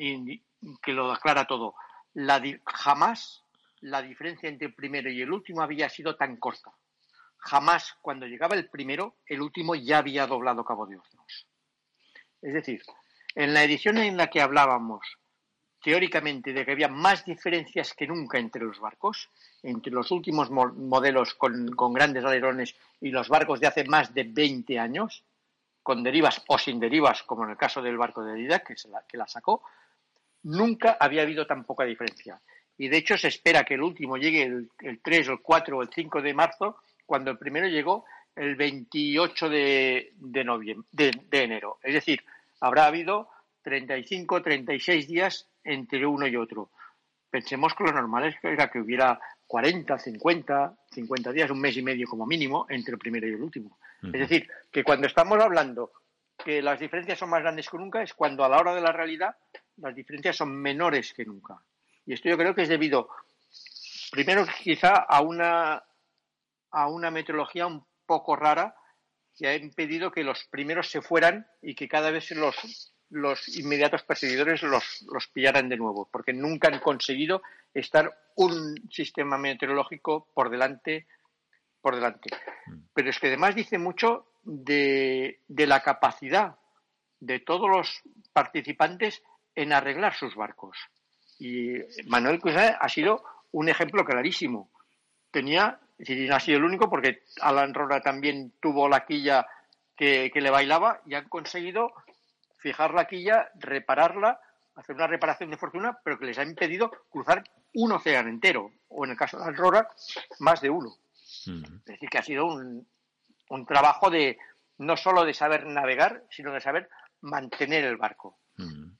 que lo aclara todo. La di- jamás la diferencia entre el primero y el último había sido tan corta. Jamás, cuando llegaba el primero, el último ya había doblado Cabo de Hornos. Es decir, en la edición en la que hablábamos, teóricamente, de que había más diferencias que nunca entre los barcos, entre los últimos mo- modelos con, con grandes alerones y los barcos de hace más de veinte años, con derivas o sin derivas, como en el caso del barco de Didac, que, se la, que la sacó, nunca había habido tan poca diferencia. Y de hecho se espera que el último llegue el, el tres, el cuatro o el cinco de marzo, cuando el primero llegó el veintiocho de, de, noviembre, de, de enero. Es decir, habrá habido treinta y cinco, treinta y seis días entre uno y otro. Pensemos que lo normal era que hubiera cuarenta, cincuenta, cincuenta días, un mes y medio como mínimo, entre el primero y el último. Uh-huh. Es decir, que cuando estamos hablando que las diferencias son más grandes que nunca, es cuando a la hora de la realidad las diferencias son menores que nunca. Y esto yo creo que es debido, primero quizá a una, a una meteorología un poco rara que ha impedido que los primeros se fueran y que cada vez los, los inmediatos perseguidores los, los pillaran de nuevo, porque nunca han conseguido estar un sistema meteorológico por delante, por delante. Pero es que además dice mucho de, de la capacidad de todos los participantes en arreglar sus barcos. Y Manuel Cuixart ha sido un ejemplo clarísimo. Tenía, es decir, no ha sido el único, porque Alan Rora también tuvo la quilla que, que le bailaba y han conseguido fijar la quilla, repararla, hacer una reparación de fortuna, pero que les ha impedido cruzar un océano entero, o en el caso de Alan Rora, más de uno. Uh-huh. Es decir, que ha sido un, un trabajo de no solo de saber navegar, sino de saber mantener el barco. Uh-huh.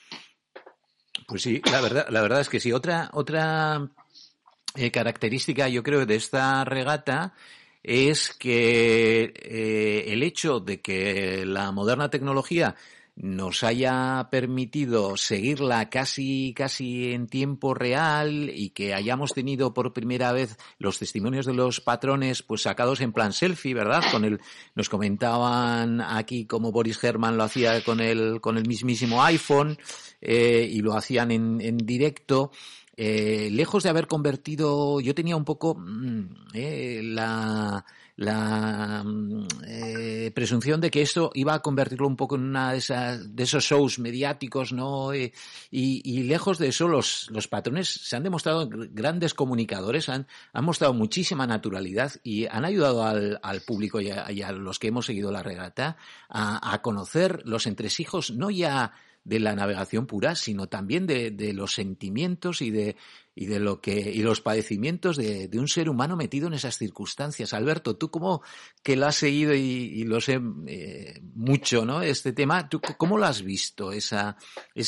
Pues sí, la verdad, la verdad es que sí. Otra, otra eh, característica, yo creo, de esta regata es que eh, el hecho de que la moderna tecnología nos haya permitido seguirla casi casi en tiempo real y que hayamos tenido por primera vez los testimonios de los patrones pues sacados en plan selfie, ¿verdad? Con el, nos comentaban aquí cómo Boris Herman lo hacía con el con el mismísimo iPhone eh, y lo hacían en, en directo. Eh, lejos de haber convertido, yo tenía un poco eh, la la eh, presunción de que esto iba a convertirlo un poco en una de esas de esos shows mediáticos, ¿no? Eh, y, y lejos de eso, los los patrones se han demostrado grandes comunicadores, han han mostrado muchísima naturalidad y han ayudado al, al público y a, y a los que hemos seguido la regata a, a conocer los entresijos, no ya de la navegación pura, sino también de, de los sentimientos y de y de lo que y los padecimientos de, de un ser humano metido en esas circunstancias. Alberto, tú como que lo has seguido y, y lo sé eh, mucho, ¿no? Este tema, ¿tú cómo lo has visto esa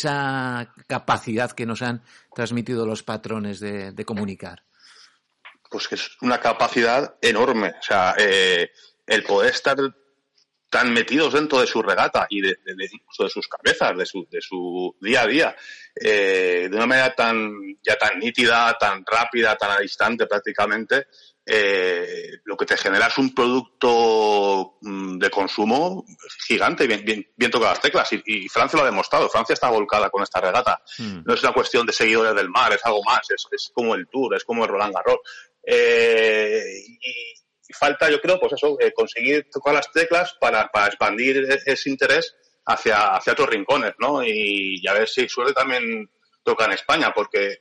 esa capacidad que nos han transmitido los patrones de, de comunicar? pues que es una capacidad enorme. O sea, eh, el poder estar tan metidos dentro de su regata y de, de, de, incluso de sus cabezas, de su, de su día a día, eh, de una manera tan ya tan nítida, tan rápida, tan a distante prácticamente, eh, lo que te genera es un producto mm, de consumo gigante, bien, bien, bien tocadas las teclas. Y, y Francia lo ha demostrado. Francia está volcada con esta regata. Mm. No es una cuestión de seguidores del mar, es algo más. Es, es como el Tour, es como el Roland Garros. Eh, y, y falta, yo creo, pues eso, eh, conseguir tocar las teclas para, para expandir ese interés hacia, hacia otros rincones, ¿no? Y, y a ver si suerte también toca en España, porque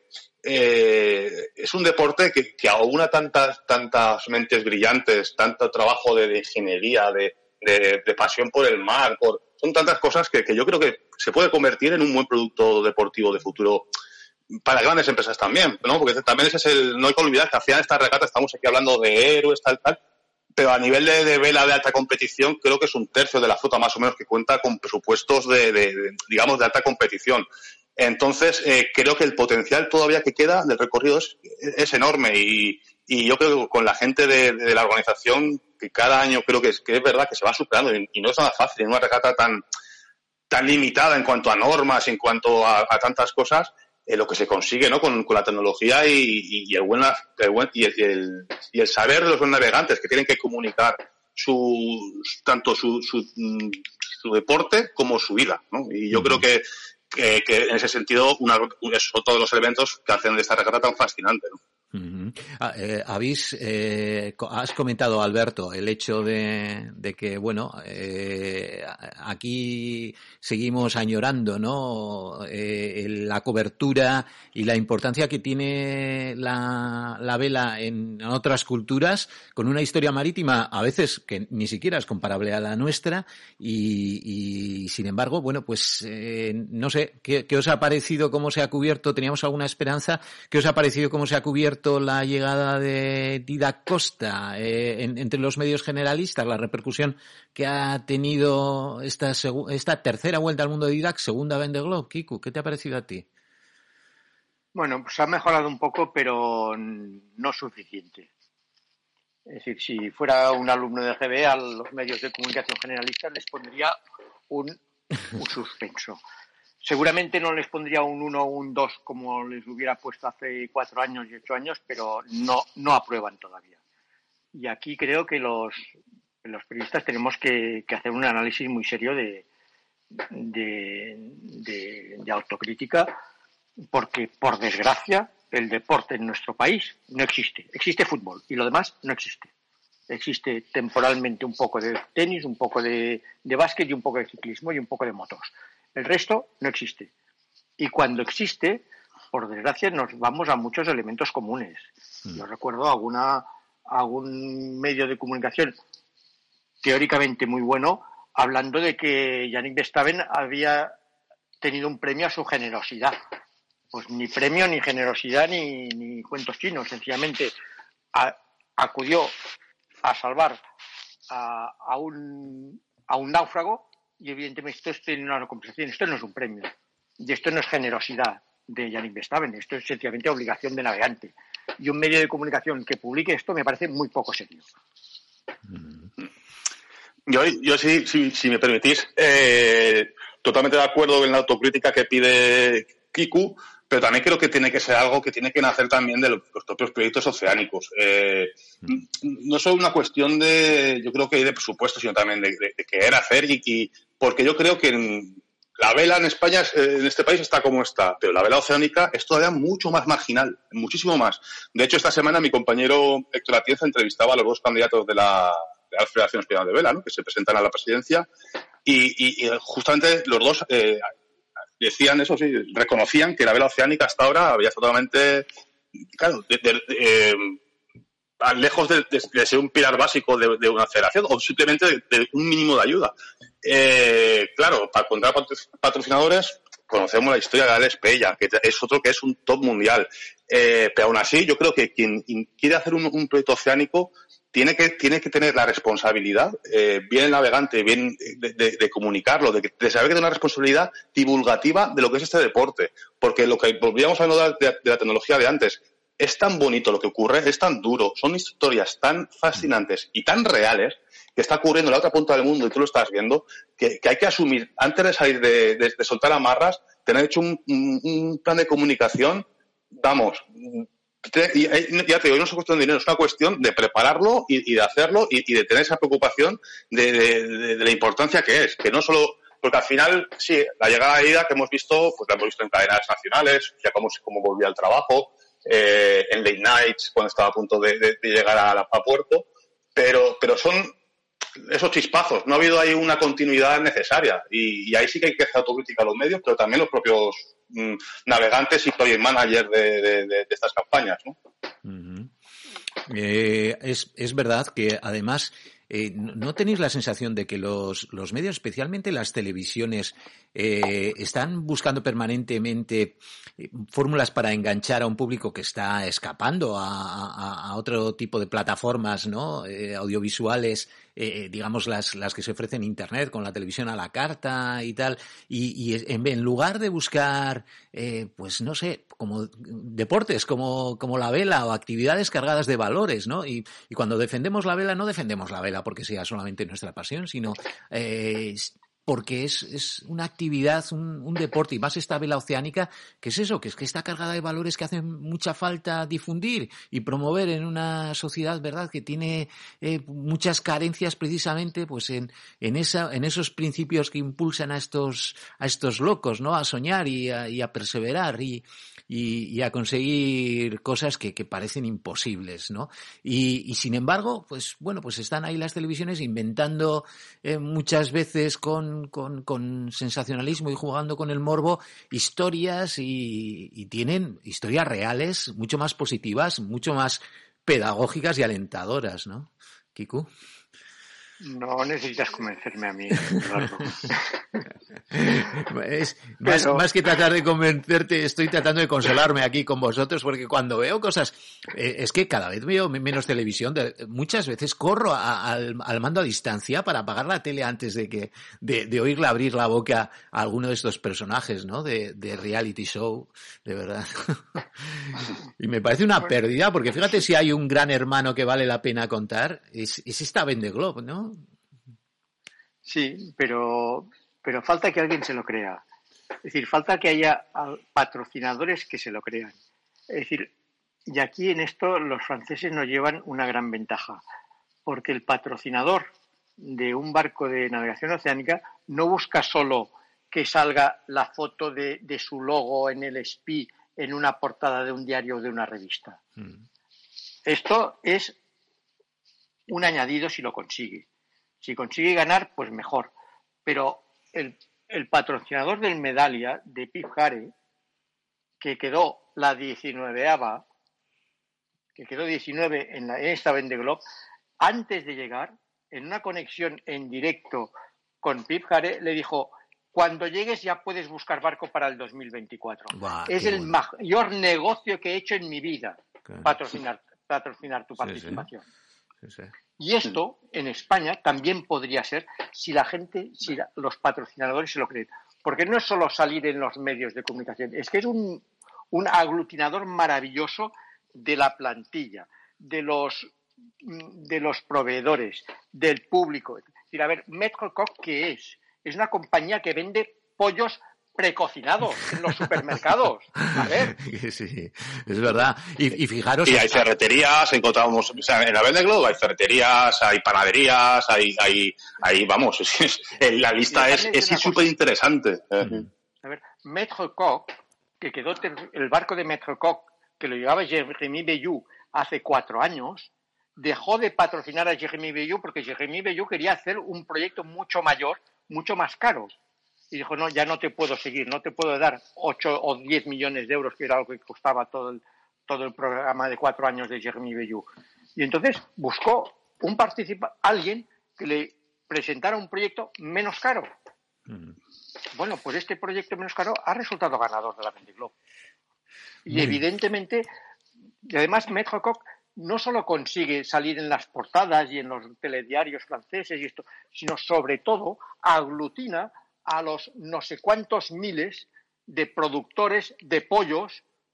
eh, es un deporte que, que aúna tantas, tantas mentes brillantes, tanto trabajo de, de ingeniería, de, de, de pasión por el mar, por, son tantas cosas que, que yo creo que se puede convertir en un buen producto deportivo de futuro para grandes empresas también, ¿no? Porque también ese es el, no hay que olvidar que al final de esta regata estamos aquí hablando de héroes, tal, tal, pero a nivel de, de vela de alta competición creo que es un tercio de la flota más o menos que cuenta con presupuestos de, de, de digamos, de alta competición. Entonces, eh, creo que el potencial todavía que queda del recorrido es, es enorme y, y yo creo que con la gente de, de la organización, que cada año creo que es, que es verdad que se va superando y, y no es nada fácil en una regata tan, tan limitada en cuanto a normas, en cuanto a, a tantas cosas, eh, lo que se consigue, ¿no? Con, con la tecnología y, y, y, el buen, el buen, y, el, y, el, y el saber de los navegantes que tienen que comunicar su, tanto su, su, su deporte como su vida, ¿no? Y yo mm. creo que Que, que en ese sentido una, es otro de los elementos que hacen de esta regata tan fascinante, ¿no? Uh-huh. Ah, eh, habéis, eh, has comentado, Alberto, el hecho de, de que, bueno, eh, aquí seguimos añorando, ¿no? Eh, la cobertura y la importancia que tiene la, la vela en otras culturas, con una historia marítima a veces que ni siquiera es comparable a la nuestra y, y sin embargo, bueno, pues eh, no sé, ¿qué, ¿qué os ha parecido cómo se ha cubierto? ¿Teníamos alguna esperanza? ¿Qué os ha parecido cómo se ha cubierto la llegada de Didac Costa eh, en, entre los medios generalistas, la repercusión que ha tenido esta, segu- esta tercera vuelta al mundo de Didac, segunda Vendée Globe? Kiku, ¿qué te ha parecido a ti? Bueno, pues ha mejorado un poco, pero no suficiente. Es decir, si fuera un alumno de G B, a los medios de comunicación generalistas les pondría un, un suspenso. Seguramente no les pondría un uno o un dos como les hubiera puesto hace cuatro años y ocho años, pero no, no aprueban todavía. Y aquí creo que los, los periodistas tenemos que, que hacer un análisis muy serio de, de, de, de autocrítica, porque, por desgracia, el deporte en nuestro país no existe. Existe fútbol y lo demás no existe. Existe temporalmente un poco de tenis, un poco de, de básquet y un poco de ciclismo y un poco de motos. El resto no existe. Y cuando existe, por desgracia, nos vamos a muchos elementos comunes. Mm. Yo recuerdo alguna, algún medio de comunicación teóricamente muy bueno hablando de que Yannick Verstappen había tenido un premio a su generosidad. Pues ni premio, ni generosidad, ni, ni cuentos chinos. Sencillamente a, acudió a salvar a, a, un, a un náufrago. Y evidentemente esto es una compensación, esto no es un premio. Y esto no es generosidad de Yannick Verstappen, esto es sencillamente obligación de navegante. Y un medio de comunicación que publique esto me parece muy poco serio. Yo, yo sí, si, si me permitís, eh, totalmente de acuerdo en la autocrítica que pide Kiku, pero también creo que tiene que ser algo que tiene que nacer también de los, los propios proyectos oceánicos. Eh, no solo una cuestión de, yo creo que de presupuesto, sino también de, de, de querer hacer y, y porque yo creo que en, la vela en España, en este país está como está, pero la vela oceánica es todavía mucho más marginal, muchísimo más. De hecho, esta semana mi compañero Héctor Atienza entrevistaba a los dos candidatos de la, de la Federación Española de Vela, ¿no? Que se presentan a la presidencia y, y, y justamente los dos eh, decían eso, sí, reconocían que la vela oceánica hasta ahora había totalmente, claro, de, de, de, eh, lejos de, de, de ser un pilar básico de, de una federación o simplemente de, de un mínimo de ayuda. Eh, claro, para encontrar patrocinadores conocemos la historia de Alex Pella, que es otro que es un top mundial. Eh, pero aún así, yo creo que quien quiere hacer un, un proyecto oceánico tiene que tiene que tener la responsabilidad, eh, bien el navegante, bien de, de, de comunicarlo, de, de saber que tiene una responsabilidad divulgativa de lo que es este deporte. Porque lo que volvíamos a hablar de, de la tecnología de antes, es tan bonito lo que ocurre, es tan duro, son historias tan fascinantes y tan reales que está ocurriendo en la otra punta del mundo y tú lo estás viendo, que, que hay que asumir, antes de salir de, de, de soltar amarras, tener hecho un, un, un plan de comunicación, vamos, te, y, y, ya te digo, no es una cuestión de dinero, es una cuestión de prepararlo y, y de hacerlo y, y de tener esa preocupación de, de, de, de la importancia que es, que no solo... Porque al final, sí, la llegada de Ida que hemos visto, pues la hemos visto en cadenas nacionales, ya cómo, cómo volvía al trabajo, eh, en late nights, cuando estaba a punto de, de, de llegar a, a Puerto, pero, pero son esos chispazos, no ha habido ahí una continuidad necesaria, y, y ahí sí que hay que hacer autocrítica a los medios, pero también los propios mm, navegantes y project managers de, de, de, de estas campañas, ¿no? Uh-huh. Eh, es, es verdad que además eh, ¿no tenéis la sensación de que los, los medios, especialmente las televisiones, eh, están buscando permanentemente fórmulas para enganchar a un público que está escapando a, a, a otro tipo de plataformas, ¿no? Eh, audiovisuales, eh, digamos las, las que se ofrecen en Internet, con la televisión a la carta y tal, y, y en, en lugar de buscar, eh, pues no sé, como deportes, como, como la vela o actividades cargadas de valores, ¿no? Y, y cuando defendemos la vela, no defendemos la vela porque sea solamente nuestra pasión, sino eh, porque es, es una actividad, un, un deporte, y más esta vela oceánica, que es eso, que es que está cargada de valores que hacen mucha falta difundir y promover en una sociedad, ¿verdad?, que tiene eh, muchas carencias precisamente pues en, en esa, en esos principios que impulsan a estos, a estos locos, ¿no?, a soñar y a, y a perseverar y, y, y a conseguir cosas que, que parecen imposibles, ¿no? Y, y sin embargo, pues bueno, pues están ahí las televisiones inventando eh, muchas veces con Con, con sensacionalismo y jugando con el morbo historias y, y tienen historias reales mucho más positivas, mucho más pedagógicas y alentadoras, ¿no? Kiku. No necesitas convencerme a mí, Eduardo. Es, más, Pero... más que tratar de convencerte, estoy tratando de consolarme aquí con vosotros, porque cuando veo cosas, eh, es que cada vez veo menos televisión, de, muchas veces corro a, al, al mando a distancia para apagar la tele antes de que de, de oírle abrir la boca a alguno de estos personajes, ¿no?, de, de reality show, de verdad. Y me parece una pérdida, porque fíjate, si hay un gran hermano que vale la pena contar, es, es esta Vendeglob, ¿no? Sí, pero, pero falta que alguien se lo crea. Es decir, falta que haya patrocinadores que se lo crean. Es decir, y aquí en esto los franceses nos llevan una gran ventaja, porque el patrocinador de un barco de navegación oceánica no busca solo que salga la foto de, de su logo en el S P I en una portada de un diario o de una revista. Mm. Esto es un añadido si lo consigue. Si consigue ganar, pues mejor. Pero el, el patrocinador del Medalla, de Pif Hare, que quedó la diecinueveava, que quedó diecinueve en, la, en esta Vendeglob, antes de llegar, en una conexión en directo con Pif Hare, le dijo: cuando llegues ya puedes buscar barco para el dos mil veinticuatro. Bah, es el bueno. mayor negocio que he hecho en mi vida, okay. patrocinar, patrocinar tu participación. Sí, sí. Sí, sí. Y esto, en España, también podría ser si la gente, si la, los patrocinadores se lo creen. Porque no es solo salir en los medios de comunicación, es que es un, un aglutinador maravilloso de la plantilla, de los, de los proveedores, del público. Es decir, a ver, Maître Coq, ¿qué es? Es una compañía que vende pollos precocinados en los supermercados. A ver. Sí, es verdad. Y, y fijaros... Y hay ferreterías, encontramos... O sea, en la Vendeglob hay ferreterías, hay panaderías, hay... hay, hay vamos, es, es, la lista es es súper interesante. Uh-huh. A ver, Maître Coq, que quedó... El barco de Maître Coq, que lo llevaba Jérémy Belloux hace cuatro años, dejó de patrocinar a Jérémy Belloux porque Jérémy Belloux quería hacer un proyecto mucho mayor, mucho más caro. Y dijo, no, ya no te puedo seguir, no te puedo dar ocho o diez millones de euros, que era lo que costaba todo el, todo el programa de cuatro años de Jérémy Belloux. Y entonces buscó un participa alguien que le presentara un proyecto menos caro. Mm. Bueno, pues este proyecto menos caro ha resultado ganador de la Vendeglob. Y mm. evidentemente, y además Maître Coq no solo consigue salir en las portadas y en los telediarios franceses y esto, sino sobre todo aglutina a los no sé cuántos miles de productores de pollos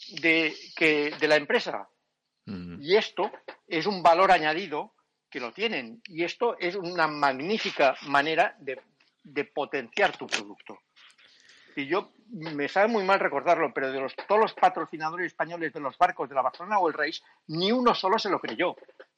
de, que, de la empresa. Mm. Y esto es un valor añadido que lo tienen. Y esto es una magnífica manera de, de potenciar tu producto. Y yo, me sabe muy mal recordarlo, pero de los, todos los patrocinadores españoles de los barcos de la Barcelona World Race, ni uno solo se lo creyó.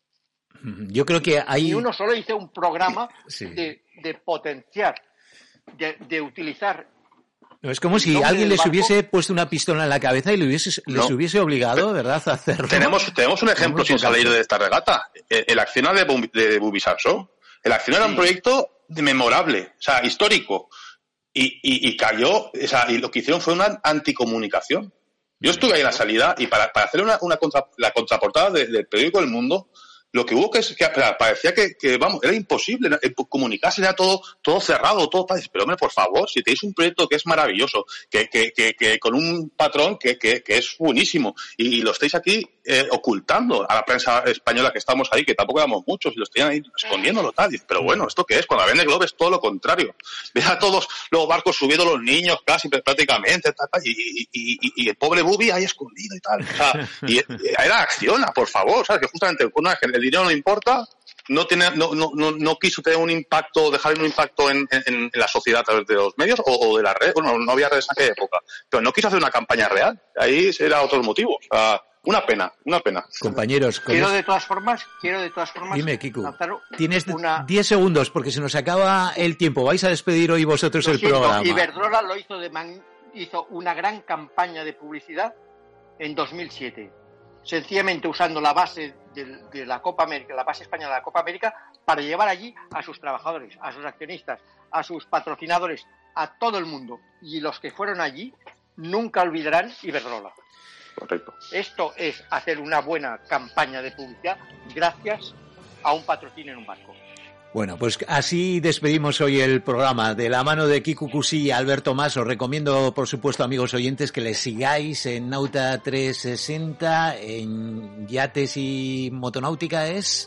Yo creo que hay... Ni uno solo hizo un programa sí. de, de potenciar, de, de utilizar... No, es como si alguien les hubiese puesto una pistola en la cabeza y les hubiese, no. les hubiese obligado, ¿verdad?, a hacerlo. Tenemos, tenemos un ejemplo sin salir de esta regata. El, el accionar de, de Bubisansó. El accionar sí. era un proyecto memorable, o sea, histórico. Y, y, y cayó, o sea, y lo que hicieron fue una anticomunicación. Yo estuve ahí en la salida y para, para hacer una, una contra, la contraportada de, del periódico El Mundo, lo que hubo que, que parecía que, que, vamos, era imposible comunicarse, era todo, todo cerrado, todo, pero hombre, por favor, si tenéis un proyecto que es maravilloso, que, que, que, que con un patrón que, que, que es buenísimo, y, y lo estáis aquí eh, ocultando a la prensa española que estamos ahí, que tampoco éramos muchos, y lo estáis ahí escondiéndolo tal, y, pero bueno, ¿esto qué es? Cuando la Vendée Globe es todo lo contrario. Ve a todos los barcos subiendo los niños casi prácticamente, tal, tal, y, y, y, y el pobre Bubi ahí escondido y tal, o sea, y, y era acciona, por favor, ¿sabes? Que justamente una el dinero no importa, no tiene, no, no, no, no quiso tener un impacto, dejar un impacto en, en, en la sociedad a través de los medios o, o de las redes. Bueno, no había redes en aquella época, pero no quiso hacer una campaña real. Ahí era otro motivo. O sea, una pena, una pena. Compañeros, quiero de todas formas, quiero de todas formas. Dime, Kiku. Tienes una... diez segundos porque se nos acaba el tiempo. Vais a despedir hoy vosotros lo el siento, programa. Iberdrola lo hizo de man... hizo una gran campaña de publicidad en dos mil siete. Sencillamente usando la base de, de la Copa América, la base española de la Copa América, para llevar allí a sus trabajadores, a sus accionistas, a sus patrocinadores, a todo el mundo. Y los que fueron allí nunca olvidarán Iberdrola. Correcto. Esto es hacer una buena campaña de publicidad gracias a un patrocinio en un barco. Bueno, pues así despedimos hoy el programa. De la mano de Kiku Kusi y Alberto Mas, os recomiendo, por supuesto, amigos oyentes, que les sigáis en Nauta trescientos sesenta, en Yates y Motonáutica es...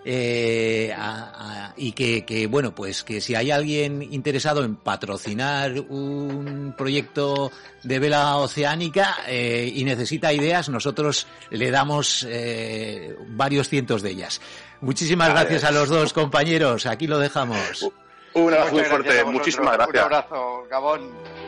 Eh, a, a, y que, que, bueno, pues que si hay alguien interesado en patrocinar un proyecto de vela oceánica eh, y necesita ideas, nosotros le damos eh, varios cientos de ellas. Muchísimas gracias a los dos compañeros, aquí lo dejamos. Un abrazo muy fuerte, muchísimas gracias. Un abrazo, Gabón.